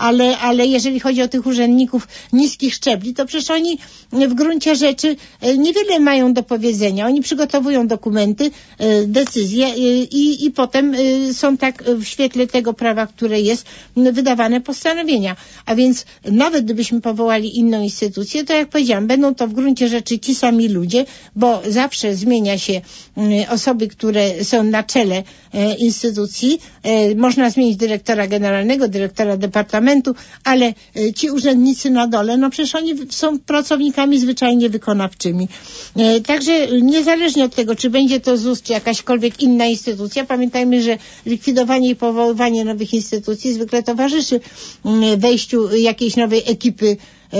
ale jeżeli chodzi o tych urzędników niskich szczebli, to przecież oni w gruncie rzeczy niewiele mają do powiedzenia. Oni przygotowują dokumenty, decyzje i potem są tak w świetle tego prawa, które jest, wydawane postanowienia. A więc nawet gdybyśmy powołali inną instytucję, to jak powiedziałam, będą to w gruncie rzeczy ci sami ludzie, bo zawsze zmienia się osoby, które są na czele instytucji. Można zmienić dyrektora generalnego, dyrektora departamentu, ale ci urzędnicy na dole, no przecież oni są pracownikami zwyczajnie wykonawczymi. Także niezależnie od tego, czy będzie to ZUS, czy jakaśkolwiek inna instytucja, pamiętajmy, że likwidowanie i powoływanie nowych instytucji zwykle towarzyszy wejściu jakiejś nowej ekipy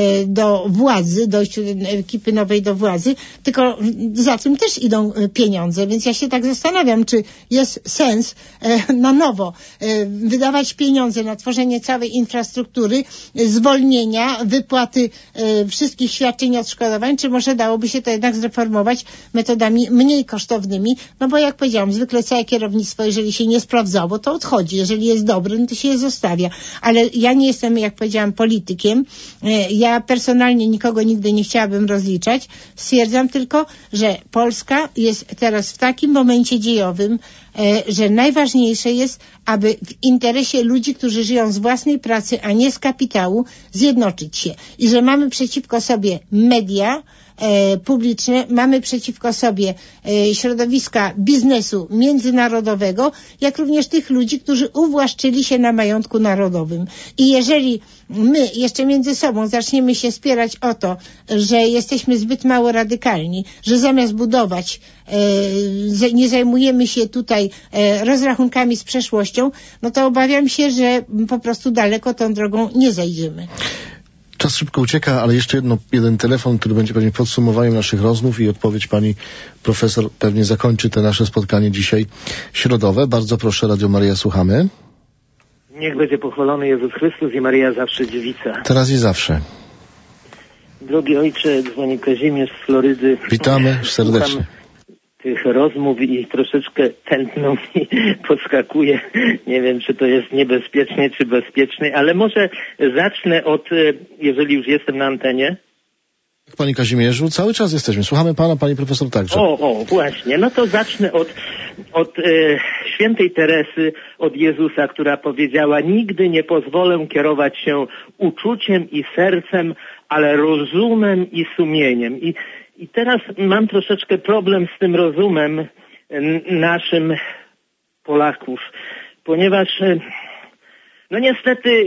do władzy, dojściu ekipy nowej do władzy, tylko za tym też idą pieniądze, więc ja się tak zastanawiam, czy jest sens na nowo wydawać pieniądze na tworzenie całej infrastruktury, zwolnienia, wypłaty wszystkich świadczeń i odszkodowań, czy może dałoby się to jednak zreformować metodami mniej kosztownymi, no bo jak powiedziałam, zwykle całe kierownictwo, jeżeli się nie sprawdzało, to odchodzi, jeżeli jest dobre, no to się je zostawia, ale ja nie jestem, jak powiedziałam, politykiem, Ja personalnie nikogo nigdy nie chciałabym rozliczać. Stwierdzam tylko, że Polska jest teraz w takim momencie dziejowym, że najważniejsze jest, aby w interesie ludzi, którzy żyją z własnej pracy, a nie z kapitału, zjednoczyć się. I że mamy przeciwko sobie media publiczne, mamy przeciwko sobie środowiska biznesu międzynarodowego, jak również tych ludzi, którzy uwłaszczyli się na majątku narodowym. I jeżeli my jeszcze między sobą zaczniemy się spierać o to, że jesteśmy zbyt mało radykalni, że zamiast budować nie zajmujemy się tutaj rozrachunkami z przeszłością, no to obawiam się, że po prostu daleko tą drogą nie zajdziemy. Czas szybko ucieka, ale jeszcze jeden telefon, który będzie pewnie podsumowaniem naszych rozmów i odpowiedź pani profesor pewnie zakończy te nasze spotkanie dzisiaj środowe. Bardzo proszę, Radio Maryja, słuchamy. Niech będzie pochwalony Jezus Chrystus i Maryja zawsze dziewica. Teraz i zawsze. Drogi ojcze, dzwoni Kazimierz z Florydy. Witamy serdecznie. Słucham tych rozmów i troszeczkę tętno mi podskakuje. Nie wiem, czy to jest niebezpiecznie, czy bezpieczne, ale może zacznę od, jeżeli już jestem na antenie. Panie Kazimierzu, cały czas jesteśmy. Słuchamy pana, pani profesor także. Właśnie. No to zacznę od świętej Teresy, od Jezusa, która powiedziała: nigdy nie pozwolę kierować się uczuciem i sercem, ale rozumem i sumieniem. I teraz mam troszeczkę problem z tym rozumem naszym Polaków, ponieważ no niestety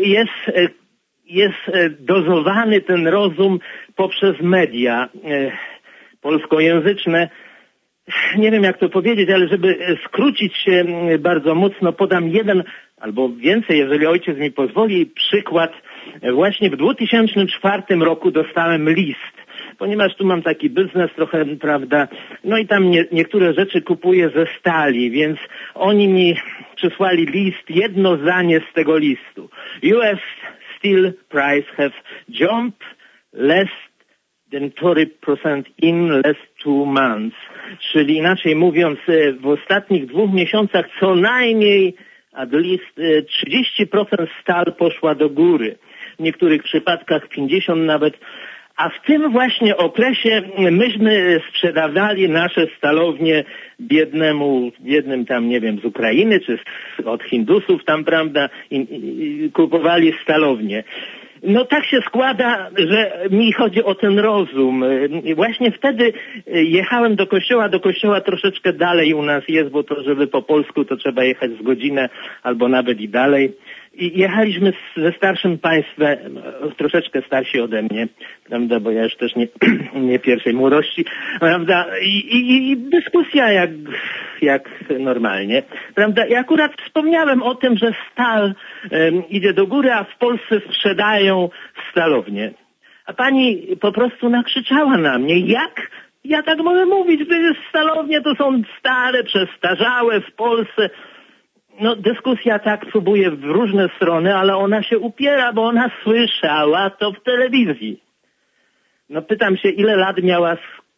jest dozowany ten rozum poprzez media polskojęzyczne. Nie wiem, jak to powiedzieć, ale żeby skrócić się bardzo mocno, podam jeden albo więcej, jeżeli ojciec mi pozwoli, przykład. Właśnie w 2004 roku dostałem list, ponieważ tu mam taki biznes trochę, prawda, no i tam niektóre rzeczy kupuję ze stali, więc oni mi przysłali list, jedno zdanie z tego listu. US steel price have jumped less than 30% in less 2 months. Czyli inaczej mówiąc, w ostatnich 2 miesiącach co najmniej at least 30% stal poszła do góry. W niektórych przypadkach 50 nawet. A w tym właśnie okresie myśmy sprzedawali nasze stalownie biednym tam, nie wiem, z Ukrainy czy od Hindusów tam, prawda, i kupowali stalownie. No tak się składa, że mi chodzi o ten rozum. Właśnie wtedy jechałem do kościoła troszeczkę dalej u nas jest, bo to, żeby po polsku, to trzeba jechać z godzinę albo nawet i dalej. I jechaliśmy ze starszym państwem, troszeczkę starsi ode mnie, prawda, bo ja już też nie pierwszej młodości, prawda, i dyskusja jak normalnie, prawda. I akurat wspomniałem o tym, że stal idzie do góry, a w Polsce sprzedają stalownie. A pani po prostu nakrzyczała na mnie: jak ja tak mogę mówić, że stalownie to są stare, przestarzałe w Polsce. No, dyskusja tak próbuje w różne strony, ale ona się upiera, bo ona słyszała to w telewizji. No, pytam się, ile lat miała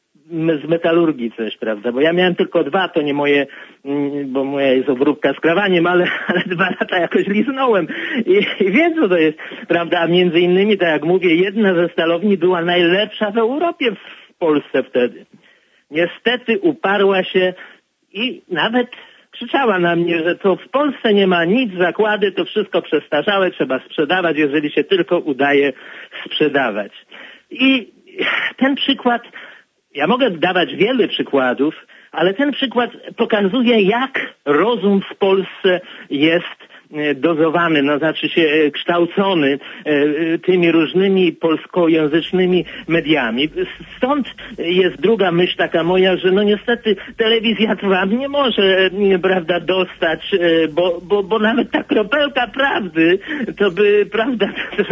z metalurgii coś, prawda? Bo ja miałem tylko 2, to nie moje, bo moja jest obróbka z krawaniem, ale 2 lata jakoś liznąłem. I wiem, co to jest, prawda? A między innymi, tak jak mówię, jedna ze stalowni była najlepsza w Europie w Polsce wtedy. Niestety uparła się i nawet krzyczała na mnie, że to w Polsce nie ma nic, zakłady to wszystko przestarzałe, trzeba sprzedawać, jeżeli się tylko udaje sprzedawać. I ten przykład, ja mogę dawać wiele przykładów, ale ten przykład pokazuje, jak rozum w Polsce jest dozowany, no znaczy się kształcony tymi różnymi polskojęzycznymi mediami. Stąd jest druga myśl taka moja, że no niestety telewizja Trwam nie może, prawda, dostać, bo nawet ta kropelka prawdy to by, prawda,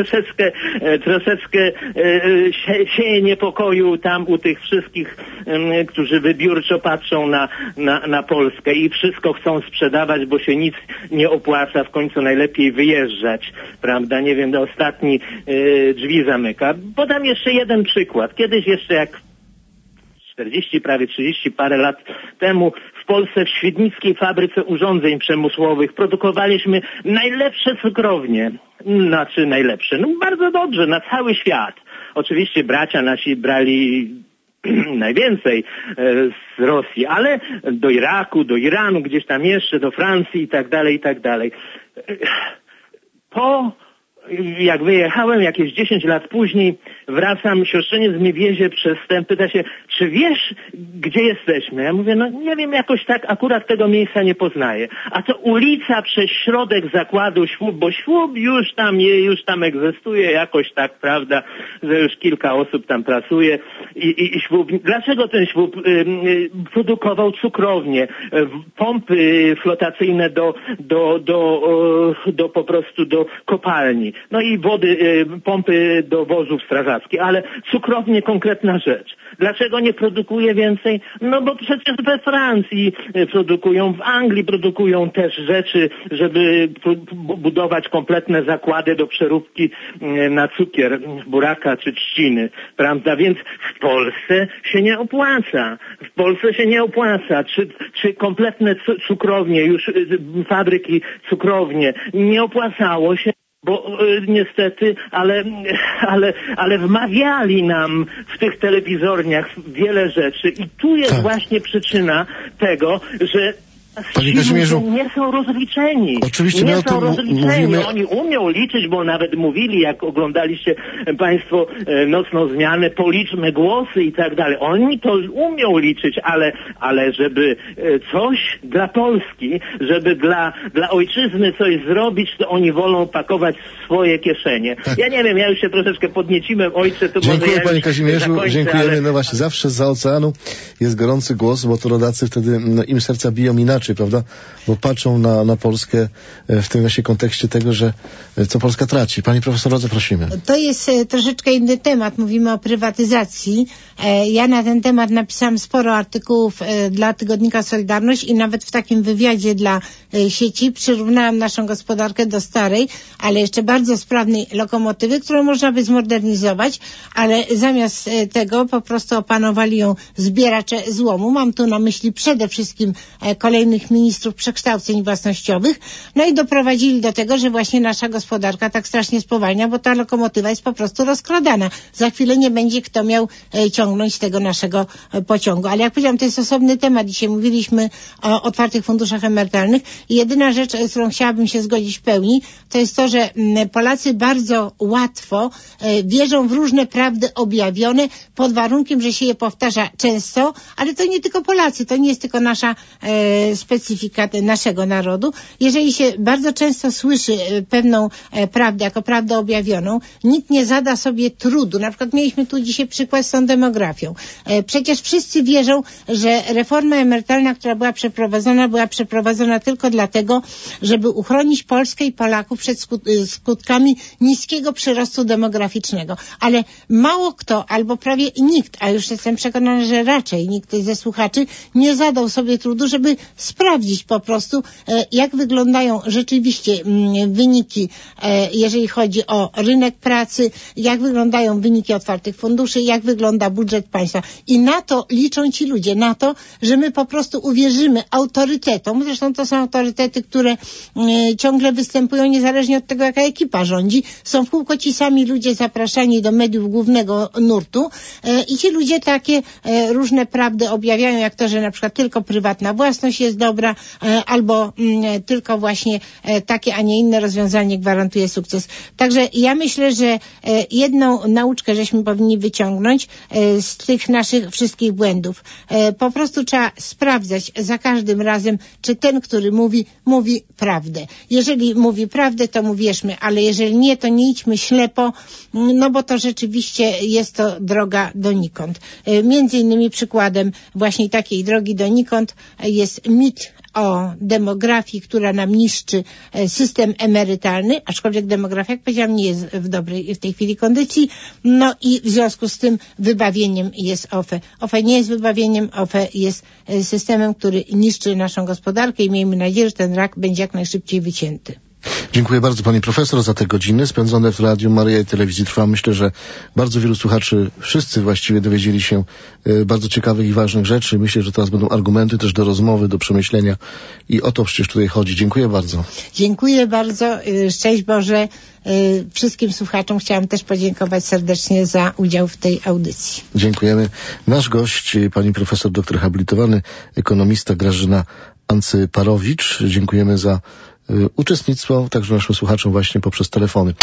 troszeczkę sieje niepokoju tam u tych wszystkich, którzy wybiórczo patrzą na Polskę i wszystko chcą sprzedawać, bo się nic nie opłaca, w końcu najlepiej wyjeżdżać, prawda, nie wiem, ostatni drzwi zamyka. Podam jeszcze jeden przykład. Kiedyś jeszcze jak 40, prawie 30 parę lat temu w Polsce w Świdnickiej fabryce urządzeń przemysłowych produkowaliśmy najlepsze cukrownie. Znaczy najlepsze, no bardzo dobrze, na cały świat. Oczywiście bracia nasi brali najwięcej z Rosji, ale do Iraku, do Iranu, gdzieś tam jeszcze, do Francji i tak dalej, i tak dalej. Jak wyjechałem, jakieś 10 lat później, wracam, siostrzeniec mnie wiezie przez ten, pyta się, czy wiesz, gdzie jesteśmy? Ja mówię, no nie wiem, jakoś tak akurat tego miejsca nie poznaję. A to ulica przez środek zakładu Świłów, bo Świłów już tam egzystuje jakoś tak, prawda, że już kilka osób tam pracuje. I Świłów, dlaczego ten Świłów produkował cukrownię, pompy flotacyjne do po prostu do kopalni. No i pompy do wozów strażackich, ale cukrownie konkretna rzecz. Dlaczego nie produkuje więcej? No bo przecież we Francji produkują, w Anglii produkują też rzeczy, żeby budować kompletne zakłady do przeróbki na cukier, buraka czy trzciny, prawda? Więc w Polsce się nie opłaca. Czy kompletne cukrownie, już fabryki cukrownie, nie opłacało się. Bo niestety, ale wmawiali nam w tych telewizorniach wiele rzeczy i tu jest właśnie przyczyna tego, że Panie Kazimierzu, nie są rozliczeni. Oczywiście nie są rozliczeni. Oni umią liczyć, bo nawet mówili, jak oglądaliście Państwo Nocną Zmianę, policzmy głosy i tak dalej. Oni to umią liczyć, ale żeby coś dla Polski, żeby dla ojczyzny coś zrobić, to oni wolą pakować w swoje kieszenie. Tak. Ja nie wiem, ja już się troszeczkę podnieciłem, ojcze, to dziękuję, może ja Panie Kazimierzu, zakończę, dziękujemy. ale... No właśnie, zawsze zza oceanu jest gorący głos, bo to rodacy wtedy, im serca biją inaczej, prawda? Bo patrzą na Polskę w tym właśnie kontekście tego, że co Polska traci. Pani profesor, bardzo prosimy. To jest troszeczkę inny temat. Mówimy o prywatyzacji. Ja na ten temat napisałam sporo artykułów dla tygodnika Solidarność i nawet w takim wywiadzie dla sieci przyrównałam naszą gospodarkę do starej, ale jeszcze bardzo sprawnej lokomotywy, którą można by zmodernizować, ale zamiast tego po prostu opanowali ją zbieracze złomu. Mam tu na myśli przede wszystkim kolejnych ministrów przekształceń własnościowych. No i doprowadzili do tego, że właśnie nasza gospodarka tak strasznie spowalnia, bo ta lokomotywa jest po prostu rozkradana. Za chwilę nie będzie kto miał ciągnąć tego naszego pociągu. Ale jak powiedziałam, to jest osobny temat. Dzisiaj mówiliśmy o otwartych funduszach emerytalnych i jedyna rzecz, z którą chciałabym się zgodzić w pełni, to jest to, że Polacy bardzo łatwo wierzą w różne prawdy objawione pod warunkiem, że się je powtarza często, ale to nie tylko Polacy, to nie jest tylko nasza specyfika naszego narodu. Jeżeli się bardzo często słyszy pewną prawdę jako prawdę objawioną, nikt nie zada sobie trudu. Na przykład mieliśmy tu dzisiaj przykład z tą demografią. Przecież wszyscy wierzą, że reforma emerytalna, która była przeprowadzona tylko dlatego, żeby uchronić Polskę i Polaków przed skutkami niskiego przyrostu demograficznego. Ale mało kto, albo prawie nikt, a już jestem przekonana, że raczej nikt ze słuchaczy nie zadał sobie trudu, żeby sprawdzić po prostu, jak wyglądają rzeczywiście wyniki, jeżeli chodzi o rynek pracy, jak wyglądają wyniki otwartych funduszy, jak wygląda budżet państwa. I na to liczą ci ludzie, na to, że my po prostu uwierzymy autorytetom. Zresztą to są autorytety, które ciągle występują niezależnie od tego, jaka ekipa rządzi. Są w kółko ci sami ludzie zapraszani do mediów głównego nurtu i ci ludzie takie różne prawdy objawiają, jak to, że na przykład tylko prywatna własność jest dobra, albo tylko właśnie takie, a nie inne rozwiązanie gwarantuje sukces. Także ja myślę, że jedną nauczkę żeśmy powinni wyciągnąć z tych naszych wszystkich błędów. Po prostu trzeba sprawdzać za każdym razem, czy ten, który mówi prawdę. Jeżeli mówi prawdę, to mu wierzmy, ale jeżeli nie, to nie idźmy ślepo, no bo to rzeczywiście jest to droga donikąd. Między innymi przykładem właśnie takiej drogi donikąd jest mit o demografii, która nam niszczy system emerytalny, aczkolwiek demografia, jak powiedziałam, nie jest w dobrej w tej chwili kondycji, no i w związku z tym wybawieniem jest OFE. OFE nie jest wybawieniem, OFE jest systemem, który niszczy naszą gospodarkę i miejmy nadzieję, że ten rak będzie jak najszybciej wycięty. Dziękuję bardzo pani profesor za te godziny spędzone w Radiu Maryja i Telewizji Trwam. Myślę, że bardzo wielu słuchaczy, wszyscy właściwie dowiedzieli się bardzo ciekawych i ważnych rzeczy. Myślę, że teraz będą argumenty też do rozmowy, do przemyślenia i o to przecież tutaj chodzi. Dziękuję bardzo. Dziękuję bardzo. Szczęść Boże. Wszystkim słuchaczom chciałam też podziękować serdecznie za udział w tej audycji. Dziękujemy. Nasz gość, pani profesor, doktor habilitowany, ekonomista Grażyna Ancyparowicz. Dziękujemy za uczestnictwo także naszym słuchaczom właśnie poprzez telefony.